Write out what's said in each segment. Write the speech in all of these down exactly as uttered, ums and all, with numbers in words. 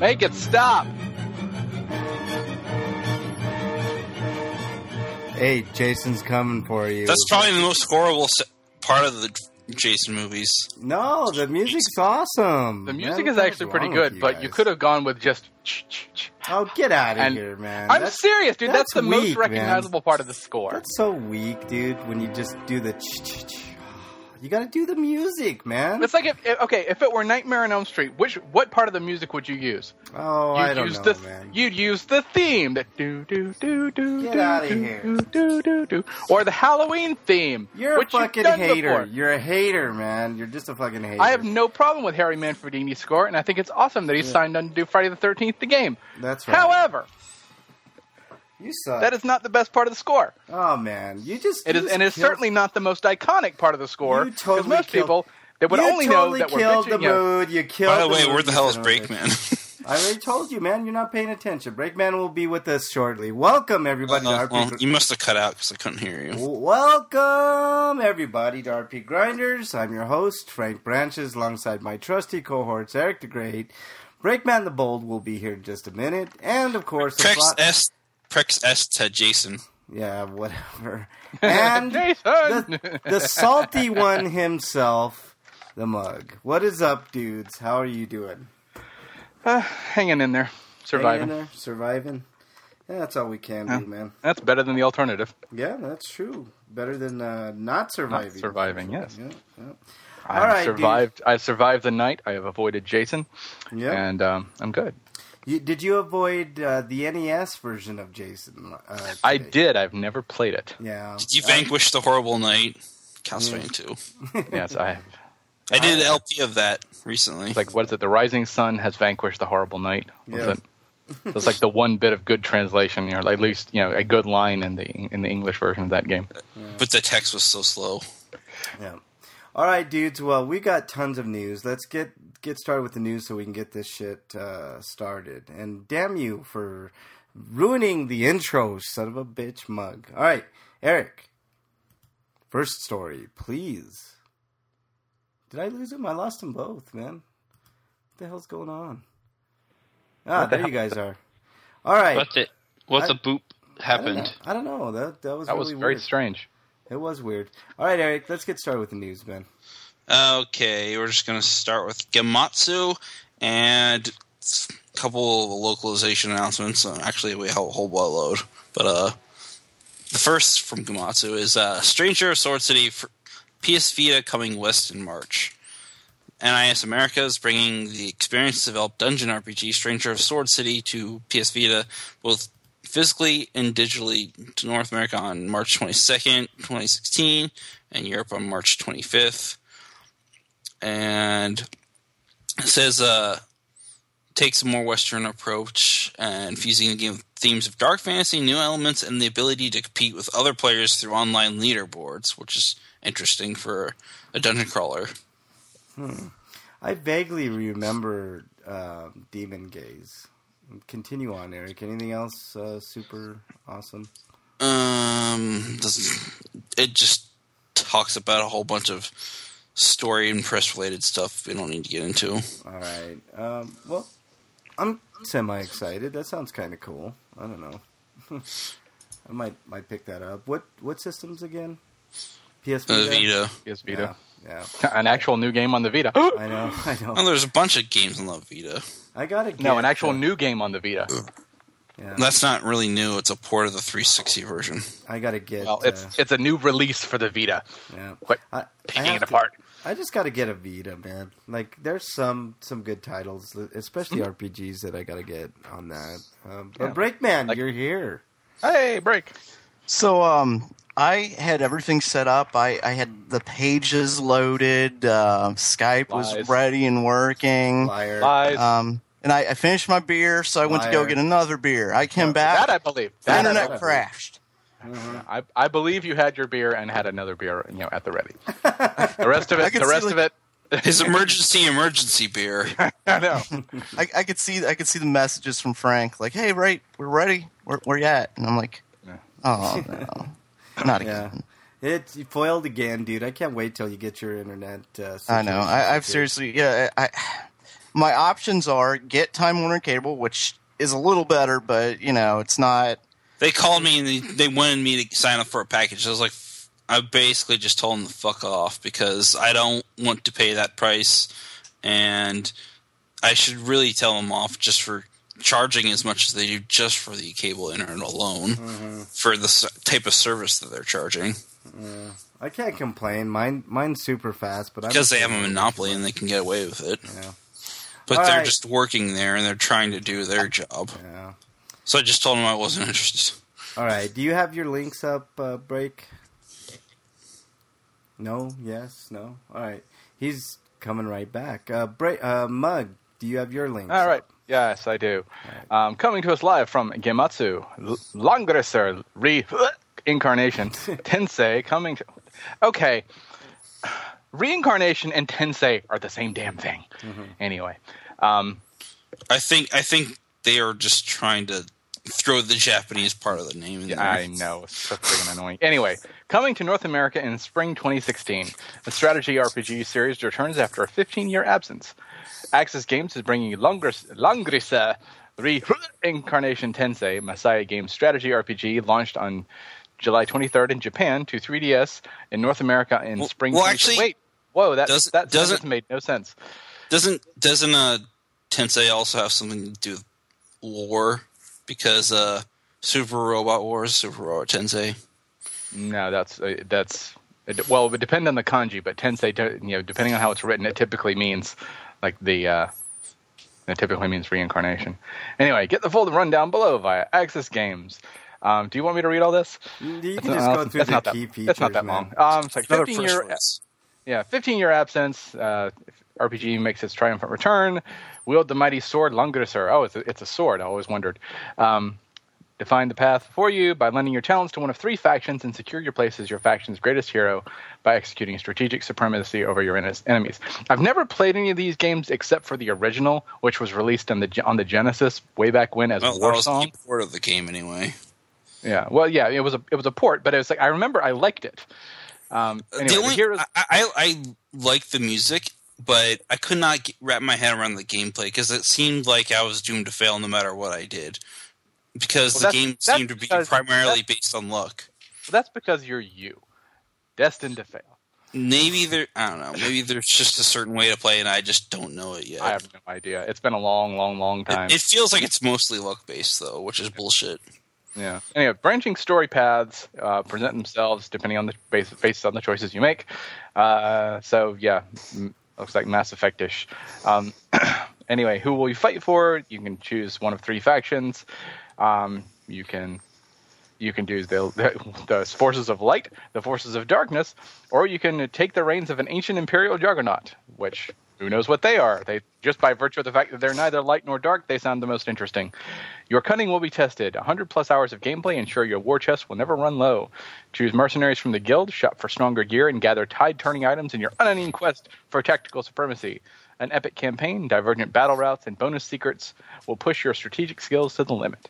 Make it stop. Hey, Jason's coming for you. That's probably the most horrible se- part of the Jason movies. No, the music's awesome. The music man, is actually pretty good, you but guys? you could have gone with just... Oh, get out of and here, man. I'm that's, serious, dude. That's, that's the most weak, recognizable man. part of the score. That's so weak, dude, when you just do the... ch-ch-ch. You gotta do the music, man. It's like, if, if okay, if it were Nightmare on Elm Street, which what part of the music would you use? Oh, you'd I don't use know, the, man. You'd use the theme. That do, do, do, do, Get do, outta do, here. do, do, do, do. Or the Halloween theme. You're which a fucking you've done hater. before. You're a hater, man. You're just a fucking hater. I have no problem with Harry Manfredini's score, and I think it's awesome that he Yeah. signed on to do Friday the thirteenth, the game. That's right. However, you suck. that is not the best part of the score. Oh, man. You just... It you is, just and it's killed- certainly not the most iconic part of the score. You Because totally most killed- people, they would you only totally know that we're killed bitching. the you know, mood. You killed By the way, mood, where the you hell is son of a bitch. Brakeman? I already told you, man. You're not paying attention. Brakeman will be with us shortly. Welcome, everybody, to Uh, R P. well, Gr- you must have cut out because I couldn't hear you. Welcome, everybody, to R P Grinders. I'm your host, Frank Branches, alongside my trusty cohorts, Eric the Great. Brakeman the Bold will be here in just a minute. And, of course... the Prex plot- S, Prex S to Jason. Yeah, whatever. And Jason! the, the salty one himself, the Mug. What is up, dudes? How are you doing? Uh, hanging in there. Surviving. Hanging in there? Surviving? Yeah, that's all we can Yeah. do, man. That's better than the alternative. Yeah, that's true. Better than uh, not surviving. Not surviving, yes. Yeah, yeah. I've All right, survived. I survived the night. I have avoided Jason, Yeah. and um, I'm good. You, did you avoid uh, the N E S version of Jason? Uh, today? I did. I've never played it. Yeah. Did you vanquish the horrible night? Castlevania two. Yes, I have. I did an L P of that recently. It's like, what is it? The Rising Sun has vanquished the horrible night. Was Yeah. it? It's like the one bit of good translation, you know, at least you know a good line in the in the English version of that game. But the text was so slow. Yeah. All right, dudes. Well, we got tons of news. Let's get get started with the news so we can get this shit uh, started. And damn you for ruining the intro, son of a bitch, Mug. All right, Eric. First story, please. Did I lose him? I lost them both, man. What the hell's going on? Ah, What the there you hell? guys are. All right. What the what I- the boop I don't know. happened? I don't know. That that was That really was very weird. strange. It was weird. All right, Eric. Let's get started with the news, man. Okay, we're just going to start with Gematsu and a couple of localization announcements. Uh, actually, we have a whole boatload. But uh, the first from Gematsu is uh, Stranger of Sword City for P S Vita coming west in March. N I S America is bringing the experience to develop dungeon R P G Stranger of Sword City to P S Vita, both physically and digitally, to North America on March twenty-second, twenty sixteen, and Europe on March twenty-fifth. And it says uh, takes a more Western approach and fusing the game with themes of dark fantasy, new elements, and the ability to compete with other players through online leaderboards, which is interesting for a dungeon crawler. Hmm. I vaguely remember uh, Demon Gaze. Continue on, Eric. Anything else uh, super awesome? Um, doesn't, it just talks about a whole bunch of story and press related stuff we don't need to get into. All right. Um, well, I'm semi-excited. That sounds kind of cool. I don't know. I might might pick that up. What what systems again? P S Vita? Uh, Vita. P S Vita. Yeah. yeah. An actual new game on the Vita. I know. I know. Well, there's a bunch of games on the Vita. I gotta get No, an actual uh, new game on the Vita. Yeah. That's not really new. It's a port of the three sixty version. I gotta get. Well, it's uh, it's a new release for the Vita. yeah. Quit I, I picking have it to- apart. I just got to get a Vita, man. Like, there's some some good titles, especially Mm-hmm. R P Gs that I got to get on that. Um, but Yeah. Breakman, Like- you're here. Hey, break. So, um, I had everything set up. I, I had the pages loaded. Uh, Skype was Lies. ready and working. Liar. Lies. Um, and I, I finished my beer, so I went to go Liar. get another beer. I came that back. I believe. the That I internet believe. crashed. I, I believe you had your beer and had another beer, you know, at the ready. The rest of I it, could the see, rest like- of it. His emergency emergency beer. I know. I, I could see I could see the messages from Frank, like, "Hey, right, we're ready. Where, where you at?" And I'm like, Yeah. "Oh no, not again." Yeah. It's you foiled again, dude. I can't wait till you get your internet. Uh, I know. situation I, I've figured. seriously, yeah. I my options are get Time Warner Cable, which is a little better, but you know it's not. They called me and they, they wanted me to sign up for a package. I was like, I basically just told them to fuck off because I don't want to pay that price, and I should really tell them off just for charging as much as they do just for the cable internet alone mm-hmm. for the type of service that they're charging. Yeah. I can't complain. Mine, mine's super fast, but because they have a monopoly and they can get away with it. Yeah. But All they're right. just working there and they're trying to do their job. Yeah. So I just told them I wasn't interested. All right. Do you have your links up, uh, Break? No. Yes. No. All right. He's coming right back. Uh, Break. Uh, Mug. Do you have your links? All right. Up? Yes, I do. Right. Um, coming to us live from Gematsu, L- Langrisser Reincarnation Tensei coming. To, okay, reincarnation and Tensei are the same damn thing. Mm-hmm. Anyway, um, I think I think they are just trying to throw the Japanese part of the name in yeah, there. I know, it's so freaking annoying. Anyway, coming to North America in spring twenty sixteen, the strategy R P G series returns after a fifteen-year absence. Axis Games is bringing Langrisser Reincarnation Tensei, Messiah Games strategy R P G, launched on July twenty-third in Japan to three D S in North America in well, spring. Well, actually, wait, whoa, that does, that doesn't made no sense. Doesn't doesn't uh, Tensei also have something to do with lore? Because uh, Super Robot Wars, Super Robot Tensei. No, that's uh, that's well, it would depend on the kanji, but Tensei, you know, depending on how it's written, it typically means like the. Uh, It typically means reincarnation. Anyway, get the full rundown below via Axis Games. Um, do you want me to read all this? You can that's just not, go through the not key that, features, That's not that man. long. Um, it's like Another fifteen year, ones. yeah, fifteen year absence. Uh, R P G makes its triumphant return. Wield the mighty sword Langrisser. Oh, it's a, it's a sword. I always wondered. Um, define the path for you by lending your talents to one of three factions and secure your place as your faction's greatest hero by executing strategic supremacy over your en- enemies. I've never played any of these games except for the original, which was released on the on the Genesis way back when as well, War that was Song. the port of the game anyway. Yeah, well, yeah, it was a it was a port, but it was like I remember I liked it. Um, anyway, the the only, heroes- I, I I like the music, but I could not get, wrap my head around the gameplay because it seemed like I was doomed to fail no matter what I did. Because well, the game that's seemed to be because, primarily based on luck. Well, that's because you're you, destined to fail. Maybe there, I don't know. Maybe there's just a certain way to play, and I just don't know it yet. I have no idea. It's been a long, long, long time. It, it feels like it's mostly luck based, though, which is bullshit. Yeah. Anyway, branching story paths uh, present themselves depending on the based, based on the choices you make. Uh, so yeah, m- looks like Mass Effect-ish. Um, anyway, who will you fight for? You can choose one of three factions. Um, you can you can do the, the the forces of light, the forces of darkness, or you can take the reins of an ancient imperial juggernaut, which who knows what they are. They just by virtue of the fact that they're neither light nor dark, they sound the most interesting. Your cunning will be tested. one hundred plus hours of gameplay ensure your war chest will never run low. Choose mercenaries from the guild, shop for stronger gear, and gather tide-turning items in your unending quest for tactical supremacy. An epic campaign, divergent battle routes, and bonus secrets will push your strategic skills to the limit.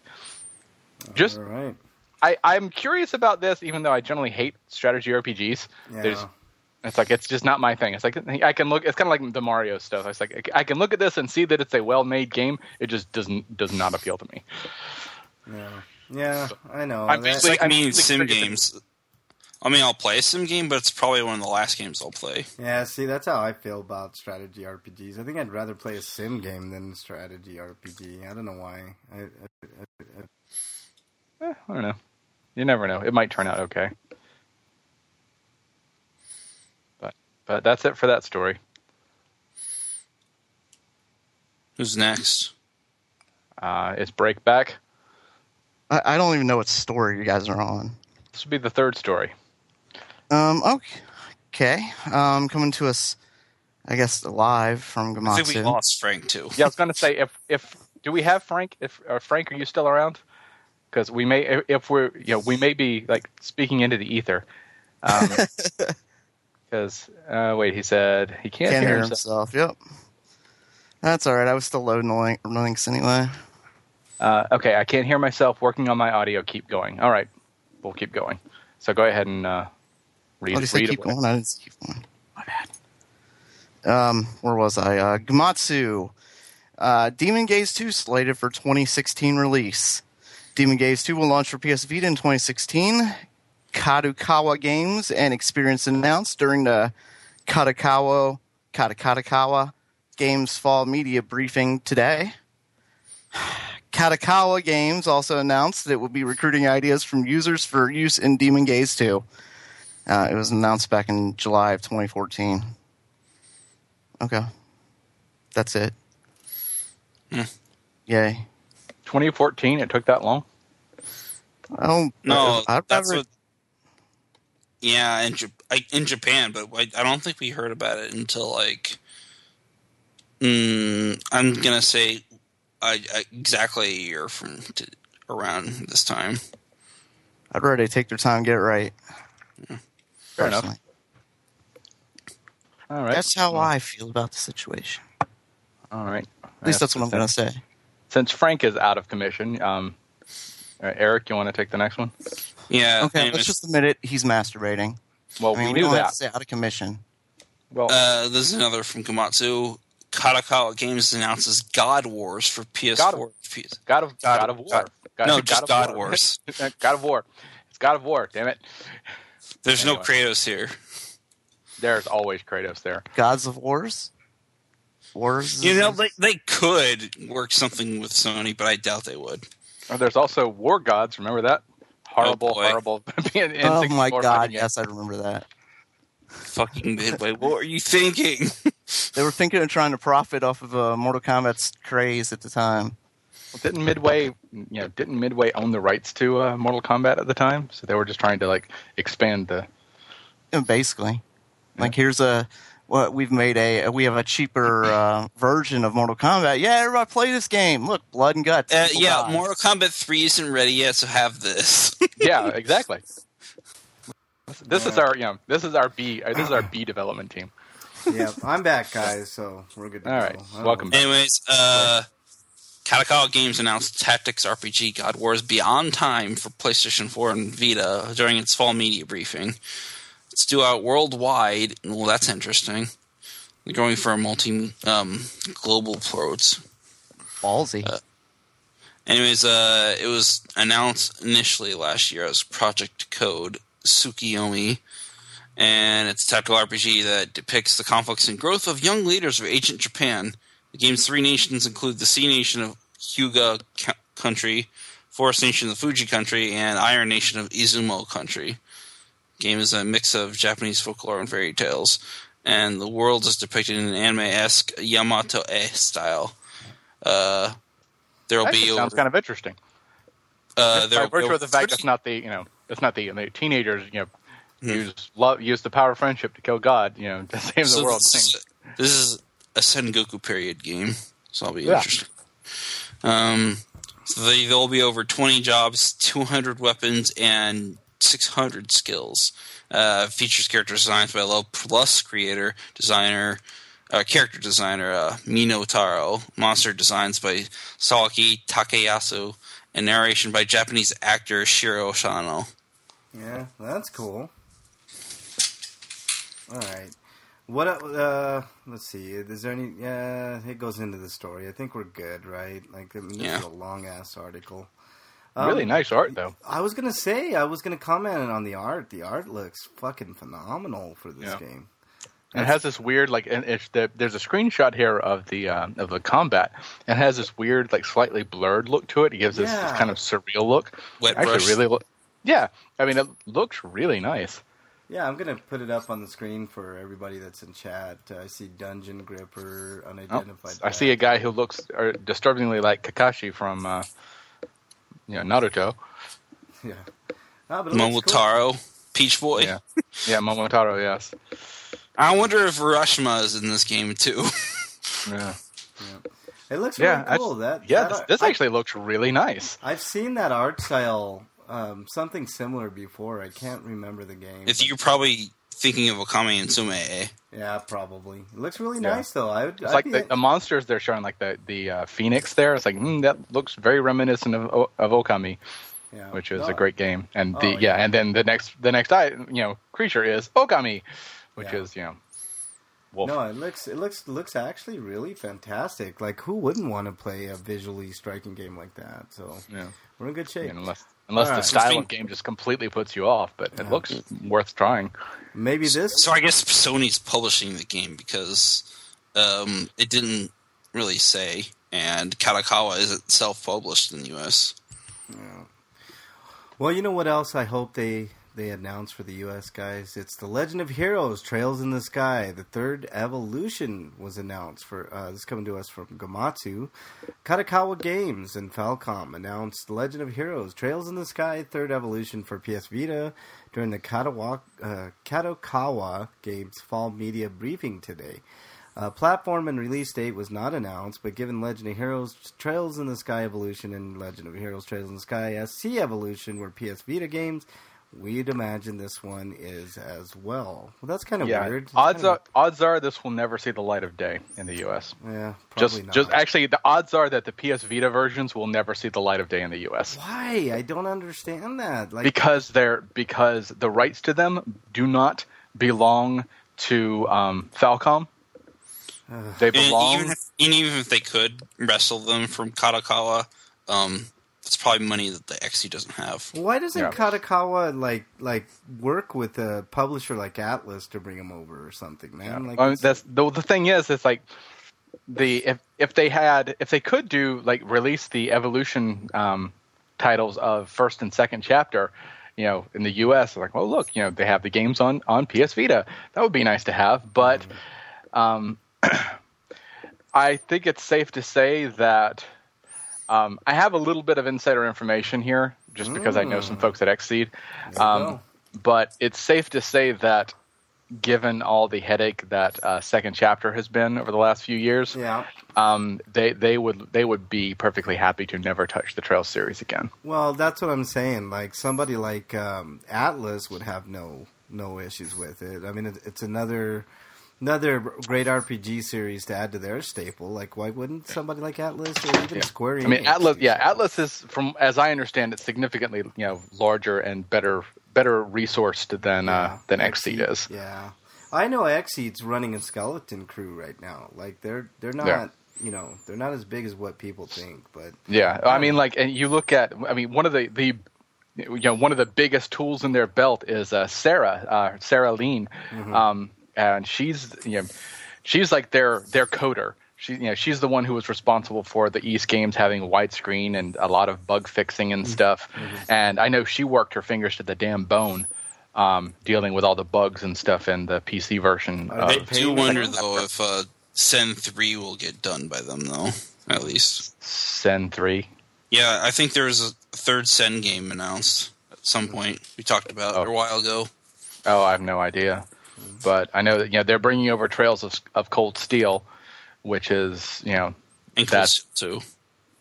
Just, All right. I, I'm curious about this, even though I generally hate strategy R P Gs. Yeah. There's, it's like it's just not my thing. It's like I can look. It's kind of like the Mario stuff. It's like I can look at this and see that it's a well-made game. It just doesn't does not appeal to me. Yeah, yeah, I know. I'm That- It's like I'm me in really sim curious. games. I mean, I'll play a sim game, but it's probably one of the last games I'll play. Yeah, see, that's how I feel about strategy R P Gs. I think I'd rather play a sim game than strategy R P G. I don't know why. I, I, I, Eh, I don't know. You never know. It might turn out okay. But but that's it for that story. Who's next? Uh, it's Breakback. I, I don't even know what story you guys are on. This will be the third story. Um, okay. Okay. Um, coming to us, I guess, live from I think we Gamatsu. lost Frank, too. Yeah, I was going to say if if do we have Frank? If uh, Frank, are you still around? Because we may if- if we're you know we may be like speaking into the ether. Because uh, wait, he said he can't, Can't hear hear himself. himself. Yep. That's all right. I was still loading the link, links anyway. Uh, okay, I can't hear myself. Working on my audio. Keep going. All right, we'll keep going. So go ahead and uh, read. What did you say? read Keep away. going. I didn't see keep going. My bad. Um, where was I? Uh, Gamatsu Uh, Demon Gaze two slated for twenty sixteen release. Demon Gaze two will launch for P S Vita in twenty sixteen. Kadokawa Games and Experience announced during the Kadokawa, Kadokawa Games Fall Media Briefing today. Kadokawa Games also announced that it will be recruiting ideas from users for use in Demon Gaze two. Uh, it was announced back in July of twenty fourteen. Okay. That's it. Hmm. Yay. twenty fourteen, it took that long? Oh, No, I've that's never, what. Yeah, in, Jap- I- in Japan, but I, I don't think we heard about it until like. Mm, I'm gonna say, uh, exactly a year from to, around this time. I'd rather take their time and get it right. Fair enough. Personally. All right. That's how Well, I feel about the situation. All right. At least that's what I'm going to say. Since Frank is out of commission, um, uh, Eric, you want to take the next one? Yeah. Okay, anyways, let's just admit it. He's masturbating. Well, I mean, we we knew don't have that. to say out of commission. Well, Uh, this is another from Komatsu. Kadokawa Games announces God Wars for P S four. God of- P S- God of God- God of War. God- God, no, just of God War. Wars. God of War. It's God of War. Damn it. There's Anyway. no Kratos here. There's always Kratos there. Gods of Wars? Wars? You know, they, they could work something with Sony, but I doubt they would. Oh, there's also War Gods. Remember that? Horrible, Oh, boy. horrible. N Oh my sixty-four god, fighting game. yes, I remember that. Fucking Midway. What were you thinking? They were thinking of trying to profit off of uh, Mortal Kombat's craze at the time. Well, didn't Midway, you know, didn't Midway own the rights to uh, Mortal Kombat at the time? So they were just trying to like expand the. You know, basically. Like, here's a... Well, we've made a... We have a cheaper uh, version of Mortal Kombat. Yeah, everybody play this game. Look, blood and guts. Uh, People yeah, die. Mortal Kombat three isn't ready yet, so have this. Yeah, exactly. This is our, you know, this is our B. Uh, this is our B development team. Yeah, I'm back, guys. So we're good. To All go. right, I don't welcome know. back. Anyways, uh, Kadokawa Games announced Tactics R P G God Wars Beyond Time for PlayStation four and Vita during its fall media briefing. It's due out worldwide. Well, that's interesting. They're going for a multi um, global approach. Ballsy. Uh, Anyways, uh, it was announced initially last year as Project Code Tsukiyomi, and it's a tactical R P G that depicts the conflicts and growth of young leaders of ancient Japan. The game's three nations include the Sea Nation of Hyuga co- Country, Forest Nation of Fuji Country, and Iron Nation of Izumo Country. The game is a mix of Japanese folklore and fairy tales, and the world is depicted in an anime-esque Yamato-e style. Uh, there will Actually be sounds over, kind of interesting. uh, By there will be virtue over of the fact thirty that's not the, you know, that's not the, the teenagers, you know, Hmm. use love, use the power of friendship to kill God, you know, to save So the world. This, Thing. this is a Sengoku period game, so that'll be Yeah. interesting. Um, so they, there'll be over twenty jobs, two hundred weapons, and six hundred skills. Uh, features character designs by Love Plus creator, designer, uh, character designer uh, Mino Taro. Monster designs by Sawaki Takeyasu, and narration by Japanese actor Shiro Shano. Yeah, that's cool. All right. What? Uh, let's see. Is there any? Yeah, it goes into the story. I think we're good, right? Like, I mean, this Yeah. is a long ass article. Really Um, nice art, though. I was gonna say, I was gonna comment on the art. The art looks fucking phenomenal for this Yeah. game. And it has this weird, like, and it's the, there's a screenshot here of the uh, of the combat, and it has this weird, like, slightly blurred look to it. It gives this, this Yeah. kind of surreal look. Wet Actually, brush. really, lo- yeah. I mean, it looks really nice. Yeah, I'm gonna put it up on the screen for everybody that's in chat. Uh, I see Dungeon Gripper, Oh, unidentified. I see a guy who looks uh, disturbingly like Kakashi from, uh, you know, Naruto. Yeah. Ah, but it looks cool. Momotaro, Peach Boy. Yeah, yeah, Momotaro. Yes. I wonder if Urashima is in this game too. Yeah. It looks Yeah. really cool. I- that yeah. that This, art- this I- actually looks really nice. I've seen that art style, um, something similar before. I can't remember the game. If but- you're probably thinking of Okami and Sume, eh? yeah, probably. It looks really Yeah. nice though. I would. It's I'd like be- the, the monsters they're showing, like the the uh, Phoenix. There, it's like mm, that looks very reminiscent of O- of Okami, yeah. which is No, a great game. And Oh, the yeah. yeah. and then the next the next I you know creature is Okami, which Yeah. is you know Wolf. No, it looks it looks looks actually really fantastic. Like, who wouldn't want to play a visually striking game like that? So Yeah. we're in good shape. I mean, unless unless All the right. style of game just completely puts you off, but it looks worth trying. Maybe this. So I guess Sony's publishing the game because um, it didn't really say, and Kadokawa is self-published in the U S. Yeah. Well, you know what else I hope they they announce for the U S guys? It's The Legend of Heroes: Trails in the Sky. The third evolution was announced for uh, this is coming to us from Gamatsu. Kadokawa Games and Falcom announced The Legend of Heroes: Trails in the Sky third evolution for P S Vita during the Kadowa, uh, Kadokawa Games fall media briefing today. Uh, platform and release date was not announced, but given Legend of Heroes Trails in the Sky Evolution and Legend of Heroes Trails in the Sky S C Evolution were P S Vita games, we'd imagine this one is as well. Well, that's kind of Yeah, weird. It's odds kind of, are odds are this will never see the light of day in the U S. yeah, probably Just not. just actually, the odds are that the P S Vita versions will never see the light of day in the U S. Why? I don't understand that. Like, Because they're because the rights to them do not belong to um, Falcom. They And belong. even if, and even if they could wrestle them from Kadokawa, um, it's probably money that the X E doesn't have. why doesn't Yeah. Kadokawa like like work with a publisher like Atlas to bring them over or something, man? Like, I mean, it's- that's the the thing is, it's like the if if they had if they could do like release the evolution um, titles of first and second chapter, you know, in the U S, like, well, look, you know, they have the games on on P S Vita. That would be nice to have, but um, I think it's safe to say that um, I have a little bit of insider information here, just because I know some folks at Xseed. There you Um, go. but it's safe to say that, given all the headache that uh, second chapter has been over the last few years, Yeah. um, they they would they would be perfectly happy to never touch the Trails series again. Well, that's what I'm saying. Like, somebody like um, Atlas would have no no issues with it. I mean, it, it's another another great R P G series to add to their staple. Like, why wouldn't somebody like Atlas or even Square Enix? I mean, Atlas, do yeah, something? Atlas is, from as I understand it, significantly you know larger and better better resourced than uh, than Xseed is. Yeah, I know Xseed's running a Skeleton Crew right now. Like, they're they're not. Yeah. You know, they're not as big as what people think, but Yeah, I mean, like, and you look at, I mean, one of the, the you know, one of the biggest tools in their belt is uh, Sarah, uh, Sarah Lean, Mm-hmm. um, and she's, you know, she's like their their coder. She, you know, she's the one who was responsible for the East games having widescreen and a lot of bug fixing and stuff. And I know she worked her fingers to the damn bone, um, dealing with all the bugs and stuff in the P C version. Are Of, I they do paying wonder, them? though, if uh, Sen three will get done by them, though, at least. Sen three. Yeah, I think there was a third Sen game announced at some point. We talked about it a while ago. Oh, I have no idea, but I know that you know they're bringing over Trails of, of Cold Steel, which is you know And That's- Cool too.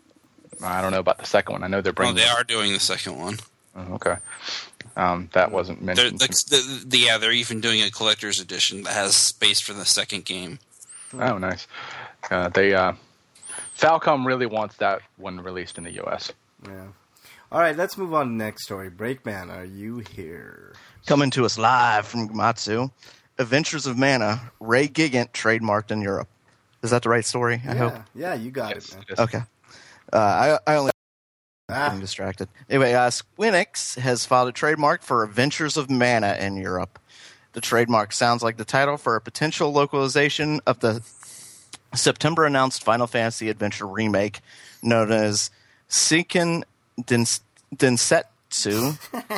I don't know about the second one. I know they're Oh, bringing. they are doing the second one. Oh, okay, um, that wasn't They're, mentioned. the, the, yeah, they're even doing a collector's edition that has space for the second game. Oh, nice. Uh, they uh, Falcom really wants that one released in the U S. yeah. All right, let's move on to the next story. Breakman, are you here? Coming to us live from Gamatsu, Adventures of Mana, Ray Gigant trademarked in Europe. Is that the right story? I yeah, hope. yeah, you got Yes, it, man. it is. Okay. Uh, I, I only Ah, getting distracted. Anyway, uh, Squeenix has filed a trademark for Adventures of Mana in Europe. The trademark sounds like the title for a potential localization of the September announced Final Fantasy Adventure remake known as Seiken Dens- Densetsu.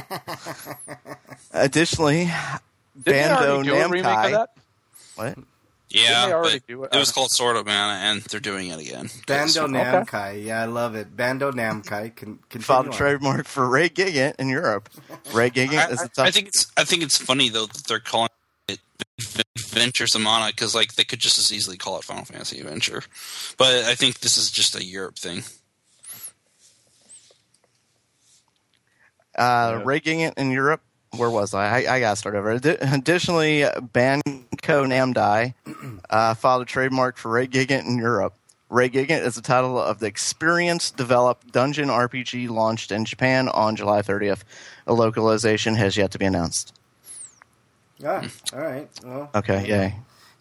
Additionally, Didn't they Bando already do a remake of Namkai. that? What? Yeah, they already but do it? it was called Sword of Mana, and they're doing it again. Bando Okay. Namkai. Yeah, I love it. Bando Namkai. Can continue Filed a on. trademark for Ray Gigant in Europe. Ray Gigant I, is I, the top. I think it's I think it's funny though that they're calling it Adventures of Mana because like they could just as easily call it Final Fantasy Adventure, but I think this is just a Europe thing. Uh, Yeah. Ray Gigant in Europe. Where was I? I, I got to start over. Addi- Additionally, Banco Namdai uh, filed a trademark for Ray Gigant in Europe. Ray Gigant is the title of the experience-developed dungeon R P G launched in Japan on July thirtieth. A localization has yet to be announced. Ah, all right. Well, Okay, yay.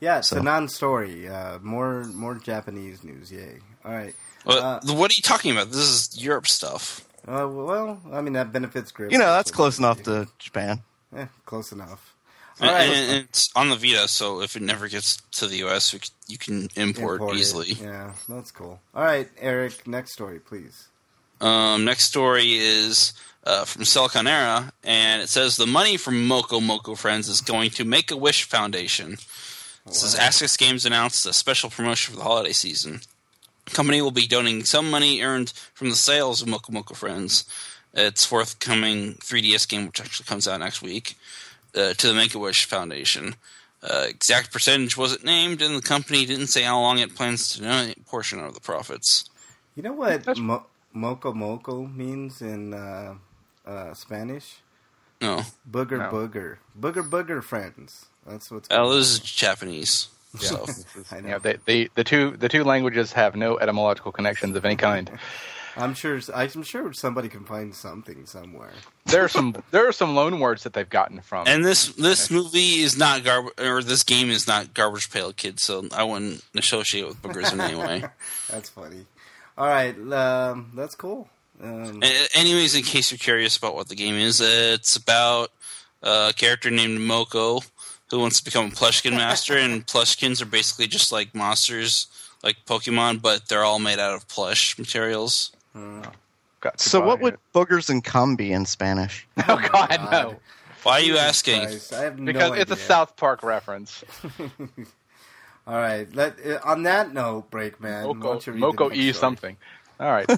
Yeah, it's So- a non-story. Uh, more more Japanese news. Yay! All right. What, Uh, what are you talking about? This is Europe stuff. Uh, well, I mean that benefits grip. You know, that's close enough to Japan. Eh, close enough. And, All right. and it's on the Vita, so if it never gets to the U S, we c- you can import, Import it. easily. Yeah, that's cool. All right, Eric. Next story, please. Um, next story is uh, from Silicon Era, and it says the money from Moko Moko Friends is going to Make-A-Wish Foundation. It says Askis Games announced a special promotion for the holiday season. The company will be donating some money earned from the sales of Moko Moko Friends, its forthcoming three D S game, which actually comes out next week, uh, to the Make-A-Wish Foundation. Uh, exact percentage wasn't named, and the company didn't say how long it plans to donate a portion of the profits. You know what That's- mo- moco moco means in uh, uh, Spanish? No. Booger No. booger. Booger booger friends. That's what's Oh, going this is Japanese. So. I know. Yeah, they, the the two the two languages have no etymological connections of any kind. I'm sure. I'm sure somebody can find something somewhere. There are some there are some loan words that they've gotten from. And this this movie is not garbage, or this game is not Garbage Pail Kids, so I wouldn't associate it with boogers in any way. That's funny. All right, um, that's cool. Um, A- Anyways, in case you're curious about what the game is, it's about a character named Moko who wants to become a Plushkin master, and Plushkins are basically just like monsters, like Pokemon, but they're all made out of plush materials. Got to So buy what would it. boogers and cum be in Spanish? Oh God, no! Why are you Jesus asking? Christ, I have no Because it's a idea. South Park reference. All right. Let uh, on that note, Breakman. why Moko, don't you read the Moko next E story? something. All right.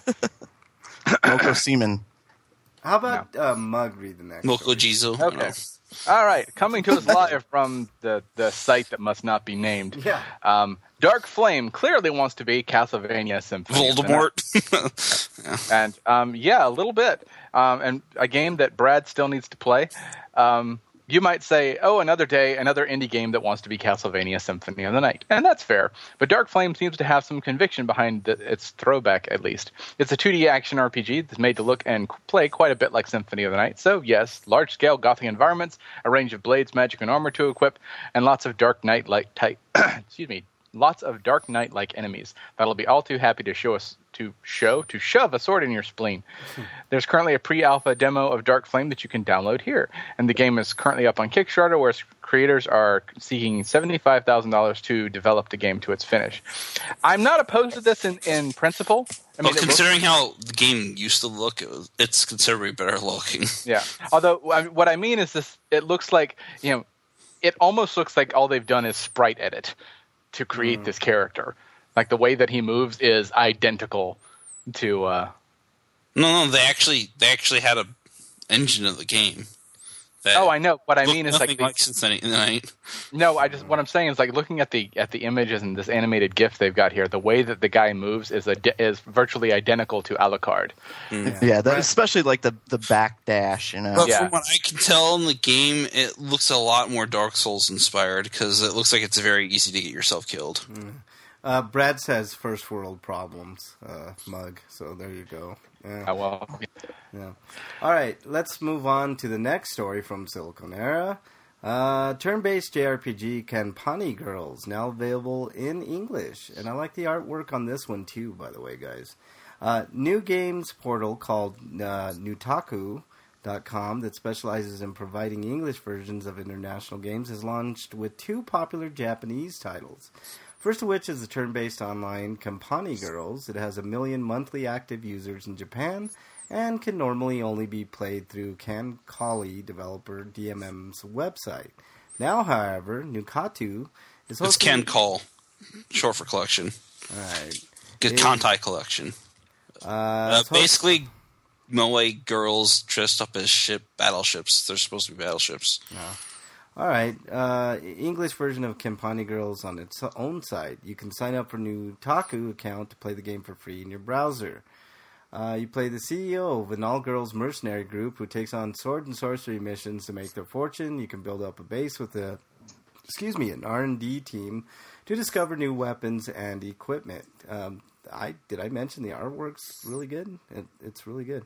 Moko semen. How about uh, Mug read the next? Moko story? Jizo. Okay. All right. Coming to us live from the, the site that must not be named. Yeah. Um, Dark Flame clearly wants to be Castlevania Symphony of the Night. Voldemort. And um, yeah, a little bit. Um, and a game that Brad still needs to play. Um, you might say, oh, another day, another indie game that wants to be Castlevania Symphony of the Night. And that's fair. But Dark Flame seems to have some conviction behind the, its throwback, at least. It's a two D action R P G that's made to look and play quite a bit like Symphony of the Night. So, yes, large-scale gothic environments, a range of blades, magic, and armor to equip, and lots of Dark Knight-like type... excuse me. Lots of Dark Knight-like enemies that'll be all too happy to show us to show to shove a sword in your spleen. There's currently a pre-alpha demo of Dark Flame that you can download here, and the game is currently up on Kickstarter, where creators are seeking seventy-five thousand dollars to develop the game to its finish. I'm not opposed to this in, in principle. I Well, it looks- considering how the game used to look, it was, it's considerably better looking. yeah. Although I- what I mean is this: it looks like you know, it almost looks like all they've done is sprite edit to create Mm. this character. Like the way that he moves is identical to. Uh, No, no, they actually they actually had a engine of the game. That oh, I know. What I looked mean is nothing like, the- like Cincinnati Night. no. I just what I'm saying is like looking at the at the images and this animated GIF they've got here. The way that the guy moves is a, is virtually identical to Alucard. Yeah, that, especially like the the back dash, you know. But Yeah. from what I can tell in the game, it looks a lot more Dark Souls inspired because it looks like it's very easy to get yourself killed. Uh, Brad says first world problems, uh, Mug. So there you go. Yeah. Oh, well, Yeah. All right, let's move on to the next story from Silicon Era. Uh, turn-based J R P G Campani Girls, now available in English. And I like the artwork on this one too, by the way, guys. Uh, new games portal called uh, Nutaku dot com that specializes in providing English versions of international games has launched with two popular Japanese titles. First of which is the turn-based online Campani Girls. It has a million monthly active users in Japan and can normally only be played through Cancali developer D M M's website. Now, however, Nukatu is It's hosting... Ken Call, short for collection. Alright. Good It- Kantai collection. Uh, Uh, it's host- basically, Moe girls dressed up as ship battleships. They're supposed to be battleships. Alright, uh, English version of Campani Girls on its own site. You can sign up for a Nutaku account to play the game for free in your browser. Uh, you play the C E O of an all-girls mercenary group who takes on sword and sorcery missions to make their fortune. You can build up a base with a, excuse me, an R and D team to discover new weapons and equipment. Um, I did I mention the artwork's really good? It, it's really good.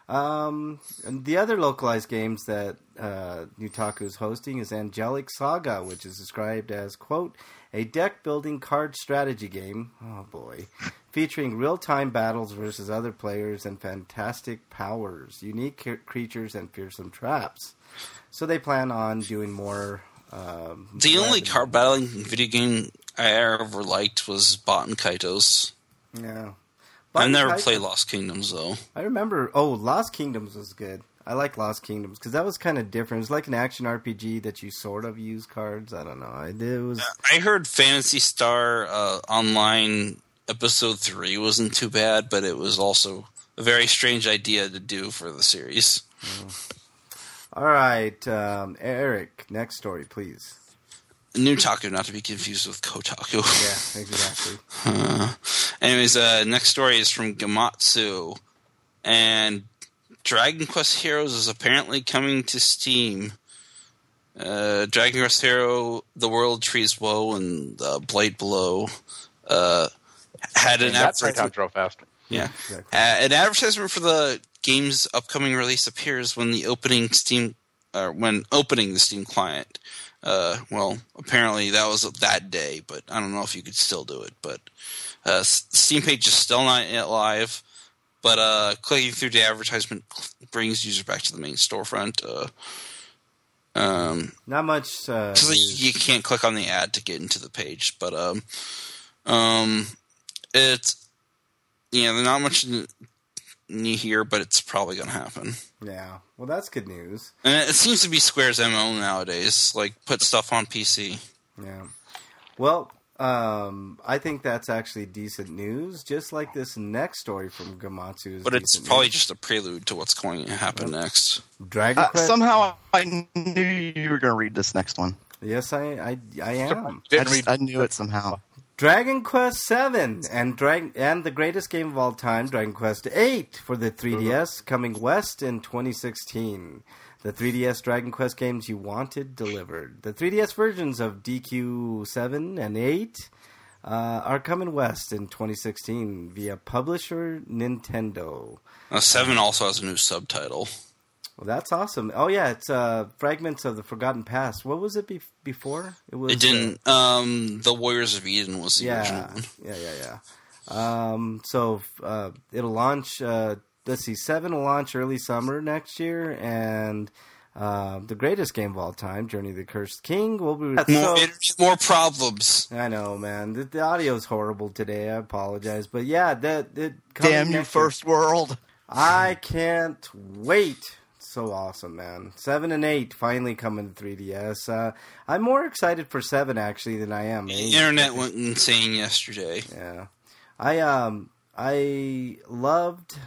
Um, and the other localized games that uh, Newtaku is hosting is Angelic Saga, which is described as, quote, a deck-building card strategy game, oh boy, featuring real-time battles versus other players and fantastic powers, unique c- creatures, and fearsome traps. So they plan on doing more... Um, the only card battling video game I ever liked was Bot and Kaitos. Yeah. I never Kaitos, played Lost Kingdoms, though. I remember... Oh, Lost Kingdoms was good. I like Lost Kingdoms because that was kind of different. It was like an action R P G that you sort of use cards. I don't know. I did. It was. I heard Phantasy Star uh, Online Episode three wasn't too bad, but it was also a very strange idea to do for the series. Mm. All right, um, Eric, next story, please. Newtaku, not to be confused with Kotaku. Yeah, exactly. uh, anyways, uh, next story is from Gamatsu, and Dragon Quest Heroes is apparently coming to Steam. Uh, Dragon Quest Hero, The World Trees Woe, and uh, Blight Below uh, had an That's advertisement. real fast. Yeah, Exactly. uh, an advertisement for the game's upcoming release appears when the opening Steam, uh, when opening the Steam client. Uh, well, apparently that was that day, but I don't know if you could still do it. But uh, Steam page is still not yet live. But uh, clicking through the advertisement brings users back to the main storefront. Uh, um, Not much. Because uh, you can't click on the ad to get into the page, but um, um, it's yeah, there's not much new here, but it's probably going to happen. Yeah, well, that's good news. And it seems to be Square's M O nowadays, like put stuff on P C. Yeah. Well, um, I think that's actually decent news, just like this next story from Gamatsu is But it's decent probably news. just a prelude to what's going to happen next. Dragon Uh, Quest. somehow I knew you were going to read this next one. Yes, I, I, I am. I, Didn't just, read- I knew it somehow. Dragon Quest seven and Dragon and the greatest game of all time, Dragon Quest eight for the three D S, coming west in twenty sixteen. The three D S Dragon Quest games you wanted delivered. The three D S versions of D Q seven and eight uh, are coming west in twenty sixteen via publisher Nintendo. Uh, Seven also has a new subtitle. Well, that's awesome. Oh yeah, it's uh, Fragments of the Forgotten Past. What was it be- before? It was. It didn't. Um, the Warriors of Eden was the Yeah, original one. yeah, yeah, yeah. Um, so uh, it'll launch. Uh, let's see, seven will launch early summer next year, and uh, the greatest game of all time, Journey of the Cursed King, will be. More, So, internet, more problems. I know, man. The, the audio's horrible today. I apologize, but yeah, that that coming Damn you, next year. first world. I can't wait. So awesome, man. seven and eight finally coming to three D S. Uh, I'm more excited for seven, actually, than I am. The eight. internet went insane yesterday. Yeah. I um I loved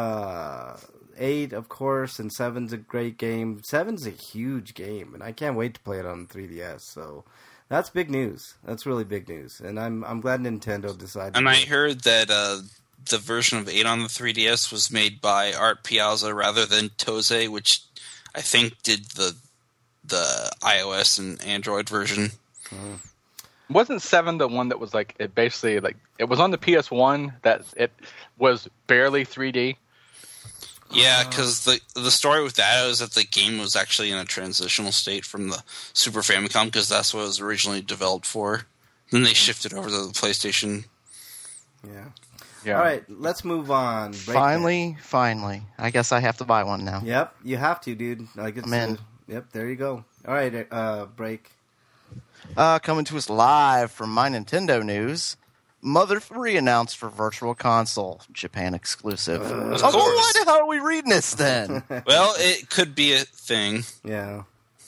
uh eight, of course, and seven's a great game. seven's a huge game, and I can't wait to play it on three D S. So that's big news. That's really big news. And I'm I'm glad Nintendo decided And to I heard that uh, the version of eight on the three D S was made by Art Piazza rather than Toze, which I think did the the iOS and Android version. Wasn't seven the one that was like it basically like it was on the P S one that it was barely three D? Yeah, because the the story with that is that the game was actually in a transitional state from the Super Famicom because that's what it was originally developed for. Then they shifted over to the PlayStation. Yeah. Yeah. All right, let's move on. Breakman. Finally, finally. I guess I have to buy one now. Yep, you have to, dude. Like it's I'm in. uh, yep, there you go. All right, uh break. Uh, coming to us live from My Nintendo News. Mother three announced for Virtual Console, Japan exclusive. Uh, Of oh, course. why the hell are we reading this then? Well, it could be a thing. Yeah.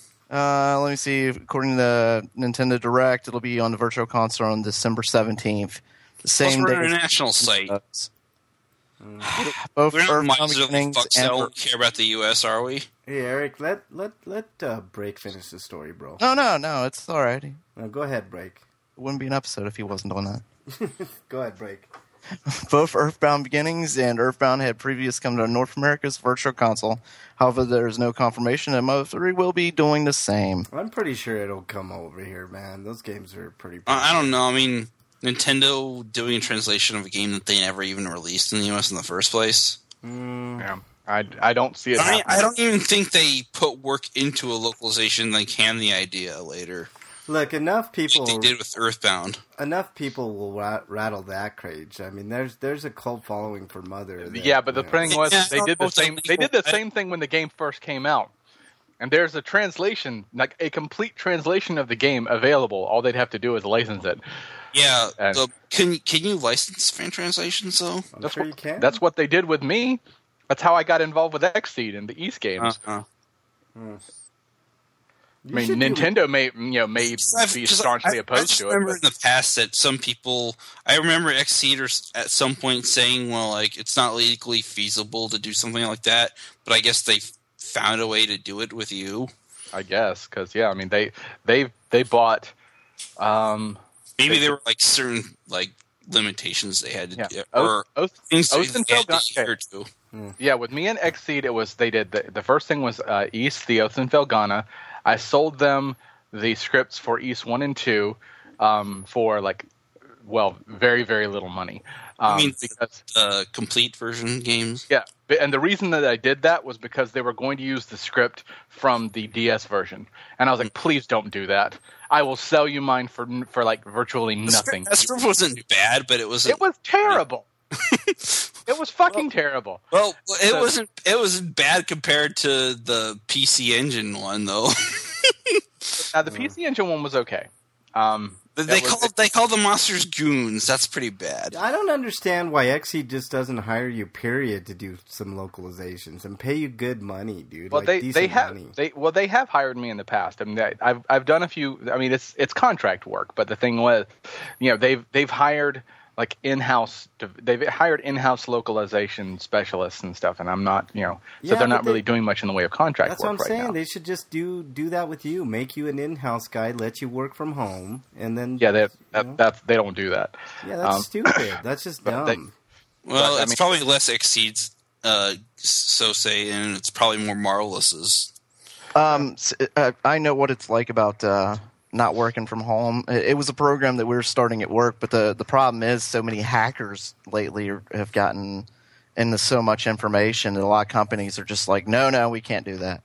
uh, let me see. According to Nintendo Direct, it'll be on the Virtual Console on December seventeenth. The Plus, same we're day. an as- international site. Both We're not Earthbound minds of the Beginnings fucks that and don't care about the U S, are we? Hey Eric, let let let uh, break finish the story, bro. No, no, no. It's all right. It No, go ahead, break. wouldn't be an episode if he wasn't on that. Go ahead, break. Both Earthbound Beginnings and Earthbound had previously come to North America's Virtual Console. However, there is no confirmation that Mother three will be doing the same. I'm pretty sure it'll come over here, man. Those games are pretty. Uh, I don't know. I mean, Nintendo doing a translation of a game that they never even released in the U S in the first place. Mm, Yeah. I, I don't see it. I, happening. I don't even think they put work into a localization like hand the idea later. Look, enough people. Like they did with Earthbound. Enough people will ra- rattle that cage. I mean, there's there's a cult following for Mother. That, Yeah, but the you know, thing was, Yeah, they did the same. They did the same thing when the game first came out. And there's a translation, like a complete translation of the game available. All they'd have to do is license it. Yeah, And- the, can can you license fan translations though? I'm That's sure what, you can. That's what they did with me. That's how I got involved with Xseed and the East games. Uh-huh. You I mean, should do- Nintendo may you know may I've- be 'cause staunchly I, opposed I just to remember it. in the past that some people. I remember Xseed at some point saying, "Well, like it's not legally feasible to do something like that," but I guess they found a way to do it with you. I guess because yeah, I mean they they they bought. Um, Maybe They- there were like certain like limitations they had to yeah, do, Oath, or Oath, things Oath they and had to Felgon- adhere okay. to. Yeah, with me and Xseed, it was they did the, the first thing was uh, East, the Oath and Felgana. I sold them the scripts for East one and two um, for like, well, very very little money. Um, I mean, because uh, complete version games. yeah, but- and the reason that I did that was because they were going to use the script from the D S version, and I was like, please don't do that. I will sell you mine for for like virtually The nothing. script, that script wasn't bad, but it was. It was terrible. It was fucking terrible. Well, it So- wasn't. It wasn't bad compared to the P C Engine one, though. Now the P C Engine one was okay. Um, they that was- called they called the monsters goons. That's pretty bad. I don't understand why Xseed just doesn't hire you, period, to do some localizations and pay you good money, dude. Well, like they decent they have money. they well they have hired me in the past. I mean, I, I've I've done a few. I mean, it's it's contract work, but the thing was, you know, they've they've hired like in-house. They've hired in-house localization specialists and stuff, and I'm not, you know, so Yeah, they're not but really they- doing much in the way of contract That's work what I'm right saying. now. They should just do do that with you. Make you an in-house guy, let you work from home, and then yeah, they you that, know? that's they don't do that. yeah, that's um, stupid. That's just but dumb. they- Well, But, I it's mean- probably less exceeds uh, so say, and it's probably more Marvelous's. Um, s- uh, I know what it's like about uh, not working from home. It, it was a program that we were starting at work, but the, the problem is so many hackers lately are, have gotten into so much information that a lot of companies are just like, no, no, we can't do that.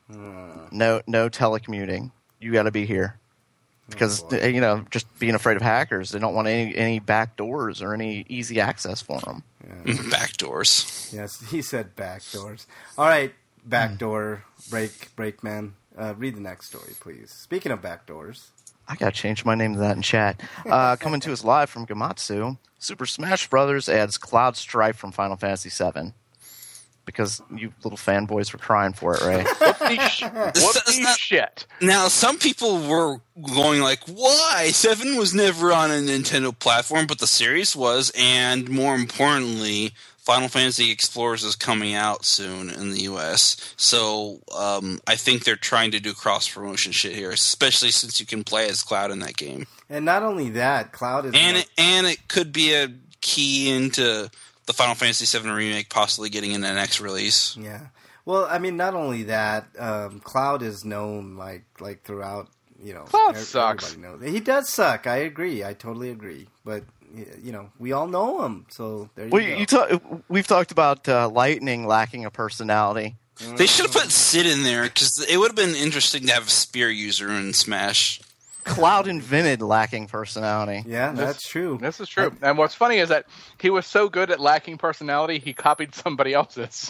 No, no telecommuting. You got to be here. Because, boy. uh, you know, just being afraid of hackers. They don't want any, any back doors or any easy access for them. Backdoors. Yes, he said back doors. All right, backdoor break breakman. Uh, read the next story, please. Speaking of back doors, I gotta change my name to that in chat. Uh, coming to us live from Gamatsu, Super Smash Brothers adds Cloud Strife from Final Fantasy seven. Because you little fanboys were crying for it, Ray. Whoopsie sh- That's whoopsie not- shit. Now, some people were going like, "Why? Seven was never on a Nintendo platform, but the series was." And more importantly, Final Fantasy Explorers is coming out soon in the U S. So um, I think they're trying to do cross promotion shit here, especially since you can play as Cloud in that game, and not only that, Cloud is and like- it, and it could be a key into the Final Fantasy seven remake possibly getting in the next release. yeah. Well, I mean, not only that, um, Cloud is known like like throughout. You know, Cloud ev- sucks. everybody knows. He does suck. I agree. I totally agree. But y- you know, we all know him. So there you well, go. you talk, we've talked about uh, Lightning lacking a personality. They should have put Sid in there because it would have been interesting to have a spear user in Smash. Cloud invented lacking personality. yeah, that's true. This is true. And what's funny is that he was so good at lacking personality, he copied somebody else's.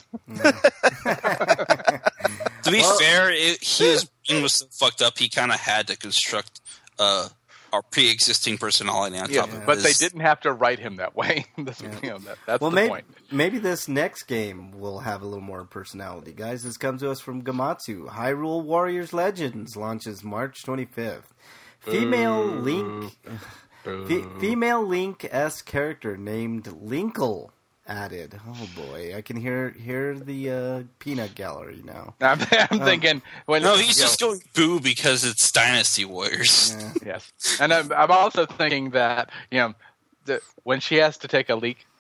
To be fair, it, his brain was so fucked up. He kind of had to construct uh, our pre-existing personality on Yeah, top of but they his- didn't have to write him that way. That's, you know, that, that's Well, the maybe point. maybe this next game will have a little more personality, guys. This comes to us from Gamatsu. Hyrule Warriors Legends launches March twenty-fifth. Female Link, fe- female Link-esque character named Linkle added. Oh boy, I can hear hear the uh, peanut gallery now. I'm, I'm thinking when No, he's you know, just going boo because it's Dynasty Warriors. Yeah. yes, and I'm, I'm also thinking that you know that when she has to take a leak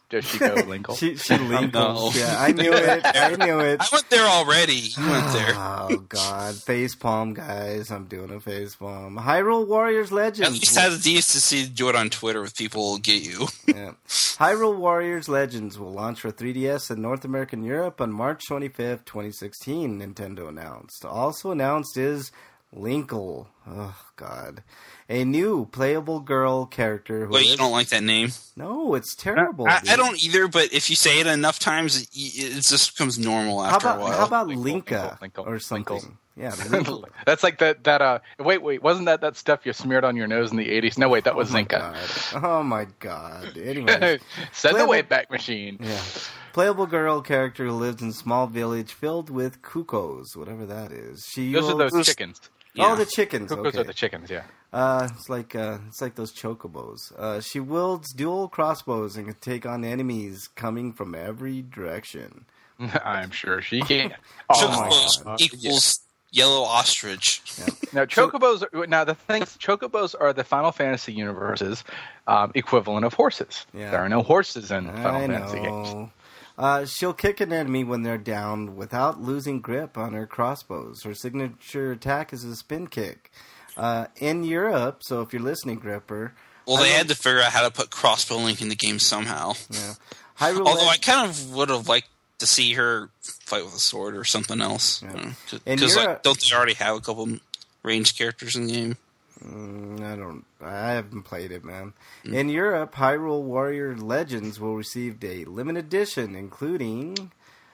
Does she go Linkle? She she Linkles. No. Yeah, I knew it. I knew it. I went there already. You went there. Oh God, facepalm, guys! I'm doing a facepalm. Hyrule Warriors Legends. At least have the decency to do it on Twitter with people who will get you. Yeah. Hyrule Warriors Legends will launch for three D S in North America and Europe on March twenty-fifth, twenty sixteen. Nintendo announced. Also announced is Linkle. Oh God. A new playable girl character. Who Wait, lives... you don't like that name? No, it's terrible. I, dude. I don't either, but if you say it enough times, it, it just becomes normal How after about a while. how about Linkle, Linka Linkle, Linkle, or something? Linkle. Yeah, Linkle. That's like that that uh wait wait wasn't that that stuff you smeared on your nose in the eighties? No wait, that was Oh my Zinka. God. Oh my God. Anyway. Send the Playable- Wayback Machine. Yeah. Playable girl character who lives in a small village filled with cuckoos, whatever that is. She Those are wields- those chickens. Oh, Yeah. the chickens. Cuckoos Okay. are the chickens, yeah. Uh, it's like uh, it's like those chocobos. Uh, she wields dual crossbows and can take on enemies coming from every direction. I'm sure she can. Oh my Chocobos God. equals yellow ostrich. Now, chocobos. Are, now, the thing is, chocobos are the Final Fantasy universe's um, equivalent of horses. Yeah. There are no horses in Final I Fantasy games. know. Uh, she'll kick an enemy when they're down without losing grip on her crossbows. Her signature attack is a spin kick. Uh, in Europe, so if you're listening, Gripper. Well, they Hyrule- had to figure out how to put crossbow link in the game somehow. Yeah. Hyrule Although I Leg- kind of would have liked to see her fight with a sword or something else. Yeah. Because And you're- like, don't they already have a couple ranged characters in the game? Mm, I don't. I haven't played it, man. In Europe, Hyrule Warrior Legends will receive a limited edition, including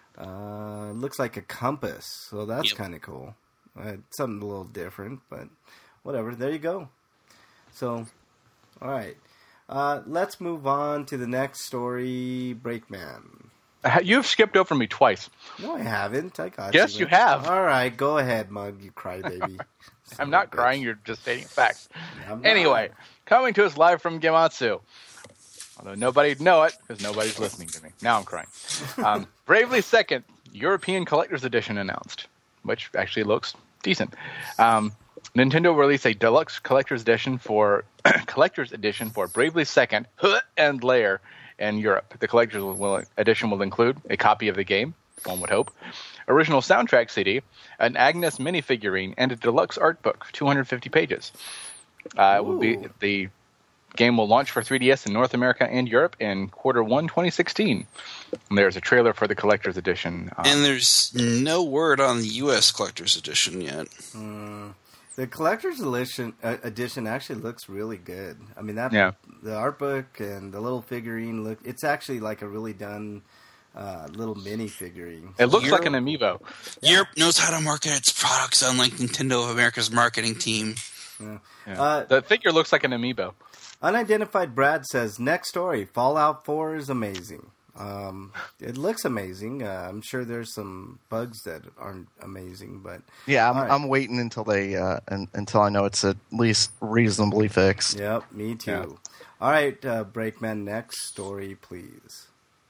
uh, looks like a compass. So that's Yep. kind of cool. Uh, something a little different, but whatever. There you go. So, all right. Uh, let's move on to the next story. Breakman. Uh, You've skipped over me twice. No, I haven't. I got Yes, you. you have. All right, go ahead, Mug. You crybaby. I'm not crying. You're just stating facts. I'm not. Anyway, coming to us live from Gematsu. Although nobody'd know it because nobody's listening to me. Now I'm crying. Um, Bravely Second European Collector's Edition announced, which actually looks decent. Um, Nintendo will release a deluxe collector's edition for collector's edition for Bravely Second and Lair in Europe. The collector's will, edition will include a copy of the game, one would hope, original soundtrack C D, an Agnes minifigurine, and a deluxe art book, two hundred fifty pages. Uh, it will be Ooh. the game will launch for three D S in North America and Europe in quarter one, twenty sixteen. And there's a trailer for the collector's edition. Um, And there's no word on the U S Collector's Edition yet. Mm, the collector's edition uh, edition actually looks really good. I mean that Yeah. the art book and the little figurine look. It's actually like a really done uh, little mini figurine. it looks like Europe- an amiibo. Europe knows how to market its products, unlike Nintendo of America's marketing team. Yeah. Yeah. Uh, the figure looks like an amiibo. Unidentified Brad says next story. Fallout four is amazing. Um, it looks amazing. Uh, I'm sure there's some bugs that aren't amazing, but Yeah, I'm, All right. I'm waiting until they uh, un, until I know it's at least reasonably fixed. yep, me too. Yeah. All right, uh, Breakman, next story, please.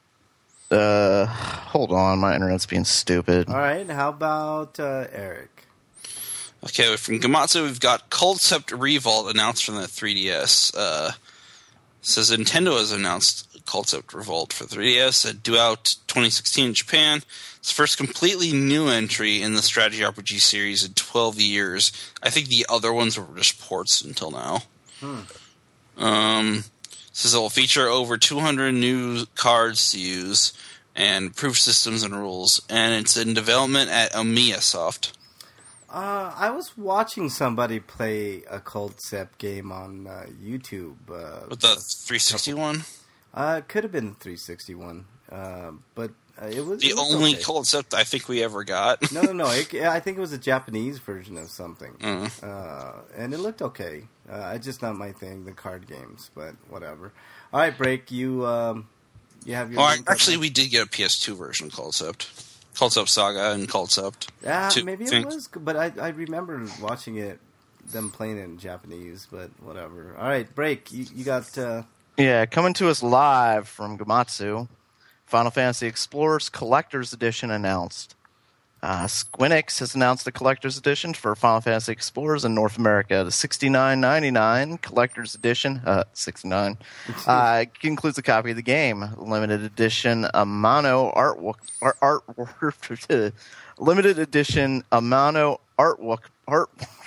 Uh, hold on, my internet's being stupid. All right, how about uh, Eric? Okay, from Gematsu, we've got Concept Revolt announced from the three D S. Uh, says Nintendo has announced Concept Revolt for three D S, uh, due out twenty sixteen in Japan. It's the first completely new entry in the strategy R P G series in twelve years. I think the other ones were just ports until now. Hmm. Um, says it will feature over two hundred new cards to use and improved systems and rules, and it's in development at Omiya Soft. Uh, I was watching somebody play a Concept game on uh, YouTube. Uh, With the three sixty one? uh, it could have been the three sixty-one, uh, but uh, it was The it was only okay. concept I think we ever got. No, no, no. It, I think it was a Japanese version of something, Mm. uh, and it looked okay. Uh, it's just not my thing, the card games, but whatever. All right, Break. You, um, you have your. Well, link up actually, there? we did get a P S two version of Concept. Concept Saga and Concept. Yeah, two maybe it things. was, but I, I remember watching it, them playing it in Japanese, but whatever. All right, Break. You, you got. Uh, Yeah, coming to us live from Gematsu, Final Fantasy Explorers Collector's Edition announced. Uh, Squinix has announced a collector's edition for Final Fantasy Explorers in North America. The sixty-nine ninety-nine collector's edition, uh, sixty-nine, uh, includes a copy of the game. Limited edition Amano artwork, art, art, limited edition Amano artwork, art,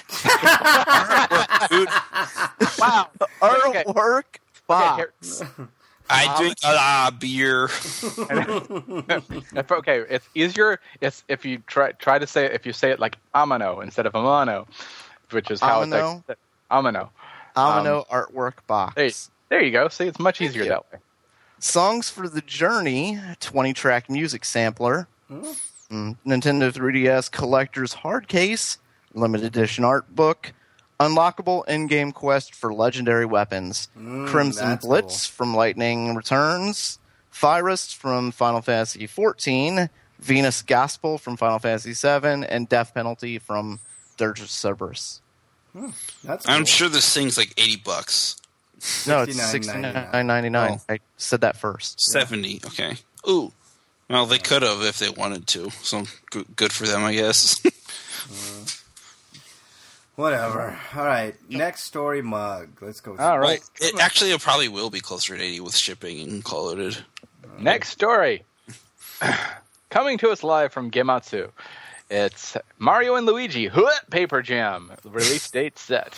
Wow. artwork Okay, box. here- I drink a lot of beer. if, okay, it's easier if if you try try to say it, if you say it like Amano instead of Amano, which is how Amano? it's like Amano. Amano artwork box. There, there you go. See, it's much easier you. that way. Songs for the Journey, twenty-track music sampler. Mm, Nintendo three D S Collector's Hard Case, limited edition art book. Unlockable in-game quest for legendary weapons. Mm, Crimson that's Blitz from Lightning Returns. Firist from Final Fantasy fourteen. Venus Gospel from Final Fantasy seven. And Death Penalty from Dirge of Cerberus. That's I'm cool. sure this thing's like eighty bucks. No, it's sixty-nine sixty-nine ninety-nine. Oh. I said that first. seventy, okay. Ooh. Well, they could have if they wanted to. So good, good for them, I guess. Whatever. All right. Next story mug. Let's go. All right. Well, it actually it probably will be closer to eighty with shipping and call loaded. Next story. Coming to us live from Gematsu. It's Mario and Luigi Huh! Paper Jam. Release date set.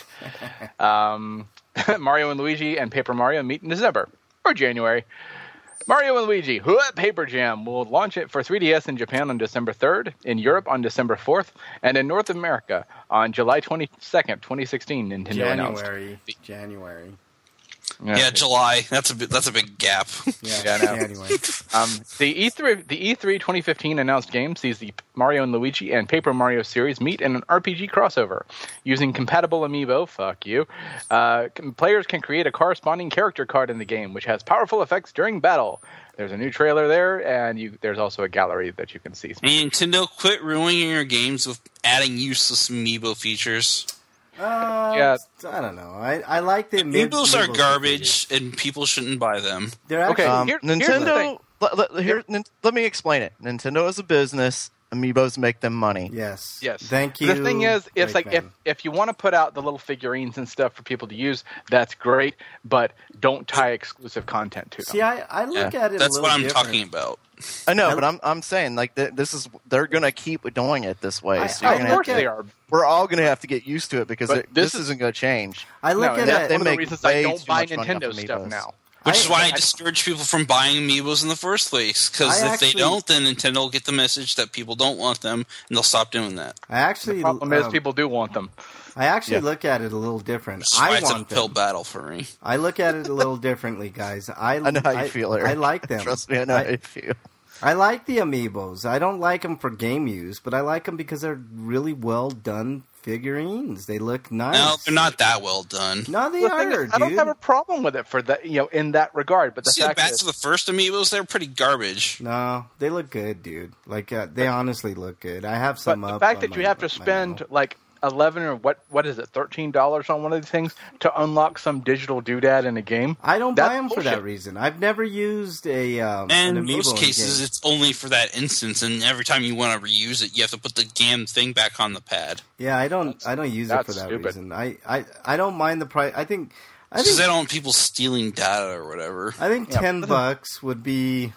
Um, Mario and Luigi and Paper Mario meet in December or January. Mario and Luigi Huh! Paper Jam will launch it for three D S in Japan on December third, in Europe on December fourth, and in North America on July twenty-second, twenty sixteen. Nintendo announced. January. January. Yeah, July. That's a bit, that's a big gap. Yeah, Yeah, I know. January. Um, the E three, the E three twenty fifteen announced game sees the Mario and Luigi and Paper Mario series meet in an R P G crossover. Using compatible amiibo, fuck you, uh, c- players can create a corresponding character card in the game, which has powerful effects during battle. There's a new trailer there, and you, there's also a gallery that you can see. And Nintendo, quit ruining your games with adding useless amiibo features. Uh, Yeah. I don't know. I, I like the mid- Amiibos are amiibo garbage, and people shouldn't buy them. They're actually Okay. Um, Here- here's the thing. Nintendo. Let, let, here, nin, let me explain it. Nintendo is a business. Amiibos make them money. yes. Yes. Thank you. The thing is, it's like if, Brakeman. if you want to put out the little figurines and stuff for people to use, that's great, but don't tie exclusive content to them. See, I, I look at it. a That's little what I'm different. talking about. I know, I- but I'm I'm saying like th- this is they're gonna keep doing it this way. I- so I you're of gonna course have to- they are. We're all gonna have to get used to it because But it, this this, is- isn't gonna change. I look No, at that's it. they one of the make reasons I way don't too buy much money off Nintendo stuff Amiibos. now. Which I- is why I, I- discourage people from buying Amiibos in the first place. Because I if they actually- don't, then Nintendo will get the message that people don't want them, and they'll stop doing that. I actually. The problem is um, people do want them. I actually Yeah. look at it a little different. Which is why I it's an want uphill them. battle for me. I look at it a little differently, guys. I, I know how you feel, Eric. I like them. Trust me, I know how I, you feel. I like the amiibos. I don't like them for game use, but I like them because they're really well done figurines. They look nice. No, they're not that well done. No, they The thing are, is, I don't dude. have a problem with it for that, you know, in that regard. But the See the fact backs is, of the first Amiibos, they're pretty garbage. No, they look good, dude. Like uh, they honestly look good. I have but some the up fact on that you my- have to my spend wall. like eleven or what what is it, thirteen dollars on one of these things to unlock some digital doodad in a game. I don't that's buy them for bullshit. that reason. I've never used a um, And an in amiibo most in cases, game. it's only for that instance, and every time you want to reuse it, you have to put the damn thing back on the pad. Yeah, I don't. I don't use it that's for that stupid. reason. I, I, I don't mind the price. I think. I Because think. I don't want people stealing data or whatever. I think Yeah, ten but- bucks would be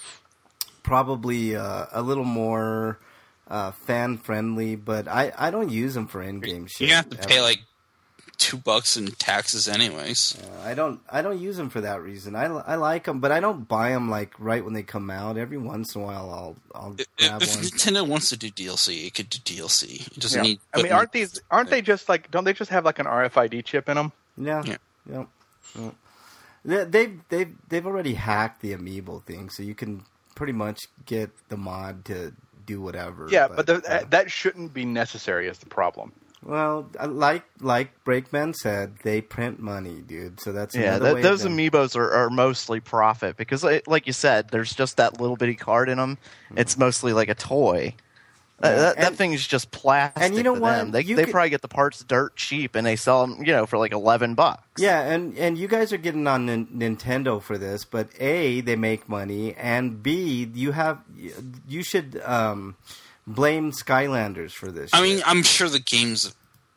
probably uh, a little more uh, fan friendly, but I, I don't use them for in game shit. You have to pay ever. like two bucks in taxes, anyways. Uh, I don't. I don't use them for that reason. I, I like them, but I don't buy them like right when they come out. Every once in a while, I'll I'll If, grab if one. Nintendo wants to do D L C, it could do D L C. It doesn't Yeah. need. I mean, aren't these aren't they just like don't they just have like an R F I D chip in them? Yeah. Yeah. Yeah. Yeah. They, they've they've they've already hacked the amiibo thing, so you can pretty much get the mod to do whatever. Yeah, but, the, uh, that shouldn't be necessary. Is the problem? well, I- like like Breakman said, they print money, dude. So that's Yeah, another th- way those of them- amiibos are, are mostly profit because, like, like you said, there's just that little bitty card in them. It's mostly like a toy. Uh, Yeah, that, that and- thing is just plastic. and you know to what? them. They You they could- probably get the parts dirt cheap, and they sell them, you know, for like eleven bucks. Yeah, and and you guys are getting on Nin- Nintendo for this, but A, they make money, and B, you have you should um, blame Skylanders for this. I shit. mean, I'm sure the game's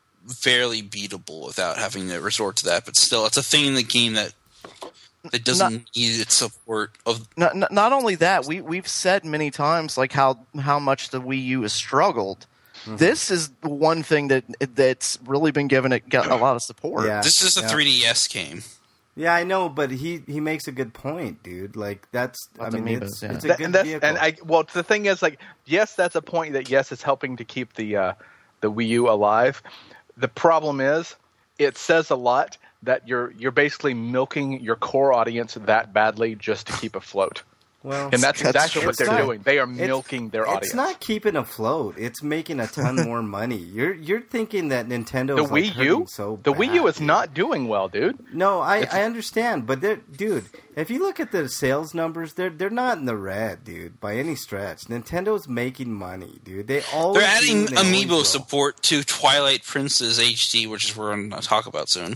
fairly beatable without having to resort to that, but still, it's a thing in the game that that doesn't Not- need its support of. Not, not, not only that, we we've said many times like how how much the Wii U has struggled. Mm-hmm. This is one thing that that's really been given it got a lot of support. Yeah. This is a Yeah. three D S game. Yeah, I know, but he, he makes a good point, dude. Like that's, About I mean, Amiibos, it's, yeah. it's a That- good and that's vehicle. and I well the thing is like yes that's a point that yes it's helping to keep the uh, the Wii U alive. The problem is it says a lot that you're you're basically milking your core audience that badly just to keep afloat. well, And that's That's exactly true. what they're It's not- doing. They are it's- milking their it's audience. not keeping afloat. It's making a ton more money. You're you're thinking that Nintendo the is like Wii hurting U so the bad, Wii U is dude. not doing well, dude. No, I, It's- I understand, but they're dude. If you look at the sales numbers, they're they're not in the red, dude, by any stretch. Nintendo's making money, dude. They always They're adding do, they always Amiibo will. support to Twilight Princess H D, which is what we're going to talk about soon.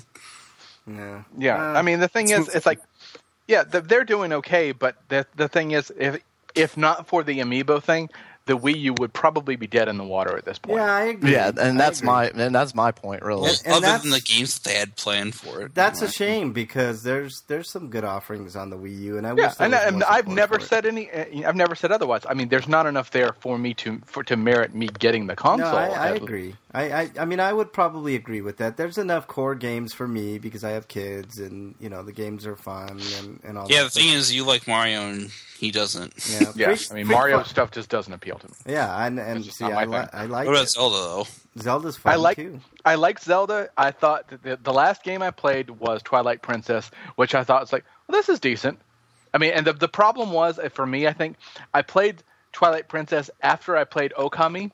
Yeah, Yeah, Uh, I mean the thing is, it's like, yeah, the, they're doing okay, but the the thing is, if if not for the Amiibo thing, the Wii U would probably be dead in the water at this point. yeah, I agree. Yeah, I and that's agree. my and that's my point really. Well, and other that's- than the games that they had planned for it. That's a shame because there's there's some good offerings on the Wii U, and I Yeah, wish there and, was and more I've support never for it. said any. uh, I've never said otherwise. I mean, there's not enough there for me to for to merit me getting the console. No, I, I At- agree. I, I I mean, I would probably agree with that. There's enough core games for me because I have kids, and you know the games are fun and, and all. Yeah, that the thing is, you like Mario and he doesn't. Yeah, Yeah, Freak- I mean Freak Mario Fi- stuff just doesn't appeal to me. Yeah, and, and It's just see, not I, my li- thing. I like What about it. Zelda, though? Zelda's fun I like too. I like Zelda. I thought that the, the last game I played was Twilight Princess, which I thought was like, well, this is decent. I mean, and the the problem was uh, for me, I think I played Twilight Princess after I played Okami,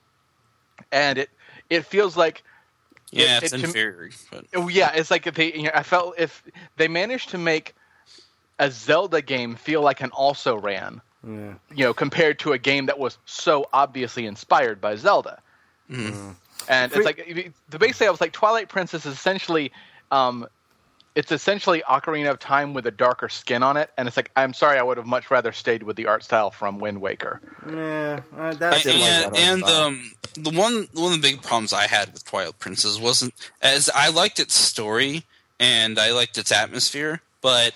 and it it feels like Yeah, It- it's it- to- inferior. But oh, yeah, it's like if they. You know, I felt if they managed to make a Zelda game feel like an also ran, Yeah. you know, compared to a game that was so obviously inspired by Zelda. Mm-hmm. And it's like if you- the basically, I was like, Twilight Princess is essentially, um, it's essentially Ocarina of Time with a darker skin on it. And it's like, I'm sorry, I would have much rather stayed with the art style from Wind Waker. Yeah, uh, that's and it. and um, the one one of the big problems I had with Twilight Princess wasn't as I liked its story and I liked its atmosphere, but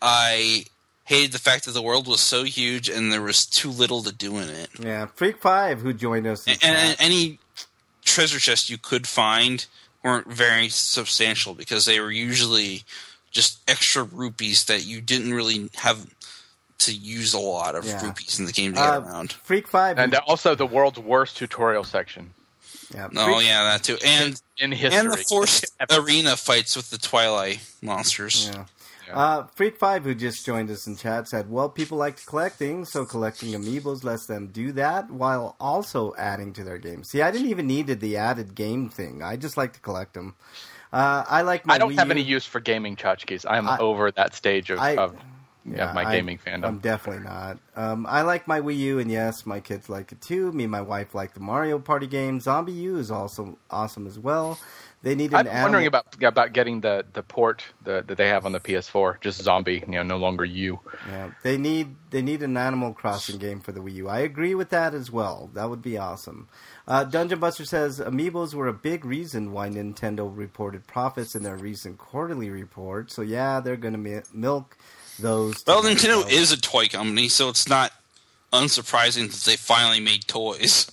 I hated the fact that the world was so huge and there was too little to do in it. Yeah, Freak Five, who joined us, in And, and chat. any treasure chest you could find weren't very substantial because they were usually just extra rupees that you didn't really have to use a lot of Yeah. rupees in the game to get Uh, around. Freak Five, And who, also the world's worst tutorial section yeah, No, Freak- yeah, that too. And in history. and the forced arena fights with the Twilight monsters. Yeah. Yeah. Uh, Freak Five, who just joined us in chat, said, "Well, people like to collect things, so collecting amiibos lets them do that while also adding to their game." See, I didn't even need the added game thing. I just like to collect them. Uh, I like. My I don't Wii have U. any use for gaming tchotchkes. I'm I- over that stage of, I- of, of my I- gaming fandom. I'm definitely not. Um, I like my Wii U, and yes, my kids like it too. Me and my wife like the Mario Party game. Zombie U is also awesome as well. They need an I'm wondering animal- about about getting the, the port the, that they have on the P S four, just Zombie, you know, no longer you. Yeah, they need they need an Animal Crossing game for the Wii U. I agree with that as well. That would be awesome. Uh, Dungeon Buster says amiibos were a big reason why Nintendo reported profits in their recent quarterly report. So yeah, they're going to mi- milk those. Well, to Nintendo themselves. is a toy company, so it's not unsurprising that they finally made toys.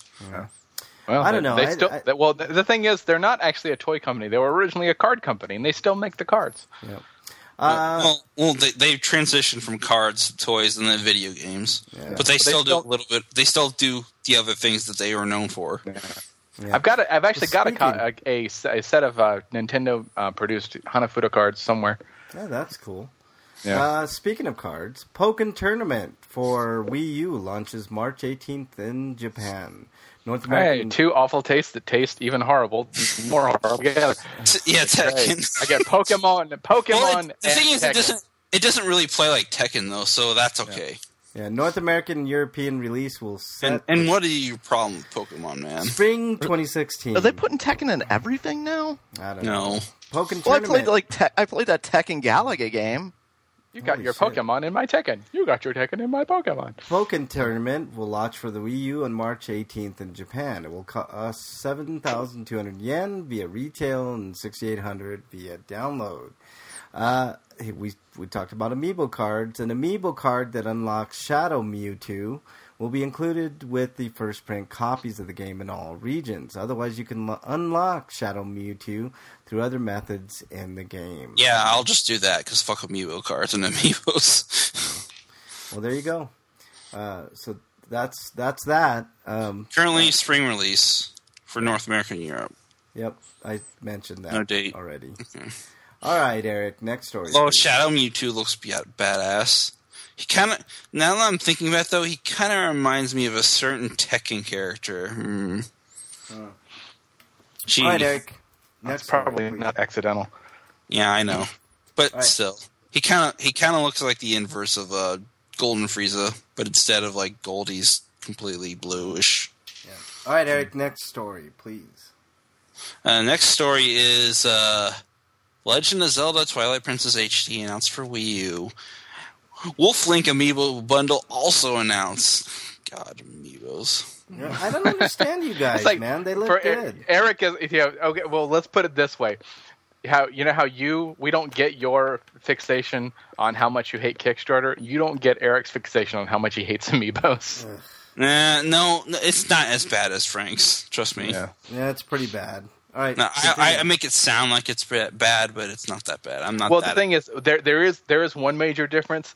Well, I don't they- know. They I- still, I- they- well, the, the thing is, they're not actually a toy company. They were originally a card company, and they still make the cards. Yeah. Uh, well, well, they they've transitioned from cards to toys and then video games, Yeah. but they they still do still- a little bit. They still do the other things that they were known for. yeah. I've got, a, I've actually got a, co- Speaking- a, a, a set of uh, Nintendo uh, produced Hanafuda cards somewhere. Yeah, that's cool. Yeah. Uh, speaking of cards, Pokken Tournament for Wii U launches March eighteenth in Japan. North Hey, American. two awful tastes that taste even horrible, more horrible together. T- Yeah, Tekken. Great. I get Pokemon, Pokemon. Well, it- the and thing is, it Tekken. doesn't it doesn't really play like Tekken though, so that's okay. Yeah, North American and European release will set And and what is your problem with Pokemon, man? spring twenty sixteen. Are they putting Tekken in everything now? I don't know. No. Pokken Well, I Tournament. played like te- I played that Tekken Galaga game. You got Holy your shit. Pokemon in my Tekken. You got your Tekken in my Pokemon. Pokken Tournament will launch for the Wii U on March eighteenth in Japan. It will cost seven thousand two hundred yen via retail and sixty-eight hundred via download. Uh, we we talked about Amiibo cards. An Amiibo card that unlocks Shadow Mewtwo will be included with the first print copies of the game in all regions. Otherwise, you can lo- unlock Shadow Mewtwo through other methods in the game. Yeah, I'll just do that because fuck Amiibo cards and Amiibos. Well, there you go. Uh, so that's that's that. Um, Currently, spring release for North America and Europe. Yep, I mentioned that No date. already. Okay. All right, Eric. Next story. Although please. Shadow Mewtwo looks b- badass. He kind of, now that I'm thinking about it, though, he kind of reminds me of a certain Tekken character. Hmm. Huh. Gee. All right, Eric. That's Next story, probably please. not accidental. Yeah, I know, but All right. still, he kind of he kind of looks like the inverse of uh, Golden Frieza, but instead of like gold, he's completely bluish. Yeah. All right, Eric. Next story, please. Uh, next story is uh, Legend of Zelda: Twilight Princess H D announced for Wii U. Wolf Link Amiibo bundle also announced. God, Amiibos. Yeah, I don't understand you guys, It's like, man. They look for good. E- Eric is, you know, okay. Well, let's put it this way: how you know how you we don't get your fixation on how much you hate Kickstarter. You don't get Eric's fixation on how much he hates Amiibos. Nah, no, no, it's not as bad as Frank's. Trust me. Yeah. Yeah, it's pretty bad. All right. No, I, continue. I, I make it sound like it's ba- bad, but it's not that bad. I'm not. Well, that the thing is, there there is there is one major difference.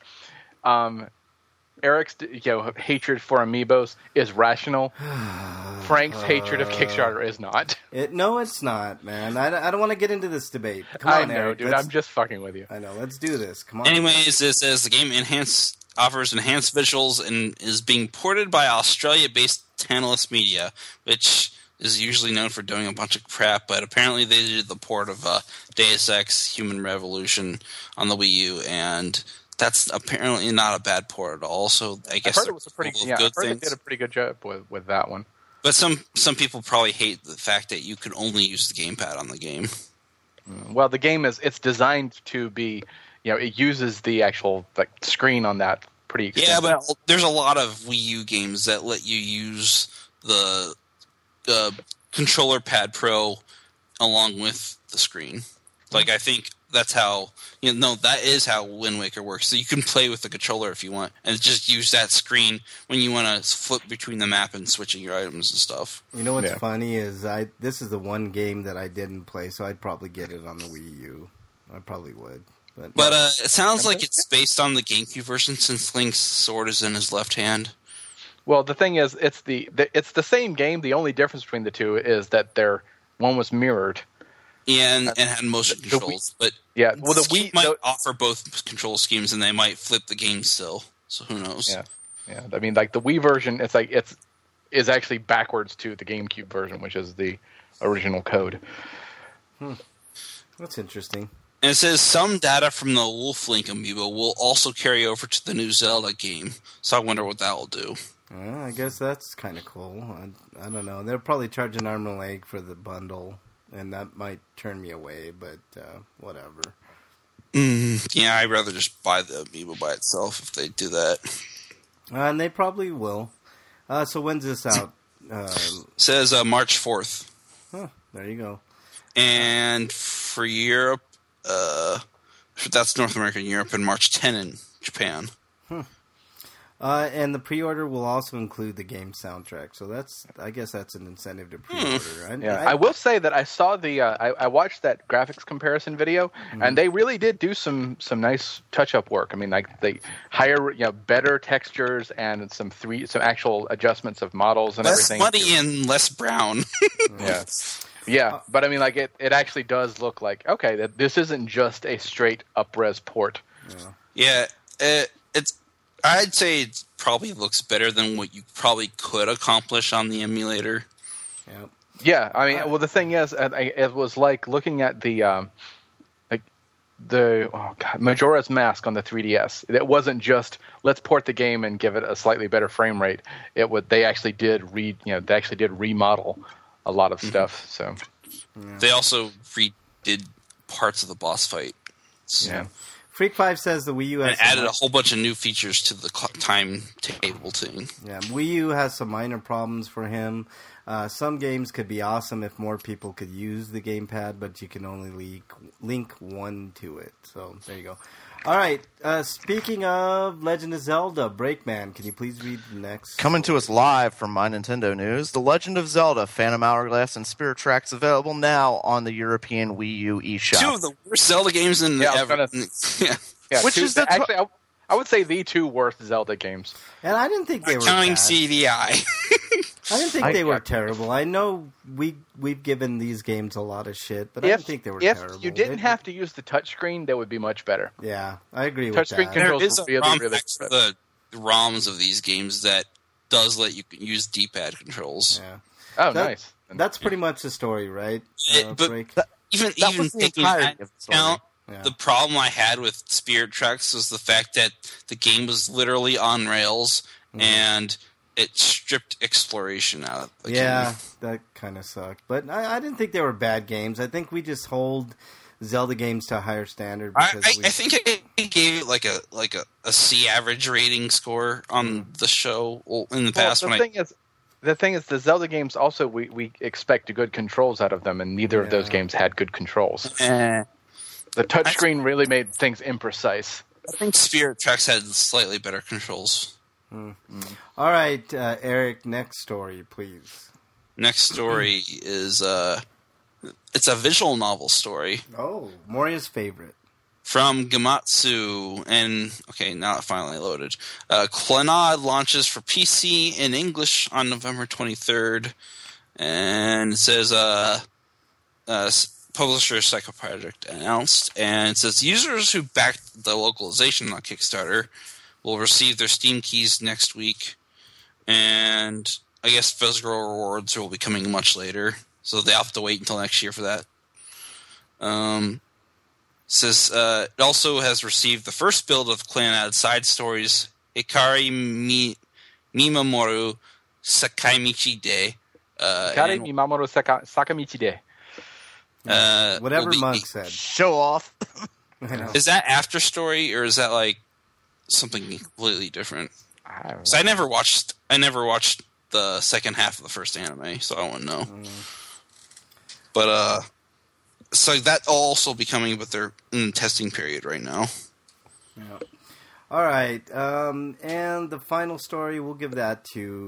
Um, Eric's you know hatred for Amiibos is rational. Frank's hatred of Kickstarter is not. It, no, it's not, man. I, don't- I don't want to get into this debate. Come I on, know, Eric. dude. Let's- I'm just fucking with you. I know. Let's do this. Come on. Anyways, it says the game enhance offers enhanced visuals and is being ported by Australia-based Tantalus Media, which is usually known for doing a bunch of crap, but apparently they did the port of uh, Deus Ex: Human Revolution on the Wii U, and that's apparently not a bad port at all. So I I guess heard they're it was a pretty full of yeah. I good heard they things. did a pretty good job with with that one. But some some people probably hate the fact that you could only use the gamepad on the game. Well, the game is it's designed to be, you know, it uses the actual like screen on that pretty. Yeah, extensively. but there's a lot of Wii U games that let you use the the controller pad Pro along with the screen. Like I think that's how you know. No, that is how Wind Waker works. So you can play with the controller if you want, and just use that screen when you want to flip between the map and switching your items and stuff. You know what's Yeah. funny is I this is the one game that I didn't play, so I'd probably get it on the Wii U. I probably would. But, But uh, it sounds like it's based on the GameCube version, since Link's sword is in his left hand. Well, the thing is, it's the, the it's the same game. The only difference between the two is that they're one was mirrored. Yeah, and, and had motion The Wii- controls, but Yeah, well, the this game Wii might the- offer both control schemes, and they might flip the game still. So who knows? Yeah, yeah. I mean, like the Wii version, it's like it's is actually backwards to the GameCube version, which is the original code. that's interesting. And it says some data from the Wolf Link amiibo will also carry over to the new Zelda game. So I wonder what that will do. Uh, I guess that's kind of cool. I, I don't know. They'll probably charge an arm and a leg for the bundle, and that might turn me away. But uh, whatever. Mm, yeah, I'd rather just buy the amiibo by itself if they do that. Uh, and they probably will. Uh, so when's this out? Uh, It says uh, March fourth. huh, there you go. And for Europe, uh, that's North America and Europe, and March tenth in Japan. Uh, and the pre-order will also include the game soundtrack. So that's, I guess, that's an incentive to pre-order. I, Yeah, I, will say that I saw the uh, I, I watched that graphics comparison video, and they really did do some some nice touch-up work. I mean, like they higher, you know, better textures and some three some actual adjustments of models and Less everything. muddy and less brown. Yeah, yeah, but I mean, like it, it actually does look like okay, that this isn't just a straight up-res port. Yeah, it, it's. I'd say it probably looks better than what you probably could accomplish on the emulator. Yeah. Yeah, I mean, well, the thing is, I- I- it was like looking at the um, like the oh God, Majora's Mask on the three D S. It wasn't just let's port the game and give it a slightly better frame rate. It would they actually did re you know they actually did remodel a lot of stuff. So They also redid parts of the boss fight. So- yeah, Freak Five says the Wii U has and added a whole bunch of new features to the clock timetable thing. Yeah, Wii U has some minor problems for him. Uh, some games could be awesome if more people could use the gamepad, but you can only link, link one to it. So there you go. All right. Uh, speaking of Legend of Zelda, Breakman, can you please read the next? Coming to us live from My Nintendo News, The Legend of Zelda, Phantom Hourglass, and Spirit Tracks available now on the European Wii U eShop. Two of the worst Zelda games in Yeah, I was ever. gonna- yeah. Yeah, Which two, is the actually, I, I would say the two worst Zelda games. And I didn't think they were Counting bad. C D I. I didn't think I- they were terrible. I know we we've given these games a lot of shit, but I If, didn't think they were if terrible. you didn't They- have to use the touchscreen, that would be much better. yeah, I agree with Touchscreen that. control- There Controls is a really, ROM really pack for the ROMs of these games that does let you use D-pad controls. Yeah. Oh, That- nice. That's pretty much the story, right? It- Uh, but Break? that- Even That even was the taking entirety that of the story. account, Yeah. the problem I had with Spirit Tracks was the fact that the game was literally on rails Mm-hmm. and it stripped exploration out of the Yeah, game. that kind of sucked. But I, I didn't think they were bad games. I think we just hold Zelda games to a higher standard. I, Because I, we, I think I gave it like a like a, a C average rating score on the show in the Well, past. the when thing is, the thing is, the Zelda games also we, we expect good controls out of them, and neither of those Yeah. games had good controls. I, eh, The touchscreen really made things imprecise. I think Spirit Tracks had slightly better controls. All right, uh, Eric, next story, please. Next story is uh, it's a visual novel story Oh, Moria's favorite. from Gamatsu, and okay, now it finally loaded. Uh, Clannad launches for P C in English on November twenty-third, and it says uh, uh, s- publisher Psycho Project announced, and it says users who backed the localization on Kickstarter will receive their Steam keys next week, and I guess physical rewards will be coming much later, so they'll have to wait until next year for that. Um, it says uh, it also has received the first build of Clannad side stories Ikari Mi- Mimamoru Sakaimichi De. Uh, Kare and, Mimamoru Saka, Sakamichi de. uh, Whatever will be- Mug said. Show off. I know. Is that after story or is that like something completely different? I don't So I never watched. I never watched the second half of the first anime, so I wouldn't know. But uh, so that will also be coming, but they're in the testing period right now. Yeah. All right, um, and the final story, we'll give that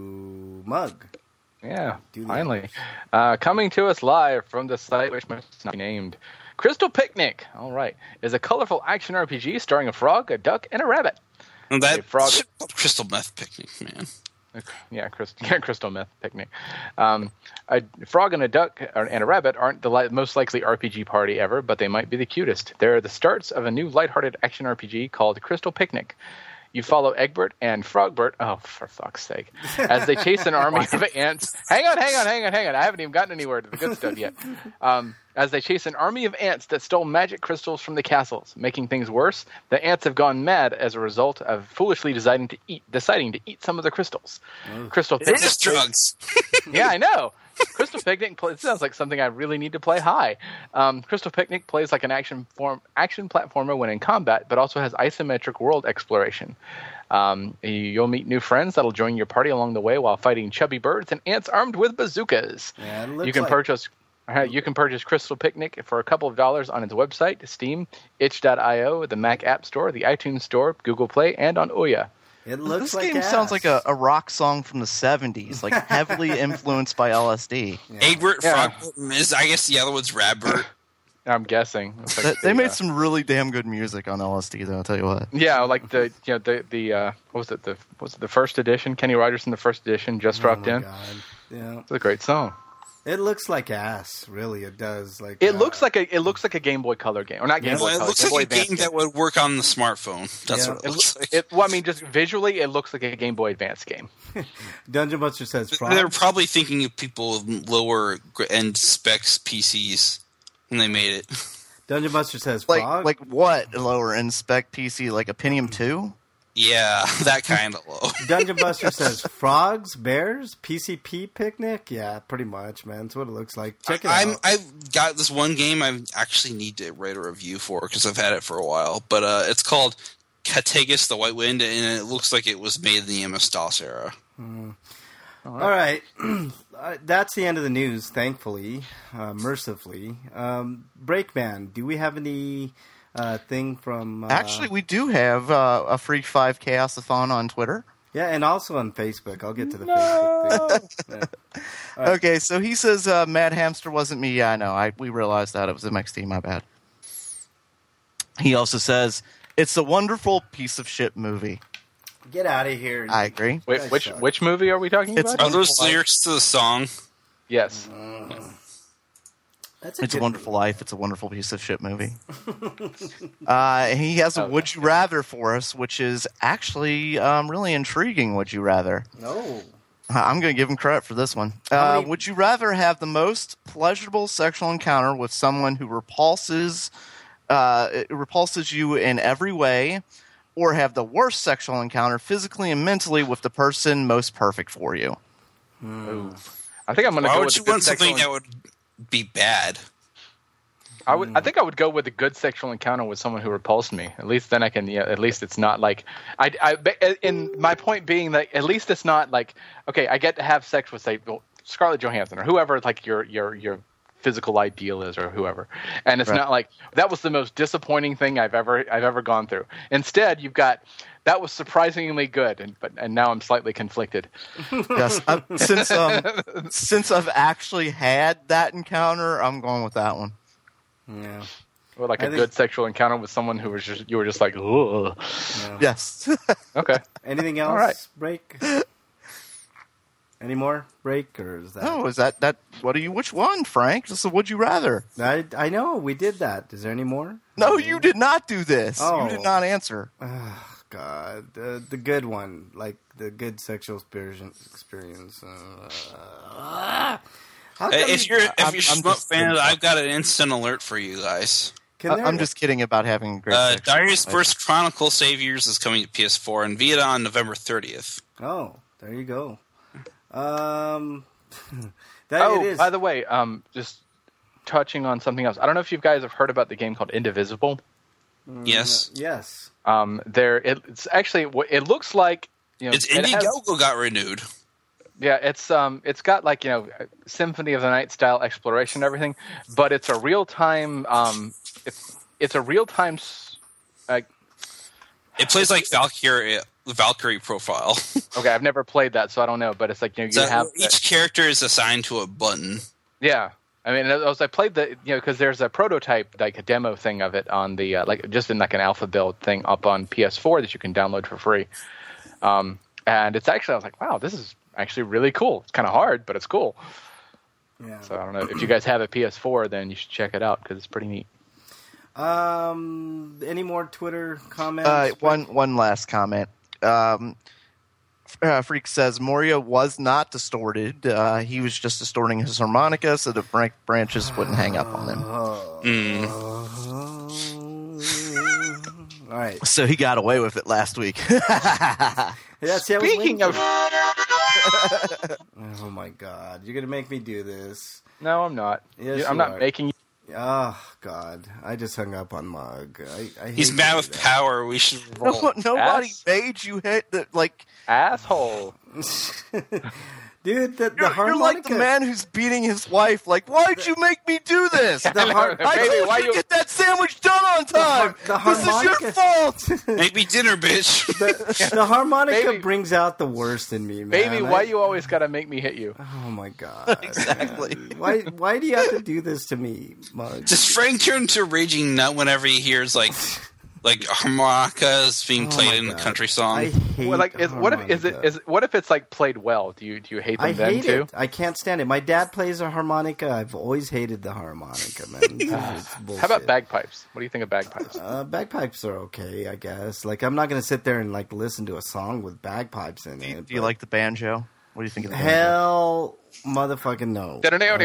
to Mug. Yeah, Do that. finally. Uh, coming to us live from the site which must not be named. Crystal Picnic, all right, is a colorful action R P G starring a frog, a duck, and a rabbit. And that A frog- Crystal Meth Picnic, man. Yeah, crystal, yeah, crystal meth picnic. Um, a frog and a duck and a rabbit aren't the li- most likely R P G party ever, but they might be the cutest. They're the starts of a new lighthearted action R P G called Crystal Picnic. You follow Egbert and Frogbert, oh, for fuck's sake, as they chase an army of ants. Hang on, hang on, hang on, hang on. I haven't even gotten anywhere to the good stuff yet. Um, as they chase an army of ants that stole magic crystals from the castles. Making things worse, the ants have gone mad as a result of foolishly deciding to eat, deciding to eat some of the crystals. Crystal It's Picnic. just drugs. Yeah, I know. Crystal Picnic play, it sounds like something I really need to play high. Um, Crystal Picnic plays like an action form action platformer when in combat, but also has isometric world exploration. Um, you- you'll meet new friends that'll join your party along the way while fighting chubby birds and ants armed with bazookas. Yeah, it looks You can like- purchase uh, you can purchase Crystal Picnic for a couple of dollars on its website, Steam, itch dot io, the Mac App Store, the iTunes Store, Google Play, and on Ouya. It looks This like game ass. sounds like a, a rock song from the seventies, like heavily influenced by L S D. Egbert, Yeah. Frog, is I guess the other one's Rabbert. I'm guessing. It's like They, they the, made uh, some really damn good music on L S D, though. I'll tell you what. Yeah, like the you know the the uh, what was it the what was it the first edition? Kenny Rogers in the first edition just Oh dropped my in. God. Yeah, It's a great song. it looks like ass. Really, it does. Like It uh, looks like a it looks like a Game Boy Color game, or not Game Yeah. Boy Well, it Color. looks Game Boy like a Advance game that would work on the smartphone. That's Yeah. what it It, looks loo- like. it, well, I mean, just visually, it looks like a Game Boy Advance game. Dungeon Buster says They're frog. probably thinking of people with lower gr- end specs P Cs when they made it. Dungeon Buster says Like, frog. like what lower end spec P C? Like a Pentium two? Yeah, that kind of low. Dungeon Buster says frogs, bears, P C P picnic. Yeah, pretty much, man. That's what it looks like. Check it I'm, out. I've got this one game I actually need to write a review for because I've had it for a while. But uh, it's called Katagus the White Wind, and it looks like it was made in the M S DOS era. Mm. All right. uh, that's the end of the news, thankfully, uh, mercifully. Um, Breakman, do we have any uh, thing from... Uh, Actually, we do have uh, a Freak five Chaos-a-thon on Twitter. Yeah, and also on Facebook. I'll get to the No. Facebook thing. Yeah. Right. Okay, so he says uh, Mad Hamster wasn't me. Yeah, I know. I, we realized that. It was M X T, my bad. He also says, it's a wonderful piece of shit movie. Get out of here. I agree. Wait, Guys which suck. which movie are we talking It's- about? Are those lyrics to the song? Yes. That's a It's a good Wonderful Life. It's a wonderful piece of shit movie. uh, he has a Oh. Would You Rather for us, which is actually um, really intriguing. Would you rather? No. I'm going to give him credit for this one. How Uh, many- would you rather have the most pleasurable sexual encounter with someone who repulses uh, it repulses you in every way, or have the worst sexual encounter physically and mentally with the person most perfect for you? Ooh. I think I'm going to Why go would with you the good want something sexual. that would be bad? I would. I think I would go with a good sexual encounter with someone who repulsed me. At least then I can. Yeah. At least it's not like. I. I. In my point being that at least it's not like. Okay, I get to have sex with say Scarlett Johansson or whoever like your your your physical ideal is or whoever, and it's Right. not like that was the most disappointing thing I've ever I've ever gone through. Instead, you've got that was surprisingly good, and but and now I'm slightly conflicted. Yes, I, since um, since I've actually had that encounter, I'm going with that one. Yeah. Or like I a think- good sexual encounter with someone who was just you were just like, ugh. Yeah. Yes. Okay. Anything else? All right. Break? Any more? Break? Or is that... Oh, is that that? What are you? Which one, Frank? This is Would You Rather? I, I know. We did that. Is there any more? No, you did not do this. Oh. You did not answer. Oh, God. The, the good one. Like, the good sexual experience. experience. Uh, how come If you're if I'm- you're I'm Schmuck just- fan, I've got an instant alert for you guys. can I- there- I'm just kidding about having a great. Uh, sexual Darius life. Burst Chronicle Saviors is coming to P S four and Vita on November thirtieth. Oh, there you go. Um, that Oh, it is. by the way, um, just touching on something else. I don't know if you guys have heard about the game called Indivisible. Yes, Yes. Um, there, it, it's actually it looks like you know it's it has- Indiegogo got renewed. Yeah, it's um, it's got like you know Symphony of the Night style exploration and everything, but it's a real time um, it's it's a real time like It plays like Valkyrie, Valkyrie Profile. okay, I've never played that, so I don't know, but it's like you know you So have each character is assigned to a button. yeah. I mean, as I played the, you know, because there's a prototype, like a demo thing of it on the, uh, like just in like an alpha build thing up on P S four that you can download for free. Um, and it's actually, I was like, wow, this is actually really cool. It's kind of hard, but it's cool. Yeah. So I don't know if you guys have a P S four, then you should check it out because it's pretty neat. Um, any more Twitter comments? Uh, one one last comment. Um, uh, Freak says Moria was not distorted. Uh, he was just distorting his harmonica so the branch- branches wouldn't hang up on him. Oh. Mm. All right. So he got away with it last week. Yeah, see, I was Speaking waiting of, for- oh my God, you're gonna make me do this. no, I'm not. Yes, I'm you not are. making you. Oh God, I just hung up on Mug. I, I He's hate mad to with do power. We should roll. No, nobody Ass. made you hit the like. Asshole. that. Dude, the, the You're, harmonica. you're like the man who's beating his wife. Like, why'd you make me do this? The har- I Baby, told why you to you- get that sandwich done on time. the this is harmonica- your fault. Make me dinner, bitch. the, the harmonica Baby. brings out the worst in me, man. Baby, I- why you always gotta make me hit you? Oh my God. Exactly. man. Why? Why do you have to do this to me, Mug? Does Frank turn into a raging nut whenever he hears like like harmonicas being Oh played my in a God. country song? I hate. Well, like, is, what if is it harmonica. is what if it's like played well? Do you do you hate them I then hate too? it. I can't stand it. My dad plays a harmonica. I've always hated the harmonica, man. It's, it's bullshit. How about bagpipes? What do you think of bagpipes? Uh, bagpipes are okay, I guess. Like, I'm not gonna sit there and like listen to a song with bagpipes in Do you, it. do you but like the banjo? What do you think of the banjo? hell, motherfucking no.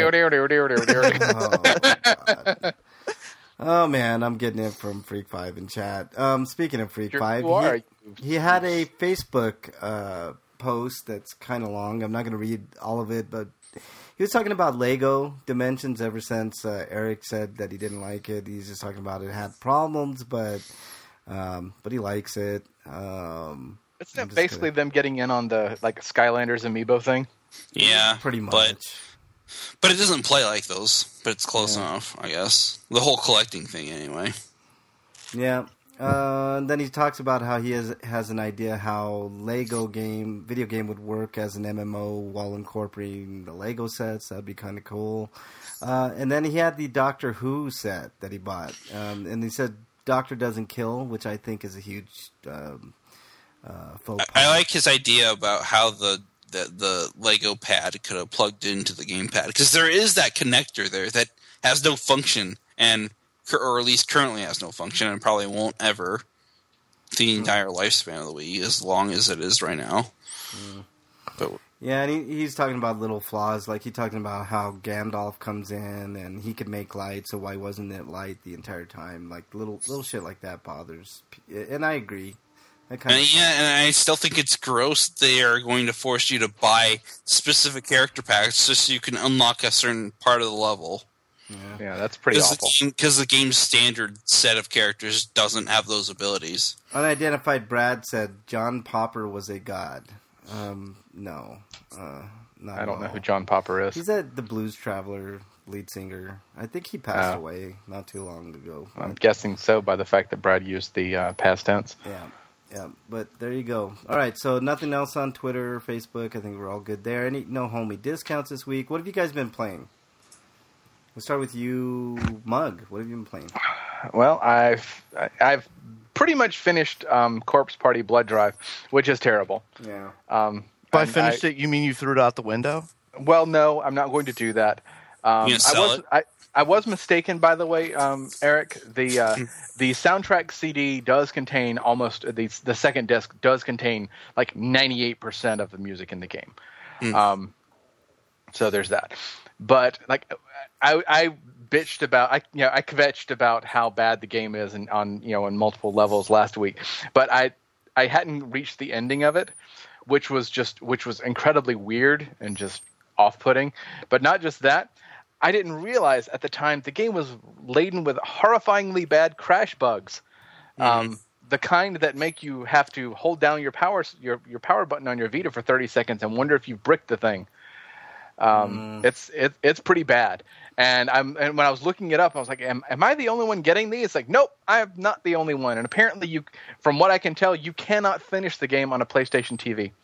Oh, God. Oh man, I'm getting it from Freak Five in chat. Um, speaking of Freak You're- Five, you are. he, he had a Facebook uh, post that's kind of long. I'm not going to read all of it, but he was talking about Lego Dimensions ever since uh, Eric said that he didn't like it. He's just talking about it had problems, but um, but he likes it. Um, Isn't it basically gonna... them getting in on the like Skylanders amiibo thing? Yeah, pretty much. But, but it doesn't play like those. But it's close yeah. enough, I guess. The whole collecting thing, anyway. Yeah. Uh, and then he talks about how he has has an idea how Lego game video game would work as an M M O while incorporating the Lego sets. That'd be kind of cool. Uh, and then he had the Doctor Who set that he bought, um, and he said Doctor doesn't kill, which I think is a huge um, uh, faux pas. I, I like his idea about how the the, the Lego pad could have plugged into the gamepad, because there is that connector there that has no function and. Or at least currently has no function, and probably won't ever the entire lifespan of the Wii, as long as it is right now. Mm. But, yeah, and he, he's talking about little flaws, like he's talking about how Gandalf comes in and he could make light, so why wasn't it light the entire time? Like little little shit like that bothers, and I agree. That kind and of yeah, and I still think it's gross. They are going to force you to buy specific character packs just so you can unlock a certain part of the level. Yeah. yeah, that's pretty Cause awful. Because the, the game's standard set of characters doesn't have those abilities. Unidentified Brad said John Popper was a god. Um, no, uh, not I don't at know all. who John Popper is. He's a, the Blues Traveler lead singer. I think he passed Oh. away not too long ago. I'm guessing so by the fact that Brad used the uh, past tense. Yeah, yeah. But there you go. All right, so nothing else on Twitter or Facebook. I think we're all good there. Any no homie discounts this week. What have you guys been playing? Let's start with you, Mug. What have you been playing? Well, I've I've pretty much finished um, Corpse Party Blood Drive, which is terrible. Yeah. Um, By and finished I, it, you mean you threw it out the window? Well, no, I'm not going to do that. Um, You gonna sell I was it? I, I was mistaken, by the way, um, Eric. The uh, the soundtrack C D does contain almost the the second disc does contain like ninety-eight percent of the music in the game. Mm. Um, so there's that. But like. I, I bitched about I you know I kvetched about how bad the game is and on you know on multiple levels last week, but I I hadn't reached the ending of it, which was just which was incredibly weird and just off-putting. But not just that, I didn't realize at the time the game was laden with horrifyingly bad crash bugs, mm-hmm. um, the kind that make you have to hold down your power your your power button on your Vita for thirty seconds and wonder if you bricked the thing. Um, mm. It's it, it's pretty bad. And I'm and when I was looking it up, I was like, am, am I the only one getting these? It's like, nope, I'm not the only one. And apparently, you, from what I can tell, you cannot finish the game on a PlayStation T V.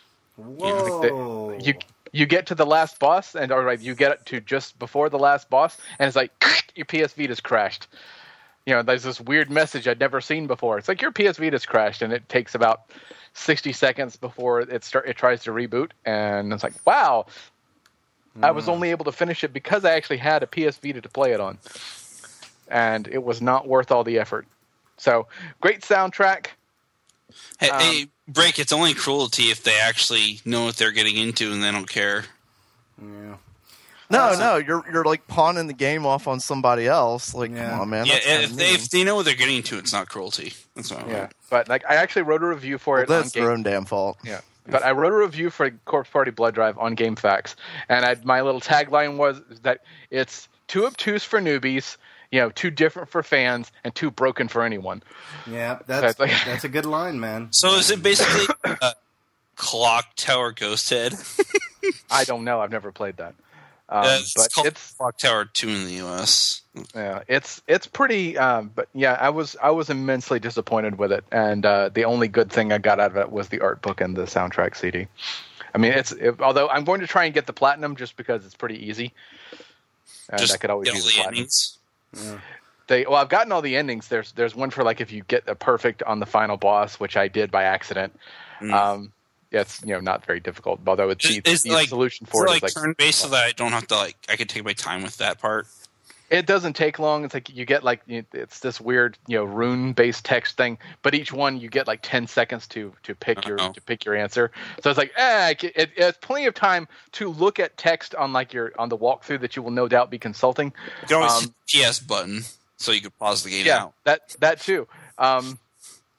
Whoa! The, you you get to the last boss, and or right, you get to just before the last boss, and it's like your P S Vita's crashed. You know, there's this weird message I'd never seen before. It's like your P S Vita's crashed, and it takes about sixty seconds before it start it tries to reboot, and it's like, wow. I was only able to finish it because I actually had a P S Vita to play it on. And it was not worth all the effort. So, great soundtrack. Hey, um, hey, Break, it's only cruelty if they actually know what they're getting into and they don't care. Yeah. No, Uh, no, you're you're like pawning the game off on somebody else. Like, Yeah. come on, man. Yeah, that's kinda if they, mean. if they know what they're getting into, it's not cruelty. That's what I Yeah. mean. But like I actually wrote a review for Well, it on that's Game their own damn fault. Yeah. But I wrote a review for Corpse Party Blood Drive on GameFAQs, and I, my little tagline was that it's too obtuse for newbies, you know, too different for fans, and too broken for anyone. Yeah, that's So it's like- that's a good line, man. So is it basically a Clock Tower Ghost Head? I don't know. I've never played that. Um, Uh, it's but called it's Clock Tower two in the U S. yeah, it's it's pretty. Um, but yeah, I was I was immensely disappointed with it, and uh, the only good thing I got out of it was the art book and the soundtrack C D. I mean, it's it, although I'm going to try and get the platinum just because it's pretty easy, and Just I could always get all use the the platinum. endings. Yeah. They well, I've gotten all the endings. There's there's one for like if you get a perfect on the final boss, which I did by accident. Mm. Um, yeah, it's you know not very difficult, although it's the, Is- is the like- solution Is for it it like, is like turn-based so that I don't have to like I can take my time with that part? it doesn't take long. It's like you get like you- it's this weird you know rune based text thing, but each one you get like ten seconds to to pick your Uh-oh. to pick your answer. So it's like eh, it, it, it's plenty of time to look at text on like your on the walkthrough that you will no doubt be consulting. You can always Um, hit the P S button so you could pause the game Yeah, out. that that too. Um,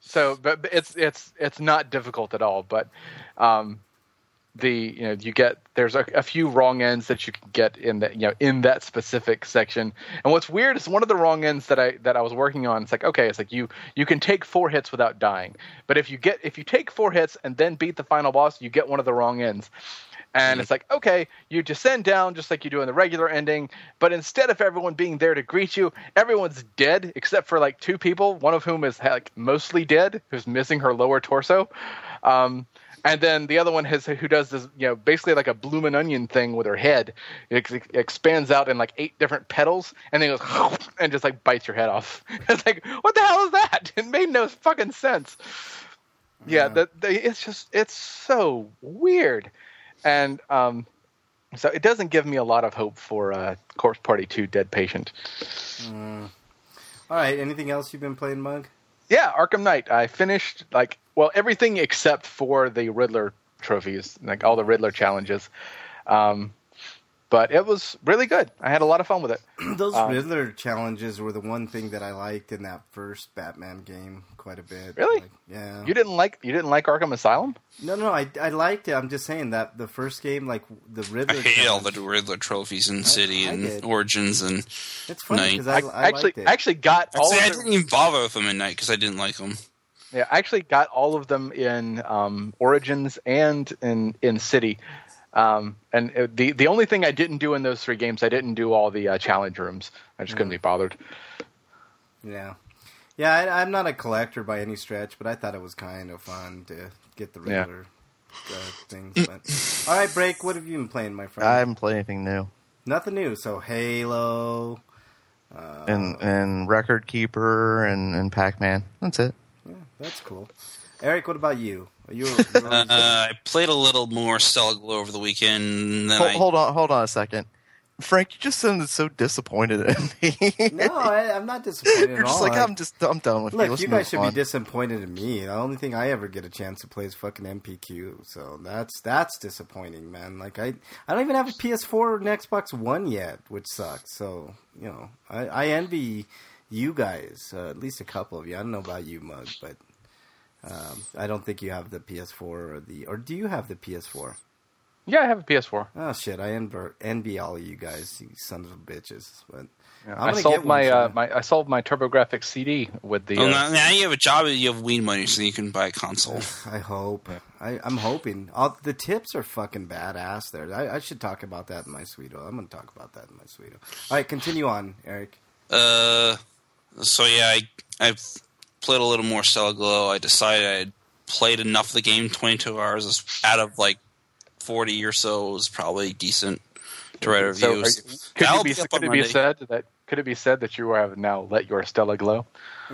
So, but, but it's it's it's not difficult at all. But um, the you know you get there's a, a few wrong ends that you can get in that you know in that specific section. And what's weird is one of the wrong ends that I that I was working on. It's like okay, it's like you you can take four hits without dying, but if you get if you take four hits and then beat the final boss, you get one of the wrong ends. And it's like, okay, you descend down just like you do in the regular ending, but instead of everyone being there to greet you, everyone's dead except for like two people, one of whom is like mostly dead, who's missing her lower torso. Um, and then the other one has who does this, you know, basically like a bloomin' onion thing with her head. It, ex- expands out in like eight different petals, and then goes and just like bites your head off. It's like, what the hell is that? It made no fucking sense. Yeah, yeah. The, the, it's just it's so weird. And um, so it doesn't give me a lot of hope for uh, Corpse Party two Dead Patient. Mm. All right. Anything else you've been playing, Mug? Yeah, Arkham Knight. I finished, like, well, everything except for the Riddler trophies, like all the Riddler challenges. Um, but it was really good. I had a lot of fun with it. Those um, Riddler challenges were the one thing that I liked in that first Batman game quite a bit. Really? Like, yeah. You didn't like you didn't like Arkham Asylum? No, no, I, I liked it. I'm just saying that the first game, like the Riddler. I hate all challenge, the Riddler trophies in I- City I and did. Origins and It's funny Night. because I, I, I actually liked it. actually got all Actually, I of didn't them. even bother with them at Night because I didn't like them. Yeah, I actually got all of them in um, Origins and in in City. Um, and it, the the only thing I didn't do in those three games, I didn't do all the uh, challenge rooms. I just couldn't be bothered. Yeah. Yeah, I, I'm not a collector by any stretch, but I thought it was kind of fun to get the Yeah. Riddler uh, things. But all right, Break, what have you been playing, my friend? I haven't played anything new. Nothing new. So Halo. Uh, And and Record Keeper and, and Pac Man. That's it. yeah, that's cool. Eric, what about you? Are you, you're Uh, I played a little more Stella Glow over the weekend. And then Hold, I, hold on, hold on a second. Frank, you just sounded so disappointed in me. no, I, I'm not disappointed You're at just all. like I- I'm just I'm done with you. Look, Let's you move guys should on. be disappointed in me. The only thing I ever get a chance to play is fucking M P Q. So that's that's disappointing, man. Like I, I don't even have a P S four or an Xbox One yet, which sucks. So you know, I, I envy you guys, uh, at least a couple of you. I don't know about you, Mug, but um, I don't think you have the P S four or the or do you have the P S four? Yeah, I have a P S four. Oh shit, I envy, envy all of you guys, you sons of bitches. But Yeah, I'm I gonna sold get one my, uh, soon. my I sold my TurboGrafx C D with the. well, uh, now, now you have a job and you have weed money, so you can buy a console. I hope. I, I'm hoping. All, the tips are fucking badass there. I, I should talk about that in my Sweeto. I'm going to talk about that in my Sweeto. All right, continue on, Eric. Uh, so yeah, I I played a little more Stella Glow. I decided I had played enough of the game. twenty-two hours out of like forty or so was probably decent to write so are reviews. you- could That'll it be, be up could on it be Monday. said that could it be said that you have now let your Stella glow?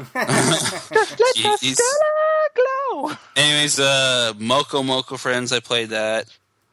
Jeez. glow. Anyways, uh, Moco Moco Friends, I played that,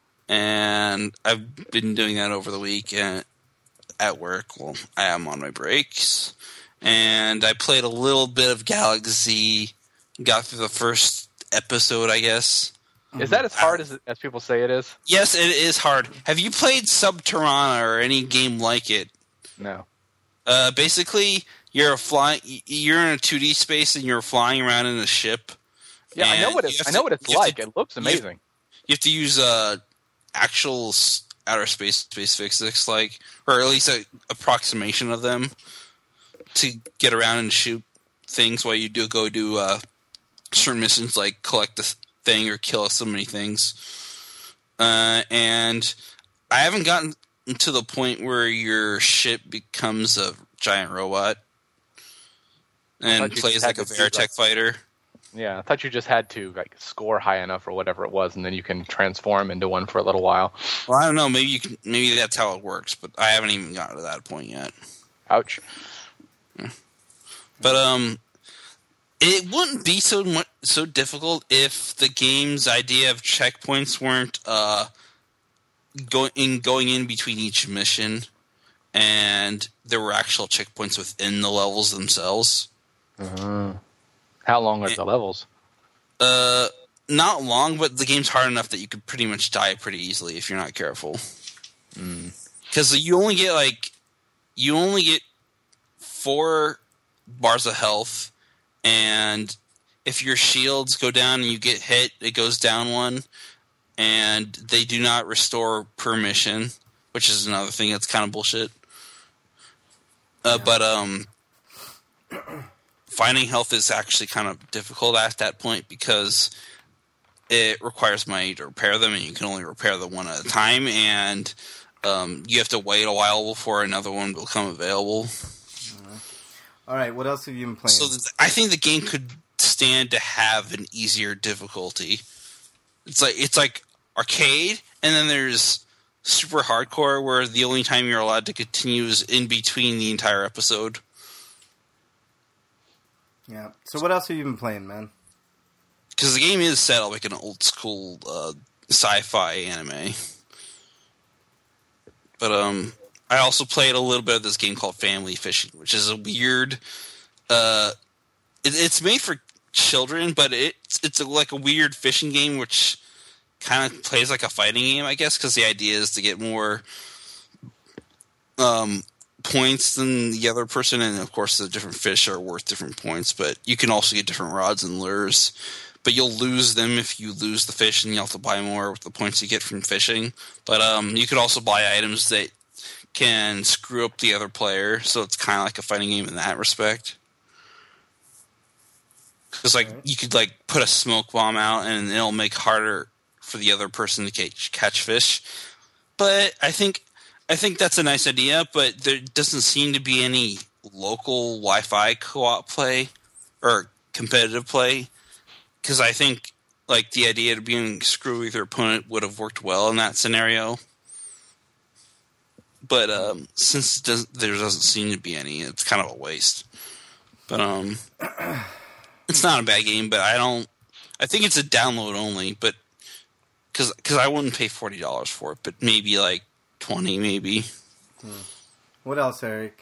and I've been doing that over the week and at work. Well, I am on my breaks, and I played a little bit of Galaxy. Got through the first episode, I guess. Is that as hard as as people say it is? Yes, it is hard. Have you played Subterrana or any game like it? No. Uh, basically, you're a fly. You're in a two D space and you're flying around in a ship. Yeah, I know And what you it's. have I to- know what it's you have like. to- It looks amazing. You have to use uh, actual s- outer space space physics, like, or at least a approximation of them, to get around and shoot things while you do go do uh, certain missions, like collect the thing or kill so many things. Uh, and I haven't gotten to the point where your ship becomes a giant robot and thought you plays just like a had to do, Veritech like- fighter. Yeah, I thought you just had to like score high enough or whatever it was, and then you can transform into one for a little while. Well, I don't know. Maybe you can. Maybe that's how it works, but I haven't even gotten to that point yet. Ouch. But um, it wouldn't be so much so difficult if the game's idea of checkpoints weren't uh going in going in between each mission, and there were actual checkpoints within the levels themselves. How long are the levels? Uh, not long, but the game's hard enough that you could pretty much die pretty easily if you're not careful. Because you only get like you only get four bars of health, and if your shields go down and you get hit, it goes down one, and they do not restore per mission, which is another thing that's kind of bullshit. Uh, yeah. But um, finding health is actually kind of difficult at that point because it requires money to repair them, and you can only repair the one at a time, and um, you have to wait a while before another one will become available. All right, what else have you been playing? So th- I think the game could stand to have an easier difficulty. It's like it's like arcade, and then there's super hardcore, where the only time you're allowed to continue is in between the entire episode. Yeah. So what else have you been playing, man? Because the game is set up like an old school uh, sci-fi anime. But um, I also played a little bit of this game called Family Fishing, which is a weird. Uh, it, it's made for children, but it's it's a, like a weird fishing game, which kind of plays like a fighting game, I guess, because the idea is to get more um, points than the other person, and of course the different fish are worth different points. But you can also get different rods and lures. But you'll lose them if you lose the fish, and you have to buy more with the points you get from fishing. But um, you could also buy items that can screw up the other player, so it's kind of like a fighting game in that respect. Because like right. you could like put a smoke bomb out, and it'll make it harder for the other person to catch, catch fish. But I think I think that's a nice idea. But there doesn't seem to be any local Wi-Fi co-op play or competitive play. Because I think, like, the idea of being screwy with your opponent would have worked well in that scenario. But um, since it does, there doesn't seem to be any, it's kind of a waste. But um, it's not a bad game. But I don't. I think it's a download only. But because because I wouldn't pay forty dollars for it. But maybe like twenty, maybe. Hmm. What else, Eric?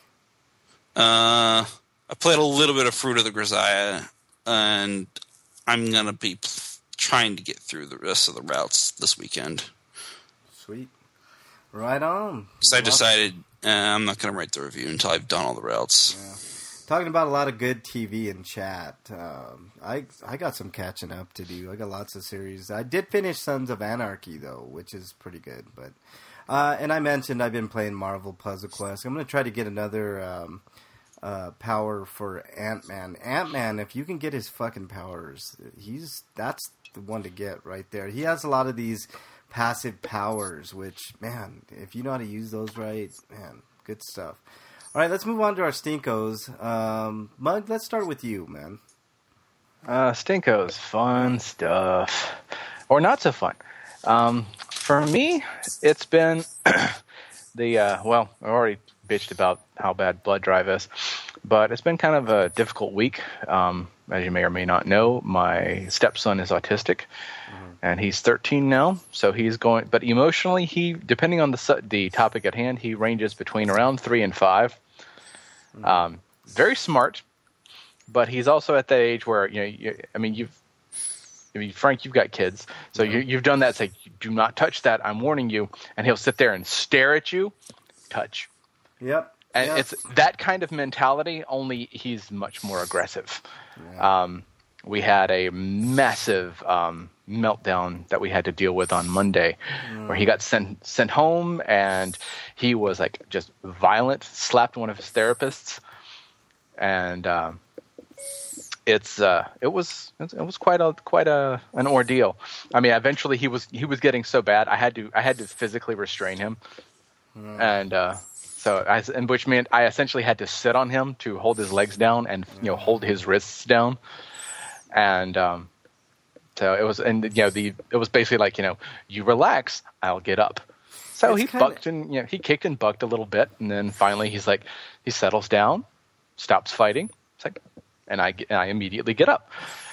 Uh, I played a little bit of Fruit of the Grisaia, and I'm going to be trying to get through the rest of the routes this weekend. Sweet. Right on. Because I decided uh, I'm not going to write the review until I've done all the routes. Yeah. Talking about a lot of good T V and chat. Um, I I got some catching up to do. I got lots of series. I did finish Sons of Anarchy, though, which is pretty good. But uh, and I mentioned I've been playing Marvel Puzzle Quest. I'm going to try to get another... Um, Uh, power for Ant-Man. Ant-Man, if you can get his fucking powers, he's that's the one to get right there. He has a lot of these passive powers, which, man, if you know how to use those right, man, good stuff. All right, let's move on to our Stinkos. Um, Mug, let's start with you, man. Uh, Stinkos, fun stuff. Or not so fun. Um, for me, it's been the, uh, well, I already bitched about how bad Blood Drive is, but it's been kind of a difficult week. Um, as you may or may not know, my stepson is autistic, mm-hmm. and he's thirteen now, so he's going, but emotionally, he, depending on the the topic at hand, he ranges between around three and five. Mm-hmm. Um, very smart, but he's also at that age where, you know, you, I mean, you've, I mean, Frank, you've got kids, so mm-hmm. you, you've done that. Say, do not touch that. I'm warning you, and he'll sit there and stare at you. Touch. Yep. And yep. it's that kind of mentality, only he's much more aggressive. Yeah. Um, we had a massive um, meltdown that we had to deal with on Monday, mm. where he got sent sent home, and he was like just violent, slapped one of his therapists, and um, it's uh, it was it was quite a quite a an ordeal. I mean, eventually he was he was getting so bad, I had to I had to physically restrain him, mm. and. Uh, So, I, in which meant I essentially had to sit on him to hold his legs down and, you know, hold his wrists down, and um, so it was, and you know, the it was basically like, you know, you relax, I'll get up. So it's he kinda... bucked and you know he kicked and bucked a little bit, and then finally he's like he settles down, stops fighting, it's like, and I and I immediately get up.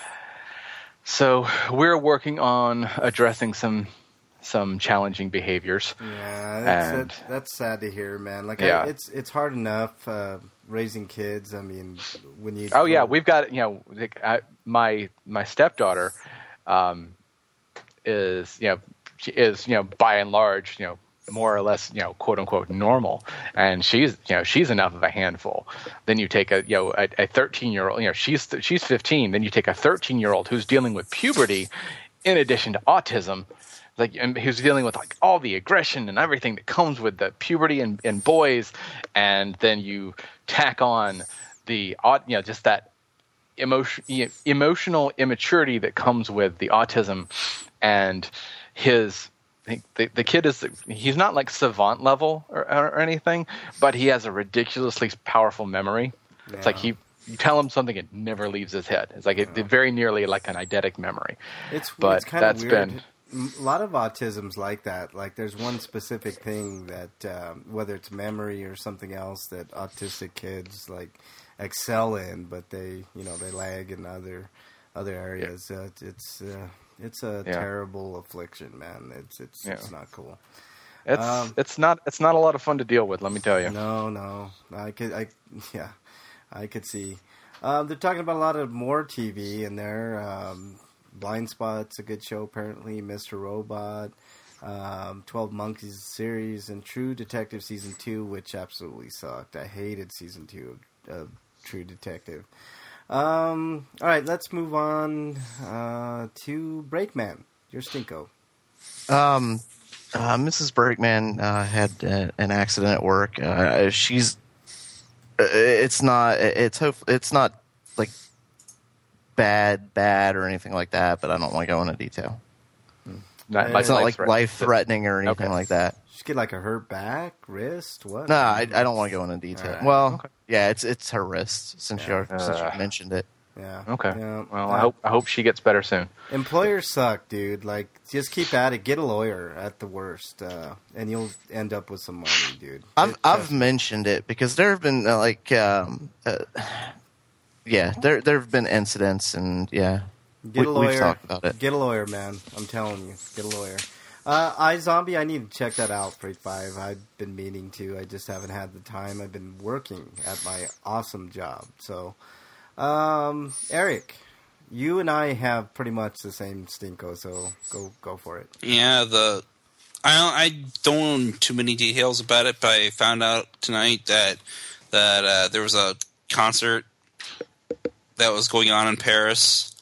So we're working on addressing some. some challenging behaviors. Yeah, that's, and, that, that's sad to hear, man. Like, yeah. I, it's it's hard enough uh, raising kids. I mean, when you oh yeah, we've got, you know, I, my my stepdaughter um, is you know she is you know by and large you know more or less, you know, quote unquote normal, and she's, you know, she's enough of a handful. Then you take a, you know, a thirteen year old, you know, she's she's fifteen. Then you take a thirteen year old who's dealing with puberty, in addition to autism, like, and who's dealing with like all the aggression and everything that comes with the puberty in, in boys, and then you tack on the, you know, just that emotion, emotional immaturity that comes with the autism, and his. The, the kid is, he's not like savant level or, or anything, but he has a ridiculously powerful memory. Yeah. It's like he, you tell him something, it never leaves his head. It's like yeah. it, very nearly like an eidetic memory. It's, but it's kind that's of weird. been A lot of autism's like that. Like there's one specific thing that, um, whether it's memory or something else, that autistic kids like excel in, but they, you know, they lag in other other areas. Yeah. Uh, it's uh, It's a yeah. terrible affliction, man. It's it's yeah. it's not cool. It's um, it's not it's not a lot of fun to deal with. Let me tell you. No, no, I could I yeah, I could see. Um, they're talking about a lot of more T V in there. Um, Blind Spot's a good show apparently. Mister Robot, um, Twelve Monkeys series, and True Detective season two, which absolutely sucked. I hated season two of uh, True Detective. Um, all right, let's move on uh, to Brakeman. Your Stinko. Um, uh, Missus Brakeman uh, had uh, an accident at work. Uh, she's. It's not. It's hope. It's not like bad, bad or anything like that. But I don't want to go into detail. Not, it's not like life threatening or anything okay. like that. She get like a hurt back, wrist, what? No, I, I don't want to go into detail. Right. Well, okay. yeah, it's it's her wrist since Yeah. you since you mentioned it. Yeah. Okay. Yeah. Well, Uh, I hope I hope she gets better soon. Employers suck, dude. Like, just keep at it. Get a lawyer at the worst, uh, and you'll end up with some money, dude. I've It- I've mentioned it because there have been uh, like um, uh, yeah, there there have been incidents and yeah, Get we, a lawyer. we've talked about it. Get a lawyer, man. I'm telling you. Get a lawyer. Uh, iZombie, I need to check that out, Freak five. I've been meaning to. I just haven't had the time. I've been working at my awesome job. So, um, Eric, you and I have pretty much the same Stinko, so go go for it. Yeah, the I don't, I don't know too many details about it, but I found out tonight that that uh, there was a concert that was going on in Paris,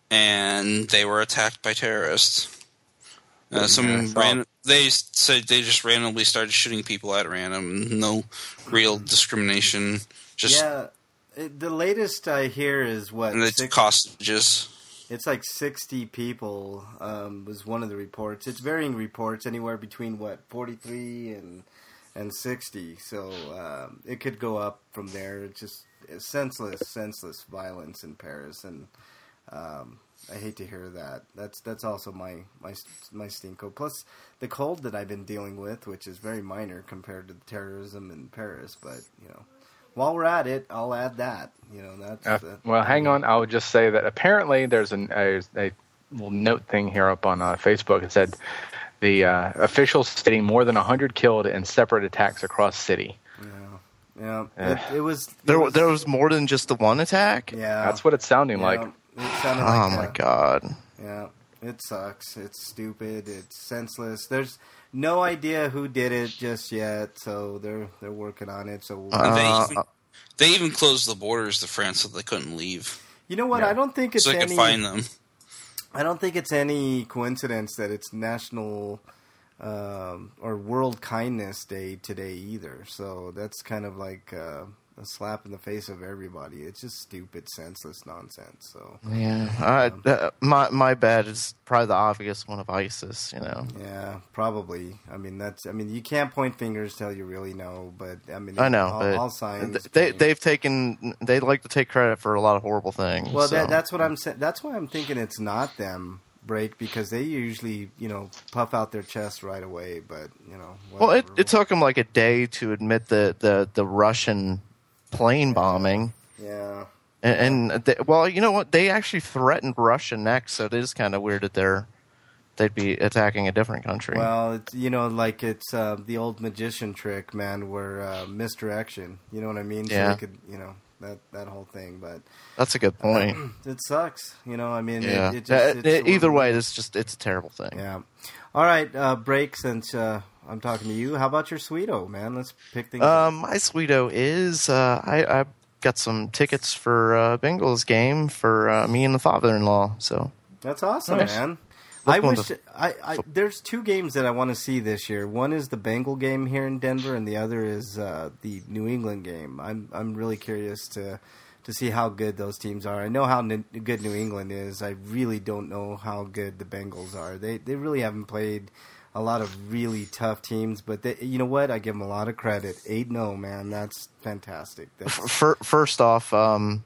and they were attacked by terrorists. Uh, some Yeah, so- random, they said they just randomly started shooting people at random. No real discrimination. Just yeah, it, the latest I hear is what and it's six- hostages. It's like sixty people um, was one of the reports. It's varying reports, anywhere between, what, forty-three and and sixty. So um, it could go up from there. It's just it's senseless, senseless violence in Paris. And um, I hate to hear that. That's that's also my, my, my Stinko. Plus the cold that I've been dealing with, which is very minor compared to the terrorism in Paris. But, you know, while we're at it, I'll add that. You know, that's Uh, that, well, hang on. I would just say that apparently there's an, a, a little note thing here up on uh, Facebook. It said the uh, officials stating more than one hundred killed in separate attacks across city. Yeah, Eh. it, it was. It There was, there was more than just the one attack. Yeah, That's what it's sounding yeah, like. It sounded Oh like my that. god. Yeah, it sucks. It's stupid. It's senseless. There's no idea who did it just yet, so they're they're working on it. So Uh, they, even, they even closed the borders to France so they couldn't leave, you know what? yeah. I don't think it's so they any. could find them. I don't think it's any coincidence that it's National um, or World Kindness Day today either. So that's kind of like uh, a slap in the face of everybody. It's just stupid, senseless nonsense. So Yeah, I, uh, my my bad is probably the obvious one of ISIS. You know, yeah, probably. I mean, that's. I mean, you can't point fingers till you really know. But I mean, I know, all, but all signs. th- they point- they've taken they like to take credit for a lot of horrible things. Well, so. that, that's what I'm saying. That's why I'm thinking it's not them, Break, because they usually, you know, puff out their chest right away. But you know, Well, it, whatever. it took them like a day to admit the, the, the Russian plane bombing. yeah. And, and they, well, you know what? They actually threatened Russia next, so it is kind of weird that they're they'd be attacking a different country. Well, it's, you know, like it's uh, the old magician trick, man, where uh, misdirection. You know what I mean? So Yeah. they could, you know, that that whole thing. But That's a good point. it sucks, you know. I mean, Yeah. it, it just, Uh, it's, either way, it's just it's a terrible thing. Yeah. All right, uh, break. Since uh, I'm talking to you, how about your Sweeto, man? Let's pick things. Um, up. my Sweeto is uh, I I got some tickets for uh, Bengals game for uh, me and the father-in-law. So That's awesome, Nice. man. Let's I go on wish to- I, I there's two games that I want to see this year. One is the Bengal game here in Denver, and the other is uh, the New England game. I'm I'm really curious to to see how good those teams are. I know how n- good New England is. I really don't know how good the Bengals are. They they really haven't played a lot of really tough teams, but they, you know what? I give them a lot of credit. eight and oh, man. That's fantastic. That's, F- first off, um,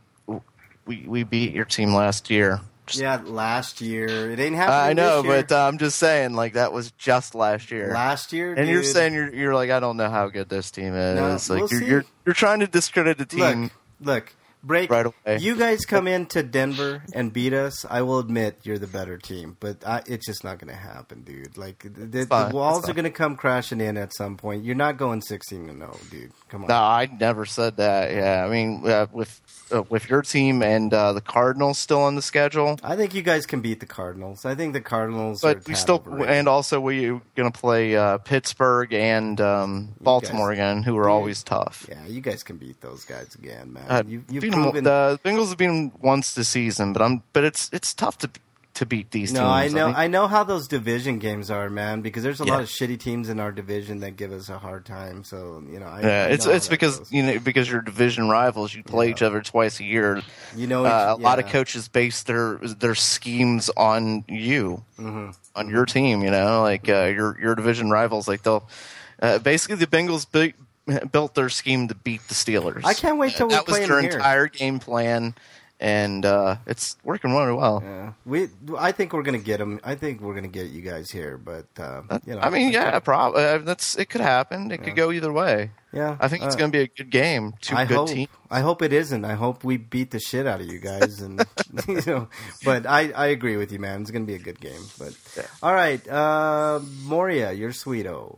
we we beat your team last year. Just- yeah, last year. It ain't happening I know, this year. but uh, I'm just saying, like that was just last year. last year, and you're dude. saying you're you're like I don't know how good this team is. No, like we'll you're, see. you're you're trying to discredit the team. Look, look, break. Right away. You guys come into Denver and beat us. I will admit you're the better team, but I, it's just not going to happen, dude. Like the, the, fine, the walls it's are fine. going to come crashing in at some point. You're not going sixteen and oh, dude. Come on. No, I never said that. Yeah, I mean, uh, with uh, with your team and uh, the Cardinals still on the schedule, I think you guys can beat the Cardinals. I think the Cardinals, are but we tad still overrated. and also we going to play uh, Pittsburgh and um, Baltimore guys- again, who are Dude. always tough. Yeah, you guys can beat those guys again, man. Uh, you, you've beat 'em- proven. the Bengals have been once this season, but I'm but it's it's tough to to beat these No, teams. I know, think- I know how those division games are, man. Because there's a Yeah. lot of shitty teams in our division that give us a hard time. So you know, I, yeah, I it's know how it's that because goes. you know because your division rivals, you play Yeah. each other twice a year. you know, Uh, a lot of yeah. coaches base their their schemes on you, Mm-hmm. on your team. You know, like uh, your your division rivals. Like they'll uh, basically the Bengals big, built their scheme to beat the Steelers. I can't wait till we that play was them their here. entire game plan, and uh, it's working really well. Yeah, we. I think we're gonna get them. I think we're gonna get you guys here, but uh, you know, I mean, yeah, probably uh, that's it. Could happen. It could go either way. yeah. I think it's uh, going to be a good game. Two I good hope. teams. I hope it isn't. I hope we beat the shit out of you guys, and you know. But I, I agree with you, man. It's gonna be a good game. But Yeah. all right, uh, Moria, you're Sweeto.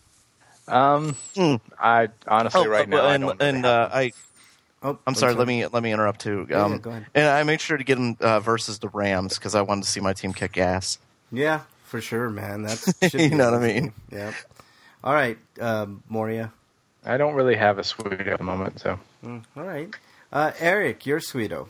Um, Mm. I honestly Oh, right now uh, I and don't really and have uh, I Oh, I'm sorry. Let me let me interrupt too. Yeah, Um, yeah, go ahead. And I made sure to get them uh, versus the Rams because I wanted to see my team kick ass. Yeah, for sure, man. That's You know what I mean? Yeah. All right, um, Moria. I don't really have a sweet at the moment, so Mm, all right, uh, Eric, you're Sweeto.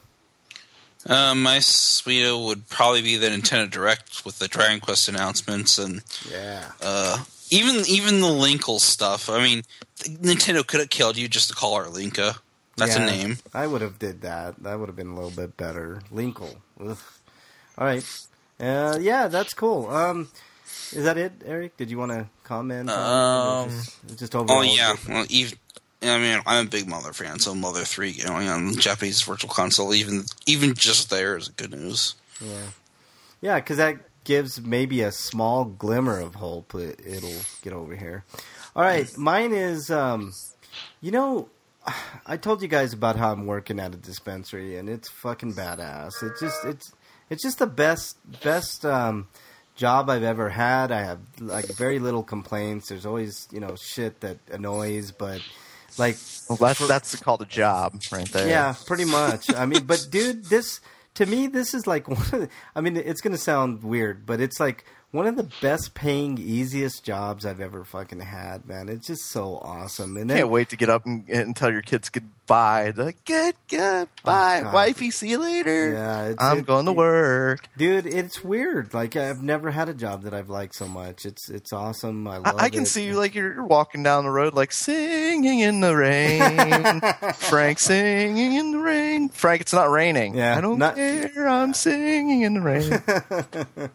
Uh, my Sweeto would probably be the Nintendo Direct with the Dragon Quest announcements and Yeah. uh, even even the Linkle stuff. I mean, Nintendo could have killed you just to call her Linka. That's Yeah, a name. I would have did that. That would have been a little bit better. Linkle. Ugh. All right. Uh, yeah, that's cool. Um, is that it, Eric? Did you want to comment? on it, or Um, just, just overall. Oh yeah, well, even I mean, I'm a big Mother fan, so Mother three going on the Japanese Virtual Console, even even just there is good news. Yeah, yeah, because that gives maybe a small glimmer of hope. It, it'll get over here. All right, mine is. Um, you know, I told you guys about how I'm working at a dispensary, and it's fucking badass. It just it's it's just the best best um, job I've ever had. I have like very little complaints. There's always you know shit that annoys, but like Well, that's for- that's called a job right there. yeah, pretty much. I mean, but dude, this to me, this is like one of the, I mean, it's gonna sound weird, but it's like one of the best paying, easiest jobs I've ever fucking had, man. It's just so awesome. And then, Can't wait to get up and, and tell your kids goodbye. They're like, good, goodbye, Oh, God. wifey. See you later. Yeah, it's- I'm it- going to it- work. dude, it's weird. Like I've never had a job that I've liked so much. It's it's awesome. I I, love I can it. see you like you're, you're walking down the road, like singing in the rain. Frank singing in the rain. Frank, it's not raining. Yeah, I don't not- care. I'm singing in the rain.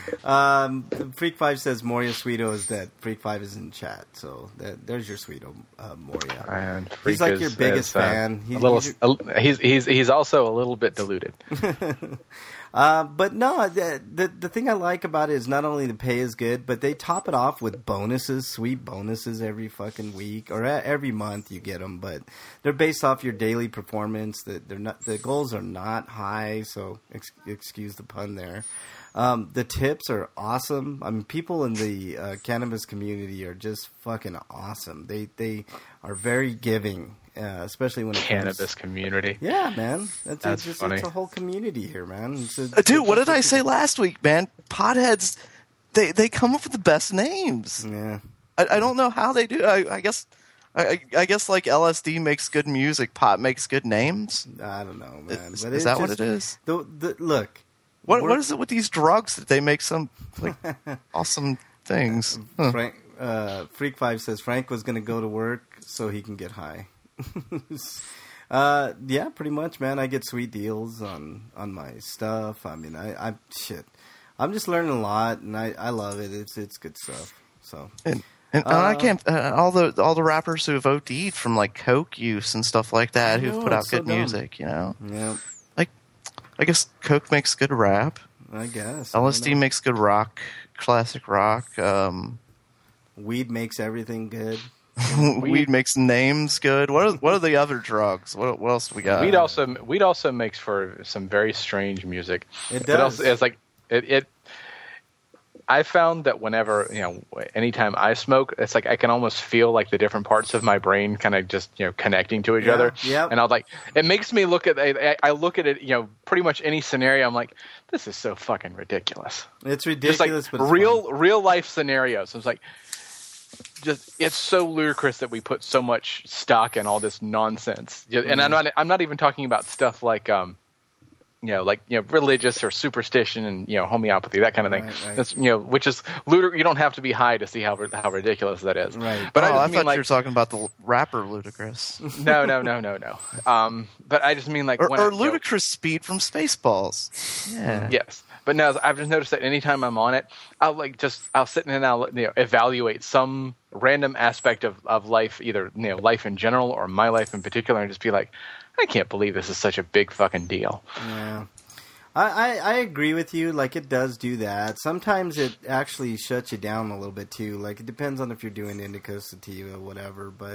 Um, Freak Five says Moria Sweeto is dead. Freak Five is in chat, so that, there's your Sweeto, uh, Moria. and He's Freak like is- your biggest is, uh, fan. A He's- little, he's a- he's he's he's also a little bit diluted. Uh, but no, the, the the thing I like about it is not only the pay is good, but they top it off with bonuses, sweet bonuses every fucking week or a- every month you get them. But they're based off your daily performance. That they're not the goals are not high, so ex- excuse the pun there. Um, the tips are awesome. I mean, people in the uh, cannabis community are just fucking awesome. They they are very giving, uh, especially when it Cannabis comes... community. Yeah, man. That's, That's it's, just, funny. it's a whole community here, man. It's a, Uh, Dude, what did I say last week, man? Potheads, they they come up with the best names. Yeah. I, I don't know how they do. I, I guess, I, I guess like L S D makes good music, pot makes good names. I don't know, man. Is, but is it that what just- it is? The, the, look. What we're- what is it with these drugs that they make some like awesome things? Huh. Frank, uh, Freak Five says Frank was going to go to work so he can get high. uh, yeah, pretty much, man. I get sweet deals on, on my stuff. I mean, I, I shit. I'm just learning a lot, and I, I love it. It's it's good stuff. So And, and, and I can't uh, all the all the rappers who have OD'd from like coke use and stuff like that, I who've know, put out it's so good dumb. music. You know, yeah, like I guess coke makes good rap. I guess I L don't S D know. makes good rock, classic rock. Um, Weed makes everything good. weed makes names good. What are what are the other drugs? What what else do we got? Weed also weed also makes for some very strange music. It It does. also, it's like it, it. I found that whenever you know, anytime I smoke, it's like I can almost feel like the different parts of my brain kind of just you know connecting to each Yeah, other. yep. And I was like, it makes me look at I, I look at it, you know, pretty much any scenario. I'm like, this is so fucking ridiculous. It's Just ridiculous, like but it's real fun. real life scenarios. It's like. Just it's so ludicrous that we put so much stock in all this nonsense, and Mm-hmm. I'm not I'm not even talking about stuff like um, you know, like you know, religious or superstition and you know, homeopathy, that kind of thing. Right, right. That's you know, which is ludic- You don't have to be high to see how how ridiculous that is. Right. But oh, I I, just thought mean like you were talking about the rapper Ludacris no, no, no, no, no. Um, but I just mean like or, when I, or you know, Ludacris Speed from Spaceballs. Yeah. Yes, but no, I've just noticed that anytime I'm on it, I'll like just I'll sit and I'll you know evaluate some random aspect of, of life, either you know life in general or my life in particular, and just be like, I can't believe this is such a big fucking deal. Yeah. I, I, I agree with you. Like, it does do that. Sometimes it actually shuts you down a little bit, too. Like, it depends on if you're doing indica, sativa, whatever. But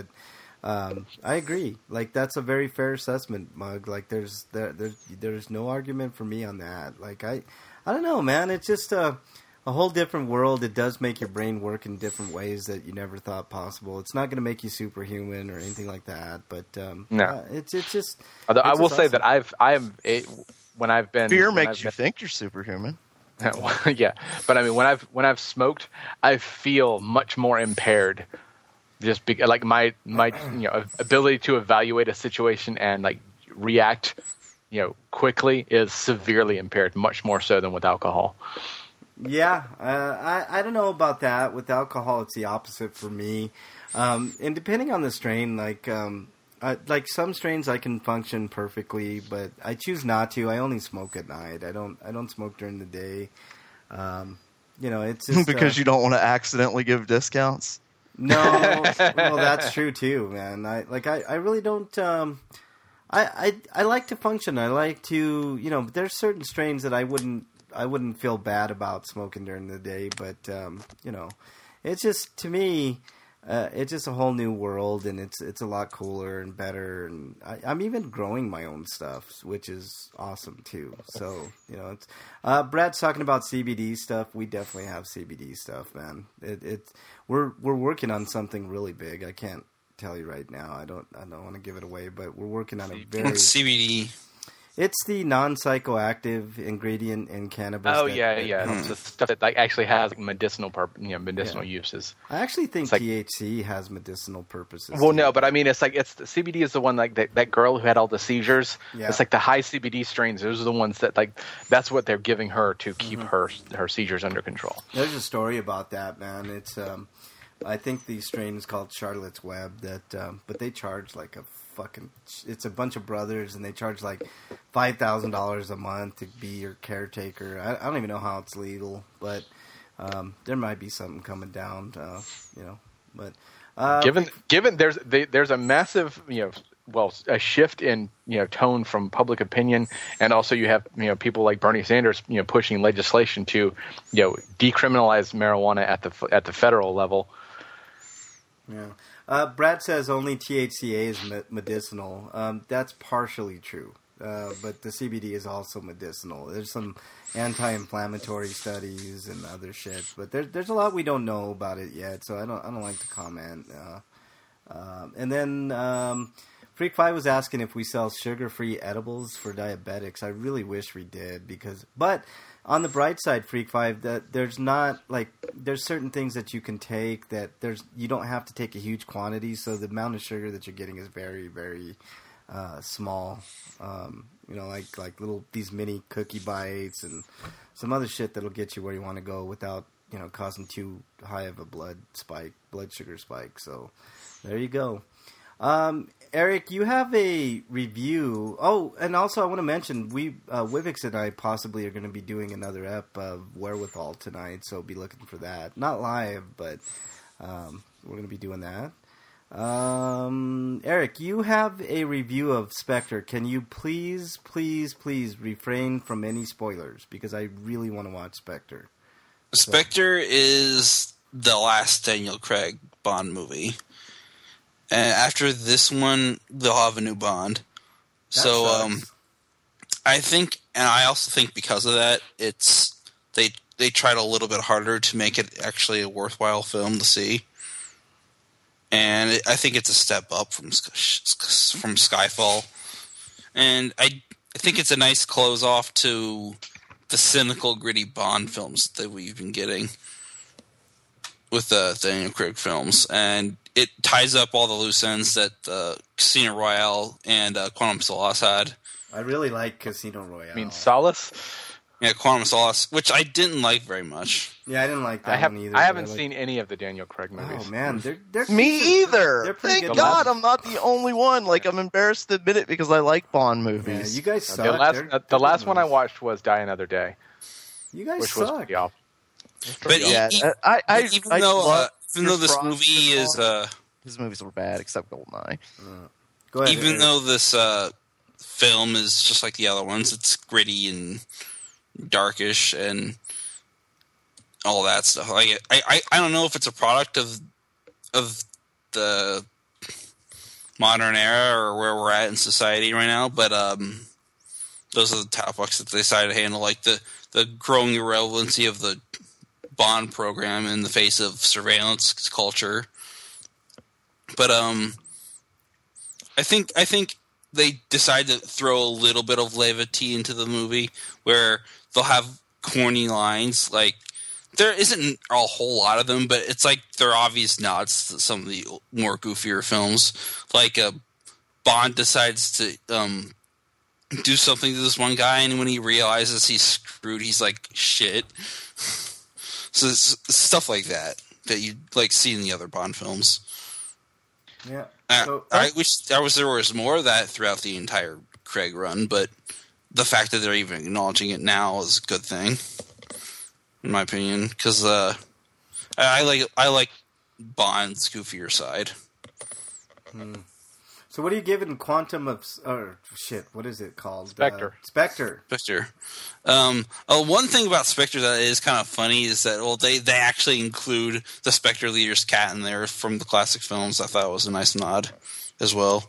um, I agree. Like, that's a very fair assessment, Mug. Like, there's there, there's there's no argument for me on that. Like, I, I don't know, man. It's just a, a whole different world. It does make your brain work in different ways that you never thought possible. It's not going to make you superhuman or anything like that. But um, No. uh, it's, it's just... Although I it's will just say awesome. that I've I've it, when I've been Fear when makes I've you think you're superhuman. been- yeah, but I mean when I've when I've smoked, I feel much more impaired. Just be, like my my you know ability to evaluate a situation and like react, you know, quickly is severely impaired, much more so than with alcohol. Yeah, uh, I I don't know about that. With alcohol, it's the opposite for me. Um, and depending on the strain, like um, I, like some strains, I can function perfectly, but I choose not to. I only smoke at night. I don't I don't smoke during the day. Um, you know, it's just, because uh, you don't want to accidentally give discounts. No, well, that's true too, man. I like I, I really don't. Um, I, I I like to function. I like to, you know. There's certain strains that I wouldn't I wouldn't feel bad about smoking during the day, but um, you know, it's just to me, uh, it's just a whole new world, and it's it's a lot cooler and better. And I, I'm even growing my own stuff, which is awesome too. So you know, it's uh, Brad's talking about C B D stuff. We definitely have C B D stuff, man. It it we're we're working on something really big. I can't tell you right now. I don't I don't want to give it away, but we're working on a very. What's C B D? It's the non-psychoactive ingredient in cannabis. Oh that- yeah, that yeah, helps. it's the stuff that like actually has like, medicinal purp- you know medicinal Yeah. uses. I actually think It's like- T H C has medicinal purposes. Well, too. no, but I mean, it's like it's the C B D is the one like that, that girl who had all the seizures. Yeah. It's like the high C B D strains. Those are the ones that like that's what they're giving her to keep Mm-hmm. her her seizures under control. There's a story about that, man. It's um, I think the strain is called Charlotte's Web. That, um, but they charge like a fucking. It's a bunch of brothers, and they charge like five thousand dollars a month to be your caretaker. I, I don't even know how it's legal, but um, there might be something coming down. Uh, you know, but uh, given given there's they, there's a massive you know well a shift in you know tone from public opinion, and also you have you know people like Bernie Sanders you know pushing legislation to you know decriminalize marijuana at the at the federal level. Yeah. Uh, Brad says only T H C A is me- medicinal. Um, that's partially true, uh, but the C B D is also medicinal. There's some anti-inflammatory studies and other shit, but there's there's a lot we don't know about it yet. So I don't I don't like to comment. Uh, um, and then um, Freak Five was asking if we sell sugar-free edibles for diabetics. I really wish we did because, but on the bright side, Freak Five, that there's not like there's certain things that you can take that there's you don't have to take a huge quantity, so the amount of sugar that you're getting is very, very uh, small. Um, you know, like like little these mini cookie bites and some other shit that'll get you where you want to go without you know causing too high of a blood spike, blood sugar spike. So there you go. Um, Eric, you have a review. Oh, and also I want to mention we uh, Wivix and I possibly are going to be doing another ep of Wherewithal tonight, so be looking for that. Not live, but um, we're going to be doing that. Um, Eric, you have a review of Spectre. Can you please, please, please refrain from any spoilers because I really want to watch Spectre. So. Spectre is the last Daniel Craig Bond movie. And after this one, they'll have a new Bond. That so, sucks. um, I think, and I also think because of that, it's they they tried a little bit harder to make it actually a worthwhile film to see. And it, I think it's a step up from from Skyfall, and I I think it's a nice close off to the cynical, gritty Bond films that we've been getting with the Daniel Craig films, and it ties up all the loose ends that uh, Casino Royale and uh, Quantum Solace had. I really like Casino Royale. I mean Solace? Yeah, Quantum Solace, which I didn't like very much. Yeah, I didn't like that I have, one either. I haven't I like... seen any of the Daniel Craig movies. Oh man, they're they're me either. They're Thank good God, movies. I'm not the only one. Like I'm embarrassed to admit it because I like Bond Yeah, movies. you guys suck. The last, they're, uh, the they're last good one I movies. watched was Die Another Day, You guys which suck. was pretty awful. But yeah, e- I, I, even I though uh, love even though this Chris movie Rock. is uh, his movies were bad except Goldeneye. Uh, go ahead. even Eric. though this uh, film is just like the other ones, it's gritty and darkish and all that stuff. Like I, I, I don't know if it's a product of of the modern era or where we're at in society right now, but um, those are the topics that they decided to handle, like the, the growing irrelevancy of the Bond program in the face of surveillance culture. But um, I think I think they decide to throw a little bit of levity into the movie where they'll have corny lines. Like there isn't a whole lot of them, but it's like they're obvious nods to some of the more goofier films. Like uh, Bond decides to um, do something to this one guy, and when he realizes he's screwed, he's like, shit. So it's stuff like that that you like see in the other Bond films. Yeah. Uh, So, I wish I was there was more of that throughout the entire Craig run, but the fact that they're even acknowledging it now is a good thing, in my opinion. Because uh, I, I like I like Bond's goofier side. Hmm. So what are you giving Quantum of... Or, shit, what is it called? Spectre. Uh, Spectre. Spectre. Um, uh, one thing about Spectre that is kind of funny is that well, they, they actually include the Spectre leader's cat in there from the classic films. I thought it was a nice nod as well.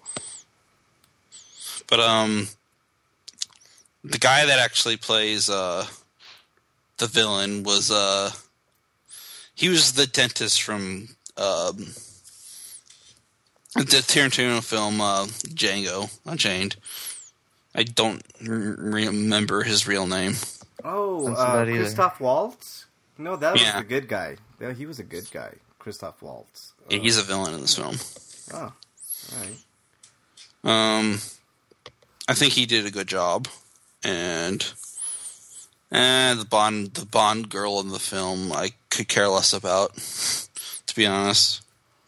But um, the guy that actually plays uh, the villain was uh, he was the dentist from um, the Tarantino film uh, Django Unchained. I don't r- remember his real name. Oh, Don't see uh, that either. Christoph Waltz? No, that was Yeah. the good guy. Yeah, he was a good guy. Christoph Waltz. Yeah, Uh, he's a villain in this film. Oh, all right. Um, I think he did a good job, and and the Bond the Bond girl in the film I could care less about, to be honest.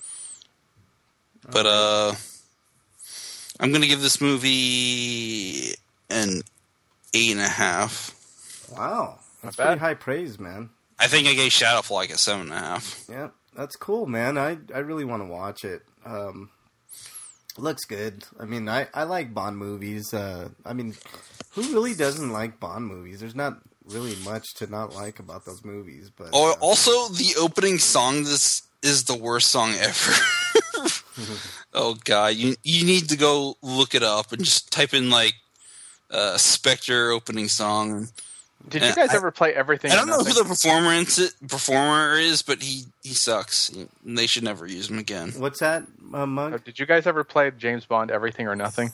But uh, I'm gonna give this movie an eight and a half. Wow. That's Not pretty bad. high praise, man. I think I gave Shadowfall like a seven and a half. Yeah, that's cool, man. I, I really want to watch it. Um, looks good. I mean, I, I like Bond movies. Uh, I mean, who really doesn't like Bond movies? There's not really much to not like about those movies. But Oh, uh, also the opening song. This is the worst song ever. Oh god, you you need to go look it up and just type in like uh, Spectre opening song. Did you Uh, guys I- ever play Everything? I or don't know who Nothing? the performer is, performer is, but he, he sucks. They should never use him again. What's that, uh, Uh, Mug? Did you guys ever play James Bond Everything or Nothing?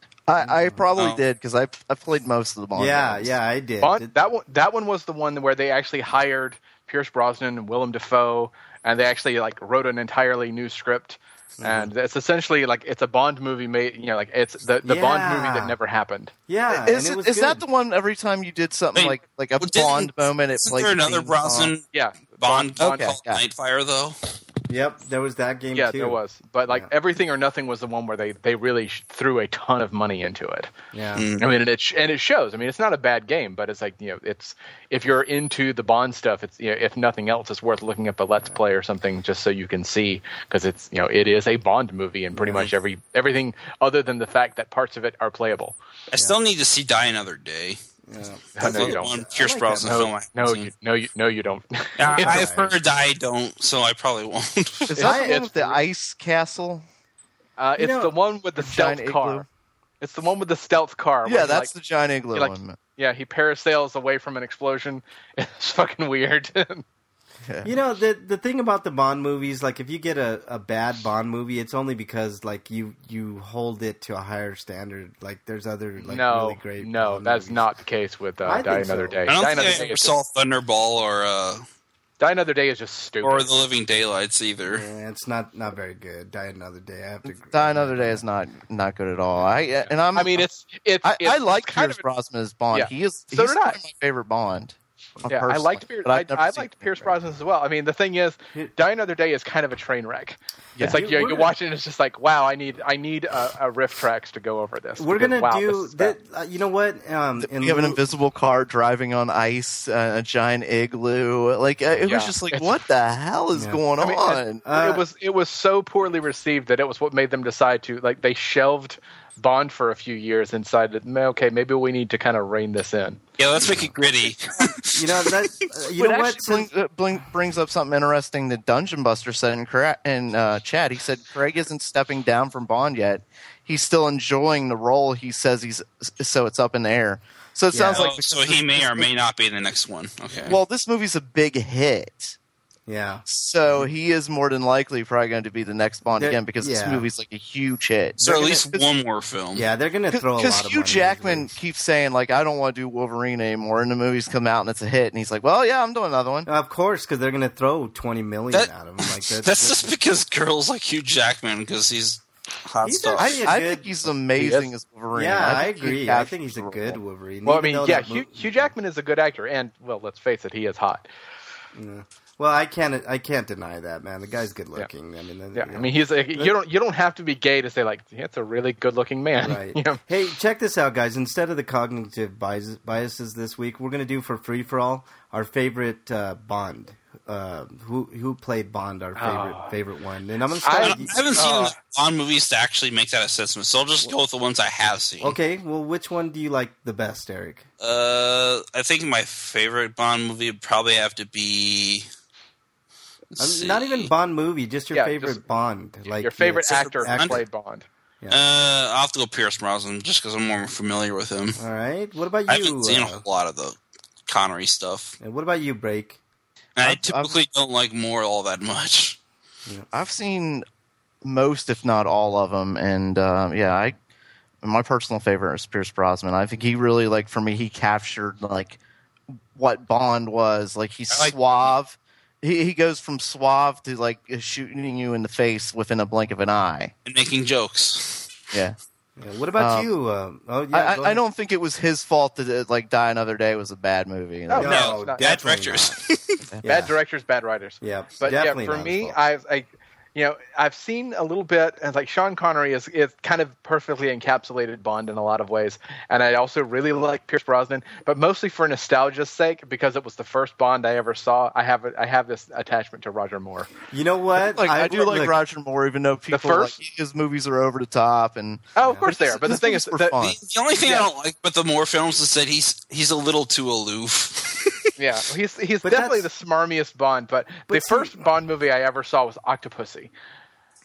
I, I probably Oh. did because I I played most of the Bond. Yeah, games. yeah, I did. Bond, Did- that one that one was the one where they actually hired Pierce Brosnan and Willem Dafoe, and they actually like wrote an entirely new script. And it's essentially like it's a Bond movie made, you know, like it's the, the Bond movie Yeah. that never happened. yeah, Is, and it it, was is good. that the one every time you did something Wait, like like a well, didn't- Bond moment, it Isn't played there the another theme Brosnan song? Yeah, Bond, Bond Okay, called got it. Nightfire, though? Yep, there was that game yeah, too. there was. But like Yeah. Everything or Nothing was the one where they, they really sh- threw a ton of money into it. Yeah. Mm. I mean, and it sh- and it shows. I mean, it's not a bad game, but it's like you know, it's if you're into the Bond stuff, it's you know, if nothing else, it's worth looking up a Let's Play or something just so you can see because it's you know, it is a Bond movie and pretty Yeah. much every everything other than the fact that parts of it are playable. I still need to see Die Another Day. Yeah. No, That's you the don't. one Pierce I like Brosnan that film No, I no, haven't you, seen. no, you, no, you don't. I- It's I've alright. heard I don't, so I probably won't. Is that I- the one it's- with the ice castle? Uh, You it's know, the one with the stealth giant car. igloo? It's the one with the stealth car. where Yeah, he, that's like, the giant igloo he, like, one. Yeah, he parasails away from an explosion. It's fucking weird. Yeah. You know, the the thing about the Bond movies, like if you get a, a bad Bond movie, it's only because like you you hold it to a higher standard. Like there's other like no, really great no, Bond that's movies. not the case with uh, I Die think Another so. Day. I don't Die think Another I Day ever is saw just, Thunderball or uh, Die Another Day is just stupid. or The Living Daylights either. Yeah, it's not not very good. Die Another Day. I have to agree. Die Another Day is not not good at all. I and I'm I mean, it's it's. I, it's I like kind Pierce of, Brosnan as Bond. Yeah. He is So he's did I. one of my favorite Bond. uh, Yeah, I personally, liked Pierce. but I, I've never I seen liked it. Pierce Brosnan as well. I mean, the thing is, Die Another Day is kind of a train wreck. Yeah. It's like Dude, you, we're you gonna- watch it and it's just like, wow, I need I need a, a riff tracks to go over this. We're because, gonna wow, do this is bad. that. Uh, you know what? Um, in We have an lieu- invisible car driving on ice, uh, a giant igloo. Like uh, it Yeah. was just like, It's- what the hell is Yeah. going I mean, on? and Uh, it was it was so poorly received that it was what made them decide to like they shelved Bond for a few years and decided, okay, maybe we need to kind of rein this in. Yeah, let's make it gritty. you know that. Uh, you But know actually what? Since, brings, uh, bring, brings up something interesting that Dungeon Buster said in, Cra- in uh, chat. He said Craig isn't stepping down from Bond yet. He's still enjoying the role. He says he's so it's up in the air. So it Yeah. sounds Oh, like so he may or may not be in the next one. Okay. well, this movie's a big hit, yeah. so he is more than likely probably going to be the next Bond There- again because this yeah. movie's like a huge hit. so at they're least gonna- one more film. Yeah, they're gonna throw a lot Because of Hugh money Jackman into keeps saying like, I don't want to do Wolverine anymore, and the movie's come out and it's a hit, and he's like, well, yeah, I'm doing another one. it. Of course, because they're gonna throw twenty million That- at him. Like that's, That's just because girls like Hugh Jackman because he's hot He's stuff. actually- I, I good- think he's amazing He as Wolverine. yeah, I, think he agree. I captures think he's a the good role. Wolverine. Well, I even mean, though yeah, that Hugh, mo- Hugh Jackman is a good actor, and well, let's face it, he is hot. Yeah. Well, I can't. I can't deny that, man. The guy's good looking. I mean, Yeah, I mean, he's a, you don't you don't have to be gay to say like it's a really good looking man. right. You know? Hey, check this out, guys. Instead of the cognitive biases, biases this week, we're gonna do for free for all our favorite uh, Bond. Uh, who who played Bond? Our favorite Oh. favorite one. And I'm gonna I, start. don't- with you- I haven't seen Uh, enough Bond movies to actually make that assessment, so I'll just go with the ones I have seen. Okay. Well, which one do you like the best, Eric? Uh, I think my favorite Bond movie would probably have to be. let's Um, not see. even Bond movie, just your Yeah, favorite just Bond. Like Your favorite yeah, actor who actor. played Bond. Uh, I'll have to go Pierce Brosnan just because I'm more familiar with him. All right. What about I you? haven't seen a uh, whole lot of the Connery stuff, and what about you, Break? and I I've- typically don't like Moore all that much. I've seen most, if not all of them, and uh, yeah, I my personal favorite is Pierce Brosnan. I think he really like for me he captured like what Bond was. Like he's I like- suave. He he goes from suave to like shooting you in the face within a blink of an eye. And making jokes. Yeah, Yeah, what about Um, you? Uh, oh, yeah. I, go I, I ahead. don't think it was his fault that uh, like Die Another Day was a bad movie. No, No, No, not- bad definitely directors. Yeah. Bad directors, bad writers. Yeah, But definitely yeah, for not me, his fault. I've I, you know, I've seen a little bit, and like Sean Connery is is kind of perfectly encapsulated Bond in a lot of ways, and I also really like Pierce Brosnan, but mostly for nostalgia's sake because it was the first Bond I ever saw. I have a, I have this attachment to Roger Moore. You know what? Like I, do like look, Roger Moore, even though people first- like his movies are over the top and Oh, of course But they are. But the his thing movies is, were that, fun. The, the only thing Yeah. I don't like about the Moore films is that he's he's a little too aloof. yeah, he's he's But definitely the that's- smarmiest Bond. But, But the see- first Bond movie I ever saw was Octopussy.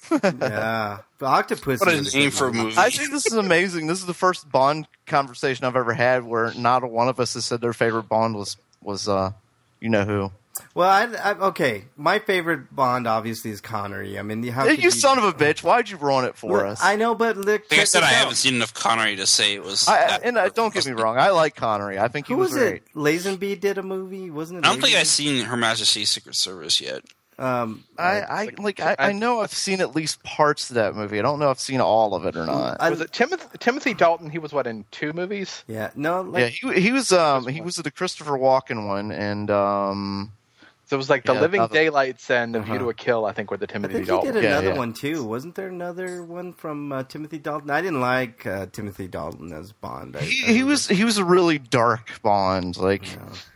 Yeah, but Octopus. What a was name good for a movie. I think this is amazing. This is the first Bond conversation I've ever had where not a one of us has said their favorite Bond was was uh, you know who. Well, I, I, okay. My favorite Bond obviously is Connery. I mean, how Hey, could you son of a bitch! Why'd you ruin it for Well, us? I know, but look, Like I check said, this I out. haven't seen enough Connery to say it was. I, that- and uh, don't get me wrong, I like Connery. I think he Who was, was great. it? Lazenby did a movie, wasn't it? I don't think Lazenby? I've seen Her Majesty's Secret Service yet. Um, I, I like. I, I know I've seen at least parts of that movie. I don't know if I've seen all of it or not. I- Was it Timothy, Timothy Dalton? He was what in two movies? yeah, no, yeah, like, he he was um he was the Christopher Walken one, and um So it was like The Yeah, Living that was- Daylights and The View Uh-huh. to a Kill. I think were the I Timothy think he Dalton. did Yeah, another yeah. one too. Wasn't there another one from uh, Timothy Dalton? I didn't like uh, Timothy Dalton as Bond. I, he, I he was he was a really dark Bond. Like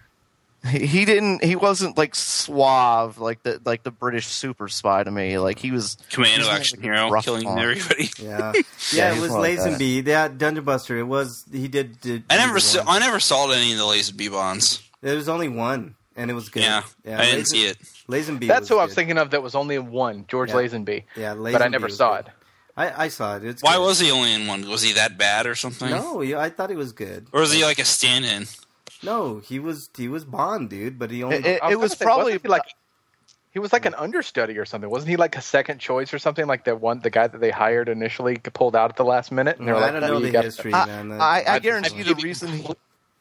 he, he didn't he wasn't like suave like the like the British super spy to me. Like he was Commando he's action like a hero rough killing Bond. everybody. Yeah, Yeah, yeah, it he's was more like that. Lazenby. Yeah, Dungeon Buster. It was. He did. did I do never the saw. one. I never saw any of the Lazenby Bonds. There was only one, and it was good. Yeah, I didn't see it. Lazenby. That's was who I was good. thinking of. That was only in one. George Yeah. Lazenby. Yeah, but I Lazenby never was saw good. it. I, I saw it. It's Why good. was he only in one? Was he that bad or something? No, yeah, I thought he was good. Or was he like a stand-in? No, he was he was Bond, dude. But he only. It, it, I it gonna was say, probably wasn't he like he was like an understudy or something. Wasn't he like a second choice or something? Like the one the guy that they hired initially pulled out at the last minute, and they were I like, don't "No, know you the got- history, I, man. That- I, I I- guarantee I- you the reason he,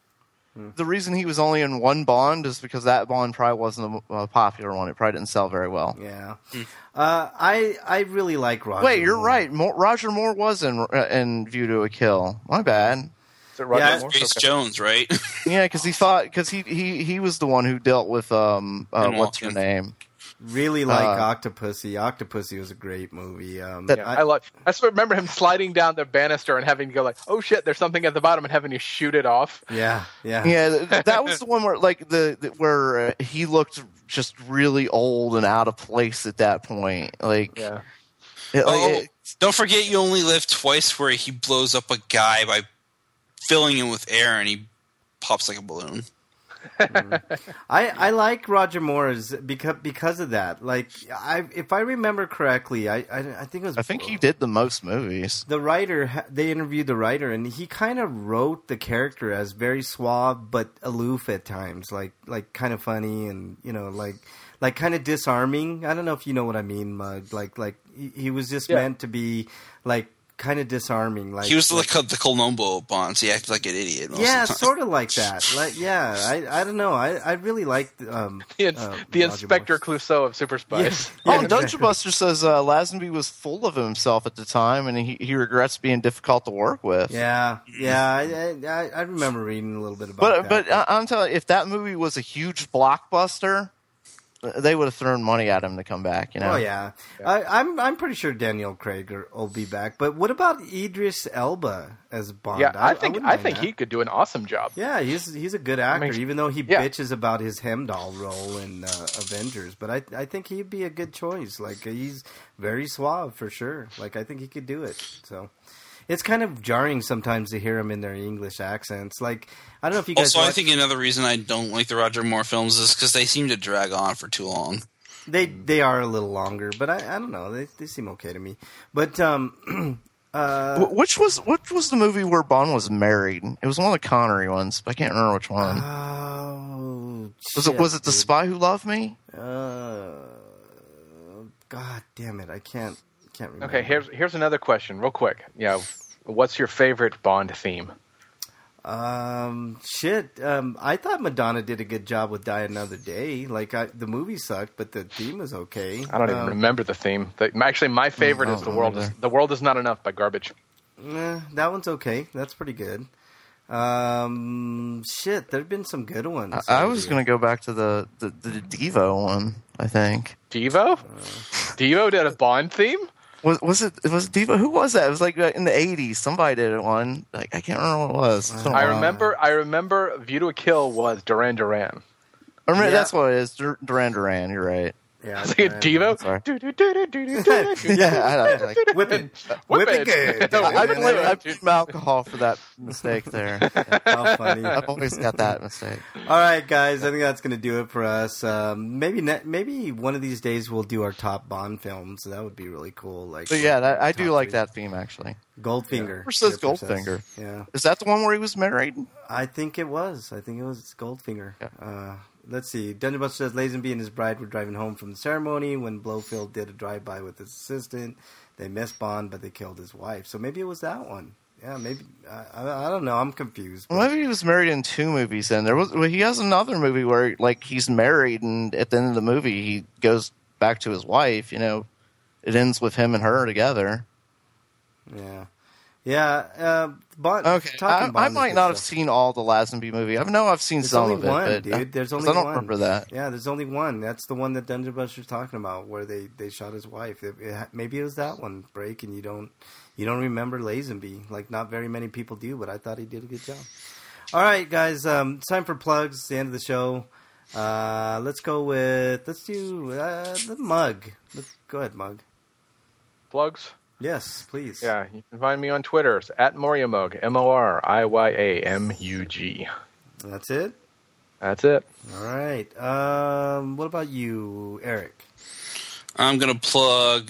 the reason he was only in one Bond is because that Bond probably wasn't a, a popular one. It probably didn't sell very well. yeah. Uh, I I really like Roger. Wait, you're Moore. right. Mo Roger Moore was in uh, in View to a Kill. My bad. Is it Roger Yeah, Moore? Grace Okay. Jones, right? Yeah, because he thought because he, he he was the one who dealt with um uh, And what's her Walken. name? Really like Uh, Octopussy. Octopussy was a great movie. Um, That- Yeah, I, love. I just remember him sliding down the banister and having to go like, "Oh shit, there's something at the bottom," and having to shoot it off. yeah, yeah, Yeah, th- that was the one where like the, the where uh, he looked just really old and out of place at that point. Like, Yeah. it- like, Oh, it- don't forget you only live twice, where he blows up a guy by filling him with air and he pops like a balloon. I, I like Roger Moore's because because of that. Like, I if I remember correctly, I I, I think it was. I think he did the most movies. The writer, ha- they interviewed the writer, and he kind of wrote the character as very suave but aloof at times, like like kind of funny and you know like like kind of disarming. I don't know if you know what I mean, Mug. Like like he, he was just Yeah. meant to be like kind of disarming. Like He was like, like the Colombo Bonds. He acted like an idiot. most yeah, of the time. sort of like that. Like yeah, I I don't know. I I really liked um The, uh, the Roger Inspector Moore. Clouseau of Super Spies. Oh, Dungeon Buster says uh, Lazenby was full of himself at the time, and he, he regrets being difficult to work with. Yeah, yeah, I, I I remember reading a little bit about But that. but I- I'm telling you, if that movie was a huge blockbuster, they would have thrown money at him to come back. You know? Oh yeah, I, I'm I'm pretty sure Daniel Craig are- will be back. But what about Idris Elba as Bond? Yeah, I think wouldn't I, mind think that. he could do an awesome job. Yeah, he's he's a good actor, mean, even though he yeah. bitches about his Hemdahl role in uh, Avengers. But I I think he'd be a good choice. Like he's very suave for sure. Like I think he could do it. So. It's kind of jarring sometimes to hear him in their English accents. Like I don't know if you guys. Also, I watch- think another reason I don't like the Roger Moore films is because they seem to drag on for too long. They they are a little longer, but I, I don't know. They they seem okay to me. But um, uh, Wh- Which was which was the movie where Bond was married? It was one of the Connery ones, but I can't remember which one. oh, was it shit, was it The dude. Spy Who Loved Me? Uh, God damn it! I can't can't remember. Okay, here's here's another question, real quick. Yeah, what's your favorite Bond theme? Um, shit. Um, I thought Madonna did a good job with "Die Another Day." Like I, the movie sucked, but the theme was okay. I don't even Um, remember the theme. The, actually, my favorite I is don't "The World know Is either. The World Is Not Enough" by Garbage. eh, that one's okay. That's pretty good. Um, shit. There've been some good ones. I, I was going to go back to the, the the Devo one. I think Devo? Devo did a Bond theme? was was it was it Devo? Who was that? It was like uh, in the eighties. Somebody did it one. Like I can't remember what it was. It's been a I while. remember. I remember. View to a Kill was Duran Duran. I remember Yeah. that's what it is. Dur- Duran Duran. You're right. Yeah, It's like a man. Devo. Sorry. Do, do, do, do, do, do, do, do, Yeah, I, I, like, Whip it. Whip Whip it it. good. No, I, I whip blame, it. I blame alcohol for that mistake there. Yeah. How funny. I've always got that mistake. All right, guys. I think that's going to do it for us. Um, maybe ne- maybe one of these days we'll do our top Bond films. That would be really cool. Like, But yeah, that, I do top like three. that theme actually. Goldfinger. Who says Tripper Goldfinger? Yeah, Is that the one where he was married? I think it was. I think it was Goldfinger. Yeah. Uh, let's see. Dungeon Buster says Lazenby and his bride were driving home from the ceremony when Blofeld did a drive-by with his assistant. They missed Bond, but they killed his wife. So maybe it was that one. Yeah, maybe. I, I, I don't know. I'm confused. Well, maybe he was married in two movies. Then there was. Well, he has another movie where like he's married, and at the end of the movie, he goes back to his wife. You know, it ends with him and her together. Yeah. Yeah. Uh, Bond, Okay, talking I, Bond I is might good not have stuff. seen all the Lazenby movie. I know I've seen There's some only of it, one, but dude. There's 'cause only I don't one. remember that. Yeah, there's only one. That's the one that Dungeon Buster's talking about, where they, they shot his wife. It, it, maybe it was that one, Break, and you don't you don't remember Lazenby. Like, not very many people do, but I thought he did a good job. All right, guys, um, it's time for plugs. It's the end of the show. Uh, let's go with let's do uh, the mug. Let's, go ahead, mug. Plugs. Yes, please. Yeah, you can find me on Twitter. It's at Moriamug, M O R I Y A M U G. That's it. That's it. All right. Um, what about you, Eric? I'm gonna plug.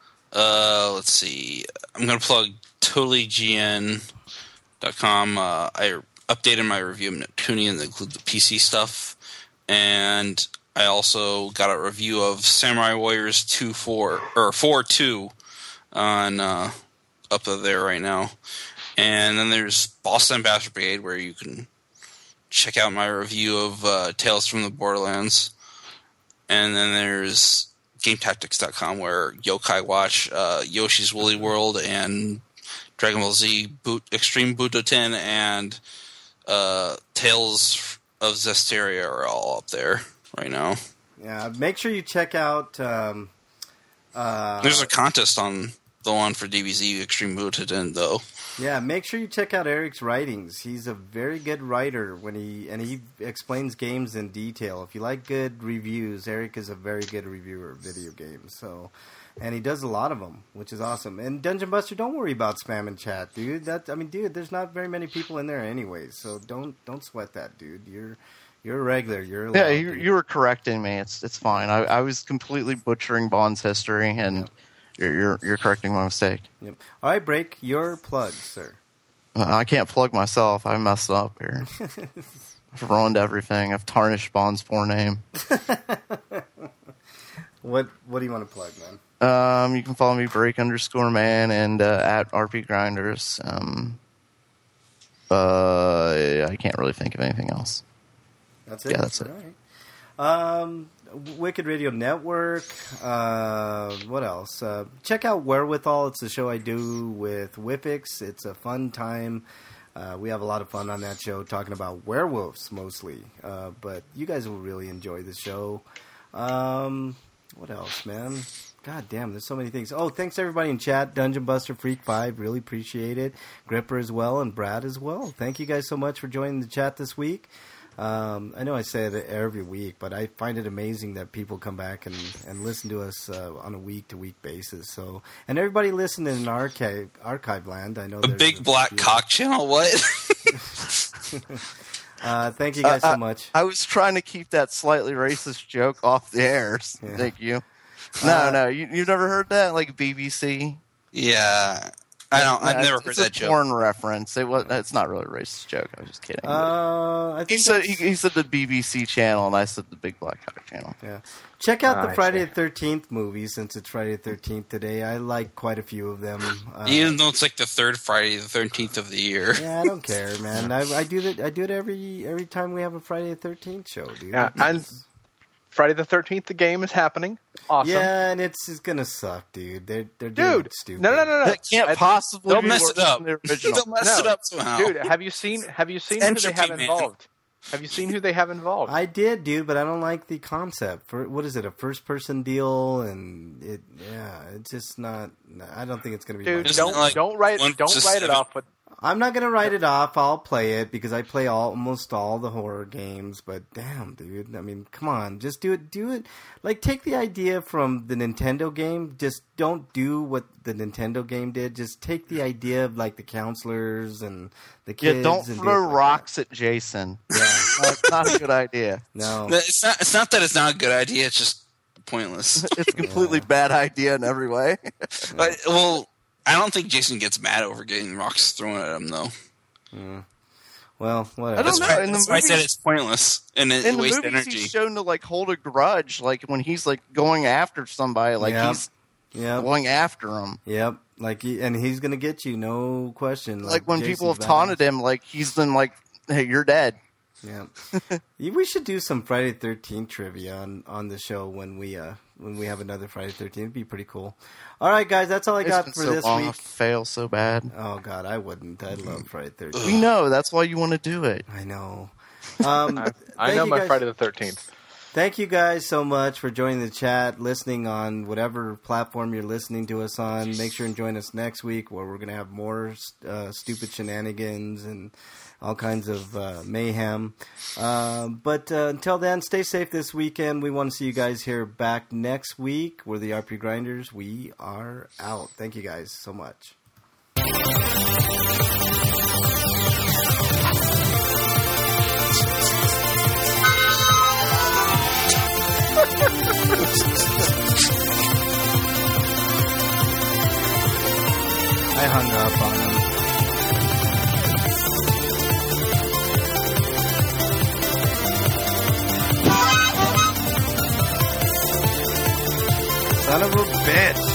Uh, let's see. I'm gonna plug totally G N dot com. Uh, I updated my review of Neptunian that includes the P C stuff, and I also got a review of Samurai Warriors two four or four two on uh, up there right now. And then there's Boston Bastard Brigade, where you can check out my review of uh, Tales from the Borderlands. And then there's Game Tactics dot com, where Yokai Watch, uh, Yoshi's Woolly World, and Dragon Ball Z Boot, Extreme Butoden, and uh, Tales of Zestiria are all up there right now. Yeah, make sure you check out. Um, uh, There's a contest on the one for D B Z Extreme Butoden, though. Yeah, make sure you check out Eric's writings. He's a very good writer when he and he explains games in detail. If you like good reviews, Eric is a very good reviewer of video games. So, and he does a lot of them, which is awesome. And Dungeon Buster, don't worry about spam and chat, dude. That I mean, dude, there's not very many people in there anyways. So don't don't sweat that, dude. You're you're a regular. You're allowed, Yeah, you, dude. you were correcting me. It's it's fine. I, I was completely butchering Bond's history, and you're, you're you're correcting my mistake. Yep. All right, break your plug, sir. Uh, I can't plug myself. I messed up here. I've ruined everything. I've tarnished Bond's poor name. What what do you want to plug, man? Um, you can follow me break underscore man and uh, at R P Grinders. Um, uh, I can't really think of anything else. That's it. Yeah, that's it. All right. Um, Wicked Radio Network. Uh, what else? Uh, check out Wherewithal. It's a show I do with Whippix. It's a fun time. Uh, we have a lot of fun on that show talking about werewolves mostly. Uh, but you guys will really enjoy the show. Um, what else, man? God damn, there's so many things. Oh, thanks everybody in chat. Dungeon Buster, Freak five, really appreciate it. Gripper as well, and Brad as well. Thank you guys so much for joining the chat this week. Um, I know I say it every week, but I find it amazing that people come back and, and listen to us uh, on a week-to-week basis. So, and everybody listen in archive archive land. I know A there's big black few. cock channel, what? Uh, thank you guys Uh, so much. I was trying to keep that slightly racist joke off the air. Yeah. Thank you. No, Uh, no, you, you've never heard that? Like B B C? Yeah. I don't, I've Yeah, never it's, heard it's that a joke. porn reference. It was. It's not really a racist joke. I was just kidding. Uh, I he think said he, that's- he said the B B C channel, and I said the Big Black Cock channel. Yeah. Check out Ah, the I Friday see. the thirteenth movies since it's Friday the thirteenth today. I like quite a few of them. Uh, Even though it's like the third Friday, the thirteenth of the year. yeah, I don't care, man. I, I do it. I do it every every time we have a Friday the thirteenth show, dude. Yeah, and Friday the thirteenth, the game is happening. Awesome. Yeah, and it's, it's gonna suck, dude. They're they're doing Dude, it stupid. no, no, no, no. That can't I- possibly They'll be mess worse it up. than the original. They'll mess No. it up somehow. Dude, have you seen have you seen who they Entropy, have man. involved? Have you seen who they have involved? I did, dude, but I don't like the concept. For what is it? A first person deal, and it yeah, it's just not. I don't think it's gonna be. Dude, much. Isn't don't it like don't write one don't versus write it seven? off with I'm not gonna write it off. I'll play it because I play all, almost all the horror games. But damn, dude, I mean, come on, just do it. Do it. Like, take the idea from the Nintendo game. Just don't do what the Nintendo game did. Just take the idea of like the counselors and the kids. Yeah, don't and throw like rocks at Jason. Yeah, That's not a good idea. no. It's not. It's not that it's not a good idea. It's just pointless. It's a completely yeah. bad idea in every way. But, well, I don't think Jason gets mad over getting rocks thrown at him, though. Mm. Well, whatever. I don't That's know. why, In the that's why I movies, said it's pointless and it in the wastes movies, energy. he's shown to like hold a grudge, like when he's like going after somebody, like Yep. he's Yep. going after him. Yep. Like, he, and he's gonna get you, no question. Like, when Jason's people have badass. taunted him, like he's been like, "Hey, you're dead." Yeah, we should do some Friday the thirteenth trivia on, on the show when we uh when we have another Friday the thirteenth. It'd be pretty cool. All right, guys, that's all I It's got been for so this long, I week. fail so bad. Oh God, I wouldn't. I love Friday the thirteenth. We know that's why you want to do it. I know. Um, I, I thank know you my guys- Friday the thirteenth. Thank you guys so much for joining the chat, listening on whatever platform you're listening to us on. Make sure and join us next week where we're going to have more uh, stupid shenanigans and all kinds of uh, mayhem. Uh, but uh, until then, stay safe this weekend. We want to see you guys here back next week. We're the R P Grinders. We are out. Thank you guys so much. I hung up on him. Son of a bitch.